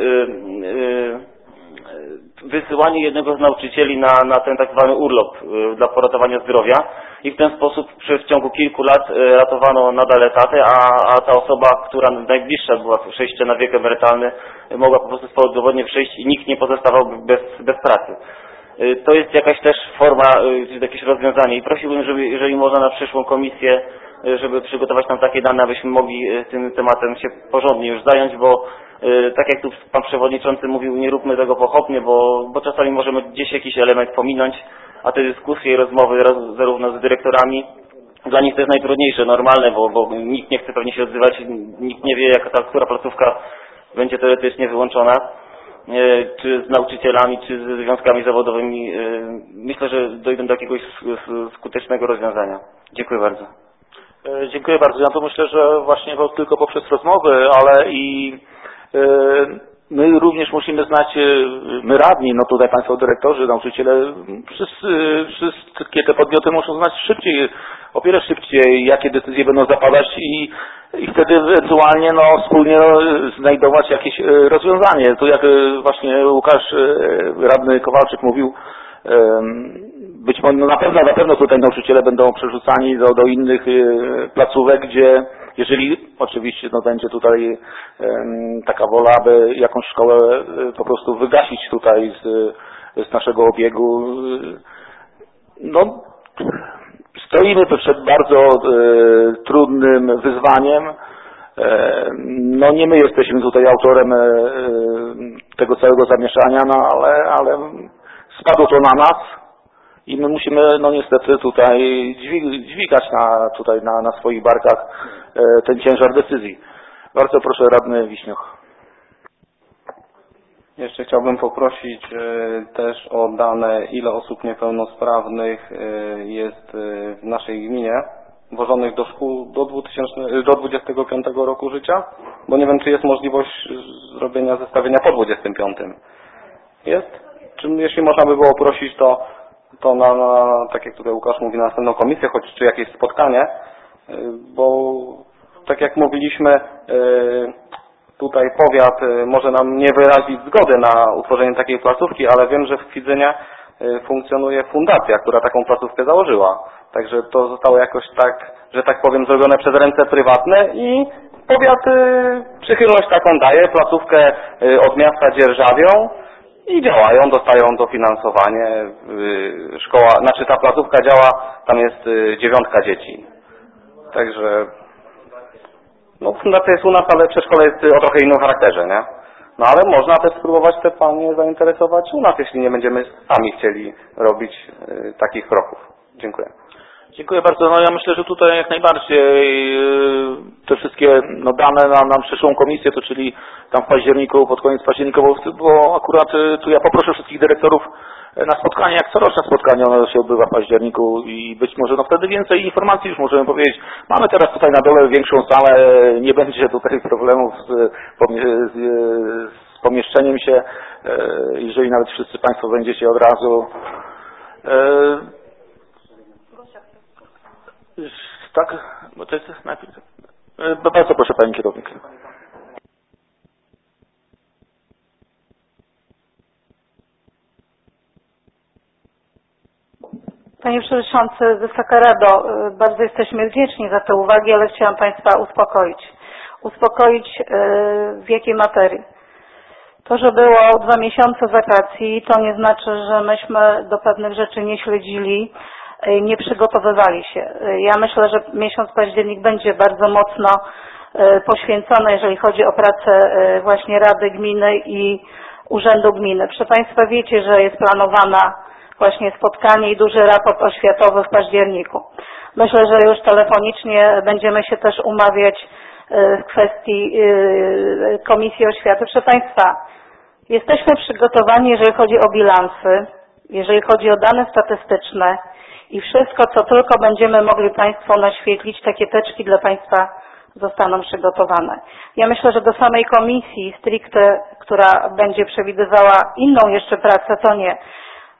wysyłanie jednego z nauczycieli na ten tak zwany urlop dla poratowania zdrowia i w ten sposób w ciągu kilku lat ratowano nadal etaty, a ta osoba, która najbliższa była przejście na wiek emerytalny, mogła po prostu swobodnie przejść i nikt nie pozostawał bez pracy. To jest jakaś też forma, jakieś rozwiązanie i prosiłbym, żeby, jeżeli można na przyszłą komisję, żeby przygotować nam takie dane, abyśmy mogli tym tematem się porządnie już zająć, bo tak jak tu pan przewodniczący mówił, nie róbmy tego pochopnie, bo czasami możemy gdzieś jakiś element pominąć, a te dyskusje i rozmowy zarówno z dyrektorami, dla nich to jest najtrudniejsze, normalne, bo nikt nie chce pewnie się odzywać, nikt nie wie, jaka która placówka będzie teoretycznie wyłączona, czy z nauczycielami, czy z związkami zawodowymi. Myślę, że dojdą do jakiegoś skutecznego rozwiązania. Dziękuję bardzo. Dziękuję bardzo. Ja to myślę, że właśnie tylko poprzez rozmowy, ale i my również musimy znać, my radni, no tutaj państwo dyrektorzy, nauczyciele, wszystkie te podmioty muszą znać szybciej, o wiele szybciej, jakie decyzje będą zapadać i wtedy ewentualnie wspólnie znajdować jakieś rozwiązanie. Tu jak właśnie Łukasz, radny Kowalczyk mówił, być może na pewno tutaj nauczyciele będą przerzucani do innych placówek, gdzie jeżeli oczywiście będzie tutaj taka wola, aby jakąś szkołę po prostu wygasić tutaj z naszego obiegu. Stoimy przed bardzo trudnym wyzwaniem. Nie my jesteśmy tutaj autorem tego całego zamieszania, ale spadło to na nas i my musimy niestety tutaj dźwigać na swoich barkach ten ciężar decyzji. Bardzo proszę, radny Wiśnioch. Jeszcze chciałbym poprosić też o dane, ile osób niepełnosprawnych jest w naszej gminie włożonych do szkół do 25 roku życia, bo nie wiem, czy jest możliwość zrobienia zestawienia po 25. Jest? Jeśli można by było prosić, to tak jak tutaj Łukasz mówi, na następną komisję, czy jakieś spotkanie, bo tak jak mówiliśmy, tutaj powiat może nam nie wyrazić zgody na utworzenie takiej placówki, ale wiem, że w Kwidzynie funkcjonuje fundacja, która taką placówkę założyła. Także to zostało jakoś tak, że tak powiem, zrobione przez ręce prywatne i powiat przychylność taką daje, placówkę od miasta dzierżawią i działają, dostają dofinansowanie. Szkoła, ta placówka działa, tam jest 9 dzieci. Także fundacja jest u nas, ale przedszkole jest o trochę innym charakterze, nie? Ale można też spróbować te panie zainteresować u nas, jeśli nie będziemy sami chcieli robić takich kroków. Dziękuję. Dziękuję bardzo. Ja myślę, że tutaj jak najbardziej te wszystkie dane na przyszłą komisję, to czyli tam w październiku, pod koniec października, bo akurat tu ja poproszę wszystkich dyrektorów na spotkanie, jak coroczne spotkanie, ono się odbywa w październiku i być może wtedy więcej informacji już możemy powiedzieć. Mamy teraz tutaj na dole większą salę, nie będzie tutaj problemów z pomieszczeniem się, jeżeli nawet wszyscy państwo będziecie od razu. Tak? Bo to jest najpierw. Bardzo proszę, pani kierownik. Panie Przewodniczący, Wysoka Rado, bardzo jesteśmy wdzięczni za te uwagi, ale chciałam Państwa uspokoić. Uspokoić w jakiej materii? To, że było 2 miesiące wakacji, to nie znaczy, że myśmy do pewnych rzeczy nie śledzili, nie przygotowywali się. Ja myślę, że miesiąc październik będzie bardzo mocno poświęcony, jeżeli chodzi o pracę właśnie Rady Gminy i Urzędu Gminy. Proszę Państwa, wiecie, że jest planowana właśnie spotkanie i duży raport oświatowy w październiku. Myślę, że już telefonicznie będziemy się też umawiać w kwestii Komisji Oświaty. Proszę Państwa, jesteśmy przygotowani, jeżeli chodzi o bilansy, jeżeli chodzi o dane statystyczne i wszystko, co tylko będziemy mogli Państwu naświetlić, takie teczki dla Państwa zostaną przygotowane. Ja myślę, że do samej komisji stricte, która będzie przewidywała inną jeszcze pracę, to nie.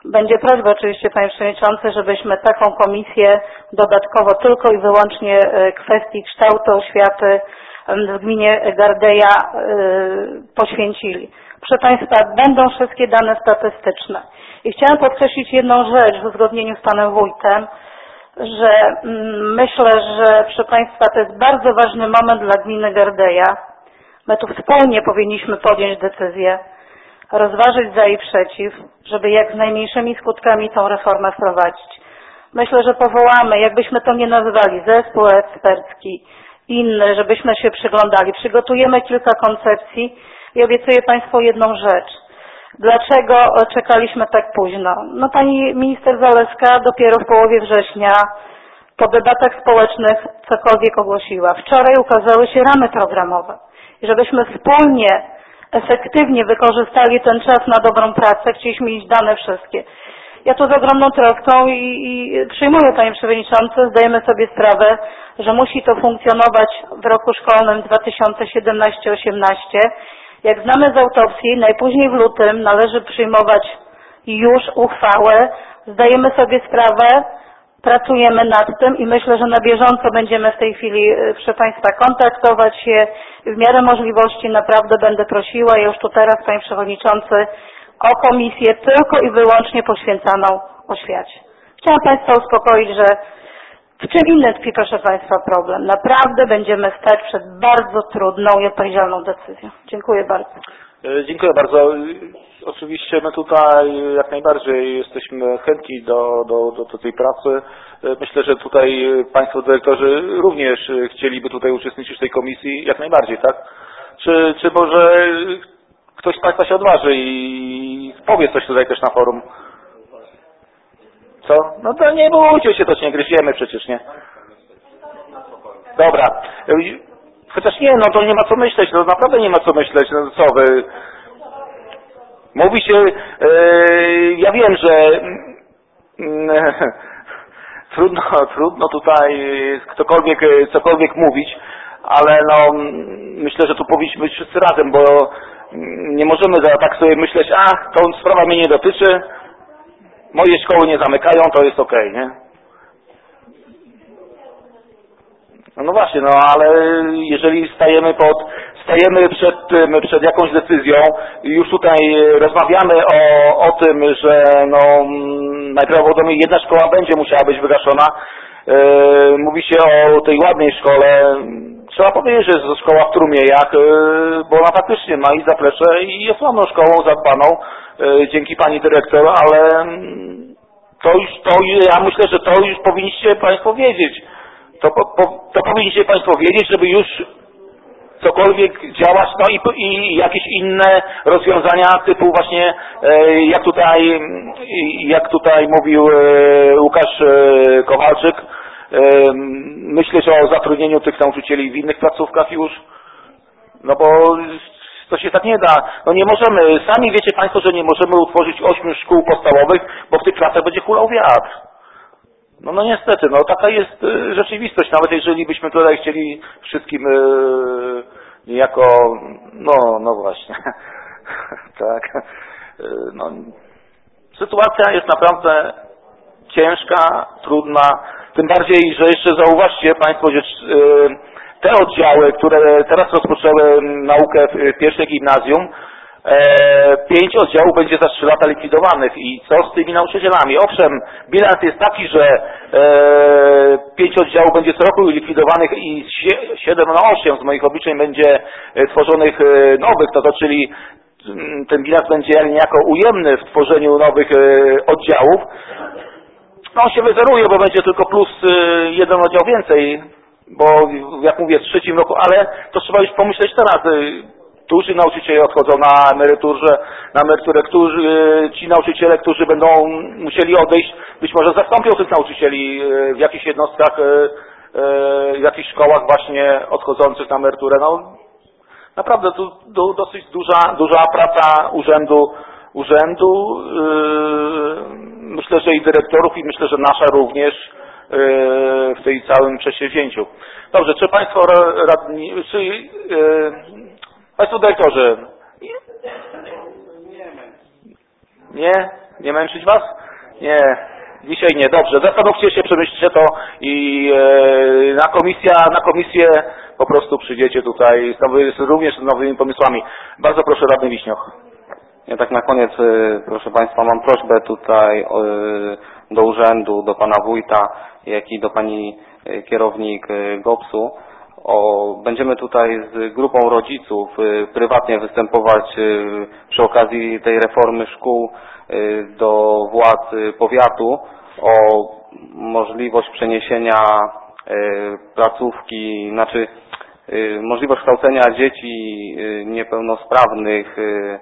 będzie prośba oczywiście, Panie Przewodniczący, żebyśmy taką komisję dodatkowo tylko i wyłącznie kwestii kształtu oświaty w gminie Gardeja poświęcili. Proszę Państwa, będą wszystkie dane statystyczne. I chciałam podkreślić jedną rzecz w uzgodnieniu z Panem Wójtem, że myślę, że proszę Państwa, to jest bardzo ważny moment dla gminy Gardeja. My tu wspólnie powinniśmy podjąć decyzję, rozważyć za i przeciw, żeby jak z najmniejszymi skutkami tą reformę wprowadzić. Myślę, że powołamy, jakbyśmy to nie nazywali, zespół ekspercki, inny, żebyśmy się przyglądali. Przygotujemy kilka koncepcji i obiecuję Państwu jedną rzecz. Dlaczego czekaliśmy tak późno? No pani minister Zalewska dopiero w połowie września po debatach społecznych cokolwiek ogłosiła. Wczoraj ukazały się ramy programowe. I żebyśmy wspólnie, efektywnie wykorzystali ten czas na dobrą pracę, chcieliśmy mieć dane wszystkie. Ja tu z ogromną troską i przyjmuję, Panie Przewodniczący, zdajemy sobie sprawę, że musi to funkcjonować w roku szkolnym 2017-18. Jak znamy z autopsji, najpóźniej w lutym należy przyjmować już uchwałę. Zdajemy sobie sprawę, pracujemy nad tym i myślę, że na bieżąco będziemy w tej chwili, proszę Państwa, kontaktować się. W miarę możliwości naprawdę będę prosiła, ja już tu teraz, Panie Przewodniczący, o komisję tylko i wyłącznie poświęcaną oświacie. Chciałam Państwa uspokoić, że w czym innym tkwi, proszę Państwa, problem. Naprawdę będziemy stać przed bardzo trudną i odpowiedzialną decyzją. Dziękuję bardzo. Dziękuję bardzo. Oczywiście my tutaj jak najbardziej jesteśmy chętni do tej pracy. Myślę, że tutaj Państwo dyrektorzy również chcieliby tutaj uczestniczyć w tej komisji jak najbardziej, tak? Czy może ktoś z Państwa się odważy i powie coś tutaj też na forum? Co? No to nie bójcie się, to się nie gryziemy przecież, nie? Dobra. Chociaż nie, no to nie ma co myśleć, no naprawdę nie ma co myśleć, no co wy... Mówi się, ja wiem, że trudno tutaj cokolwiek mówić, ale no myślę, że tu powinniśmy być wszyscy razem, bo nie możemy tak sobie myśleć, to sprawa mnie nie dotyczy, moje szkoły nie zamykają, to jest okej, nie? No właśnie, no ale jeżeli stajemy przed jakąś decyzją i już tutaj rozmawiamy o tym, że no najprawdopodobniej jedna szkoła będzie musiała być wygaszona, mówi się o tej ładnej szkole, trzeba powiedzieć, że jest to szkoła w Trumiejach, bo ona faktycznie ma i zaplecze i jest ładną szkołą zadbaną dzięki pani dyrektor, ale ja myślę, że to już powinniście Państwo wiedzieć. To powinniście Państwo wiedzieć, żeby już cokolwiek działać, no i jakieś inne rozwiązania typu właśnie jak tutaj mówił Łukasz Kowalczyk, myśleć o zatrudnieniu tych nauczycieli w innych placówkach już, no bo to się tak nie da. No nie możemy, sami wiecie Państwo, że nie możemy utworzyć 8 szkół podstawowych, bo w tych klasach będzie hulał wiatr. No niestety, no taka jest rzeczywistość, nawet jeżeli byśmy tutaj chcieli wszystkim niejako, no właśnie, tak, no, sytuacja jest naprawdę ciężka, trudna, tym bardziej, że jeszcze zauważcie Państwo, że te oddziały, które teraz rozpoczęły naukę w pierwszej gimnazjum, 5 oddziałów będzie za 3 lata likwidowanych i co z tymi nauczycielami? Owszem, bilans jest taki, że 5 oddziałów będzie co roku likwidowanych i 7 na 8 z moich obliczeń będzie tworzonych nowych, czyli ten bilans będzie niejako ujemny w tworzeniu nowych oddziałów. No on się wyzeruje, bo będzie tylko plus 1 oddział więcej, bo jak mówię w trzecim roku, ale to trzeba już pomyśleć teraz. Którzy nauczyciele odchodzą na emeryturę, ci nauczyciele, którzy będą musieli odejść, być może zastąpią tych nauczycieli w jakichś jednostkach, w jakichś szkołach właśnie odchodzących na emeryturę. No, naprawdę tu dosyć duża praca urzędu, myślę, że i dyrektorów i myślę, że nasza również w tej całym przedsięwzięciu. Dobrze, czy Państwo radni, Państwo dyrektorzy? Nie męczyć Was? Nie. Dzisiaj nie. Dobrze. Zastanówcie się, przemyślcie to i na komisję po prostu przyjdziecie tutaj również z nowymi pomysłami. Bardzo proszę, radny Wiśnioch. Ja tak na koniec, proszę Państwa, mam prośbę tutaj do urzędu, do Pana Wójta, jak i do Pani kierownik GOPS-u. Będziemy tutaj z grupą rodziców prywatnie występować przy okazji tej reformy szkół do władz powiatu o możliwość przeniesienia placówki, możliwość kształcenia dzieci niepełnosprawnych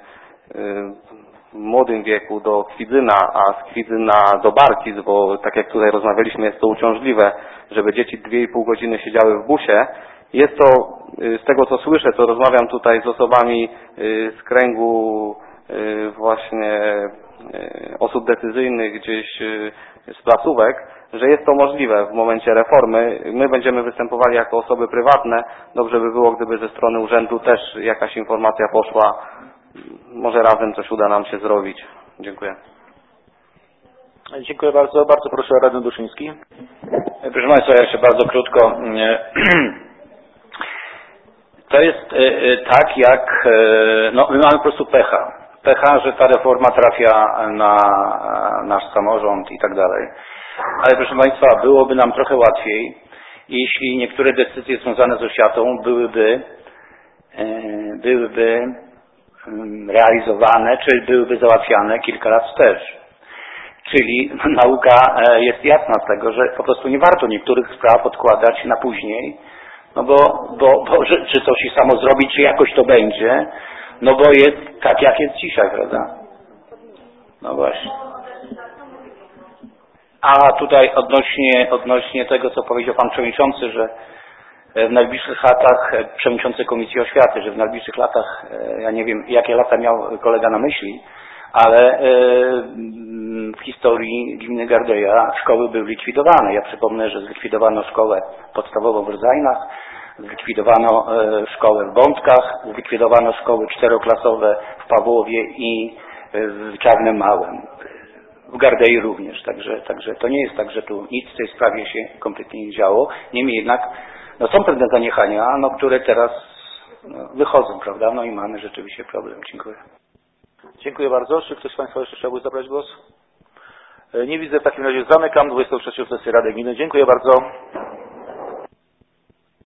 w młodym wieku do Kwidzyna, a z Kwidzyna do Barkic, bo tak jak tutaj rozmawialiśmy, jest to uciążliwe, żeby dzieci 2,5 godziny siedziały w busie. Jest to, z tego co słyszę, co rozmawiam tutaj z osobami z kręgu właśnie osób decyzyjnych gdzieś z placówek, że jest to możliwe w momencie reformy. My będziemy występowali jako osoby prywatne. Dobrze by było, gdyby ze strony urzędu też jakaś informacja poszła. Może razem coś uda nam się zrobić. Dziękuję. Dziękuję bardzo. Bardzo proszę, radny Duszyński. Proszę Państwa, jeszcze bardzo krótko. To jest tak jak, my mamy po prostu pecha, że ta reforma trafia na nasz samorząd i tak dalej. Ale proszę Państwa, byłoby nam trochę łatwiej, jeśli niektóre decyzje związane z oświatą byłyby realizowane, czy byłyby załatwiane kilka lat wstecz. Czyli nauka jest jasna z tego, że po prostu nie warto niektórych spraw odkładać na później, bo czy coś się samo zrobi, czy jakoś to będzie, bo jest tak, jak jest dzisiaj, prawda? No właśnie. A tutaj odnośnie tego, co powiedział Pan Przewodniczący, że w najbliższych latach, Przewodniczący Komisji Oświaty, że w najbliższych latach, ja nie wiem, jakie lata miał kolega na myśli, ale w historii gminy Gardeja szkoły były likwidowane. Ja przypomnę, że zlikwidowano szkołę podstawową w Ryzajnach, zlikwidowano szkołę w Bątkach, zlikwidowano szkoły 4-klasowe w Pawłowie i w Czarnem Małym. W Gardei również. Także to nie jest tak, że tu nic w tej sprawie się kompletnie nie działo. Niemniej jednak są pewne zaniechania, które teraz wychodzą, prawda? I mamy rzeczywiście problem. Dziękuję. Dziękuję bardzo. Czy ktoś z Państwa jeszcze chciałby zabrać głos? Nie widzę. W takim razie zamykam 23. sesję Rady Gminy. Dziękuję bardzo.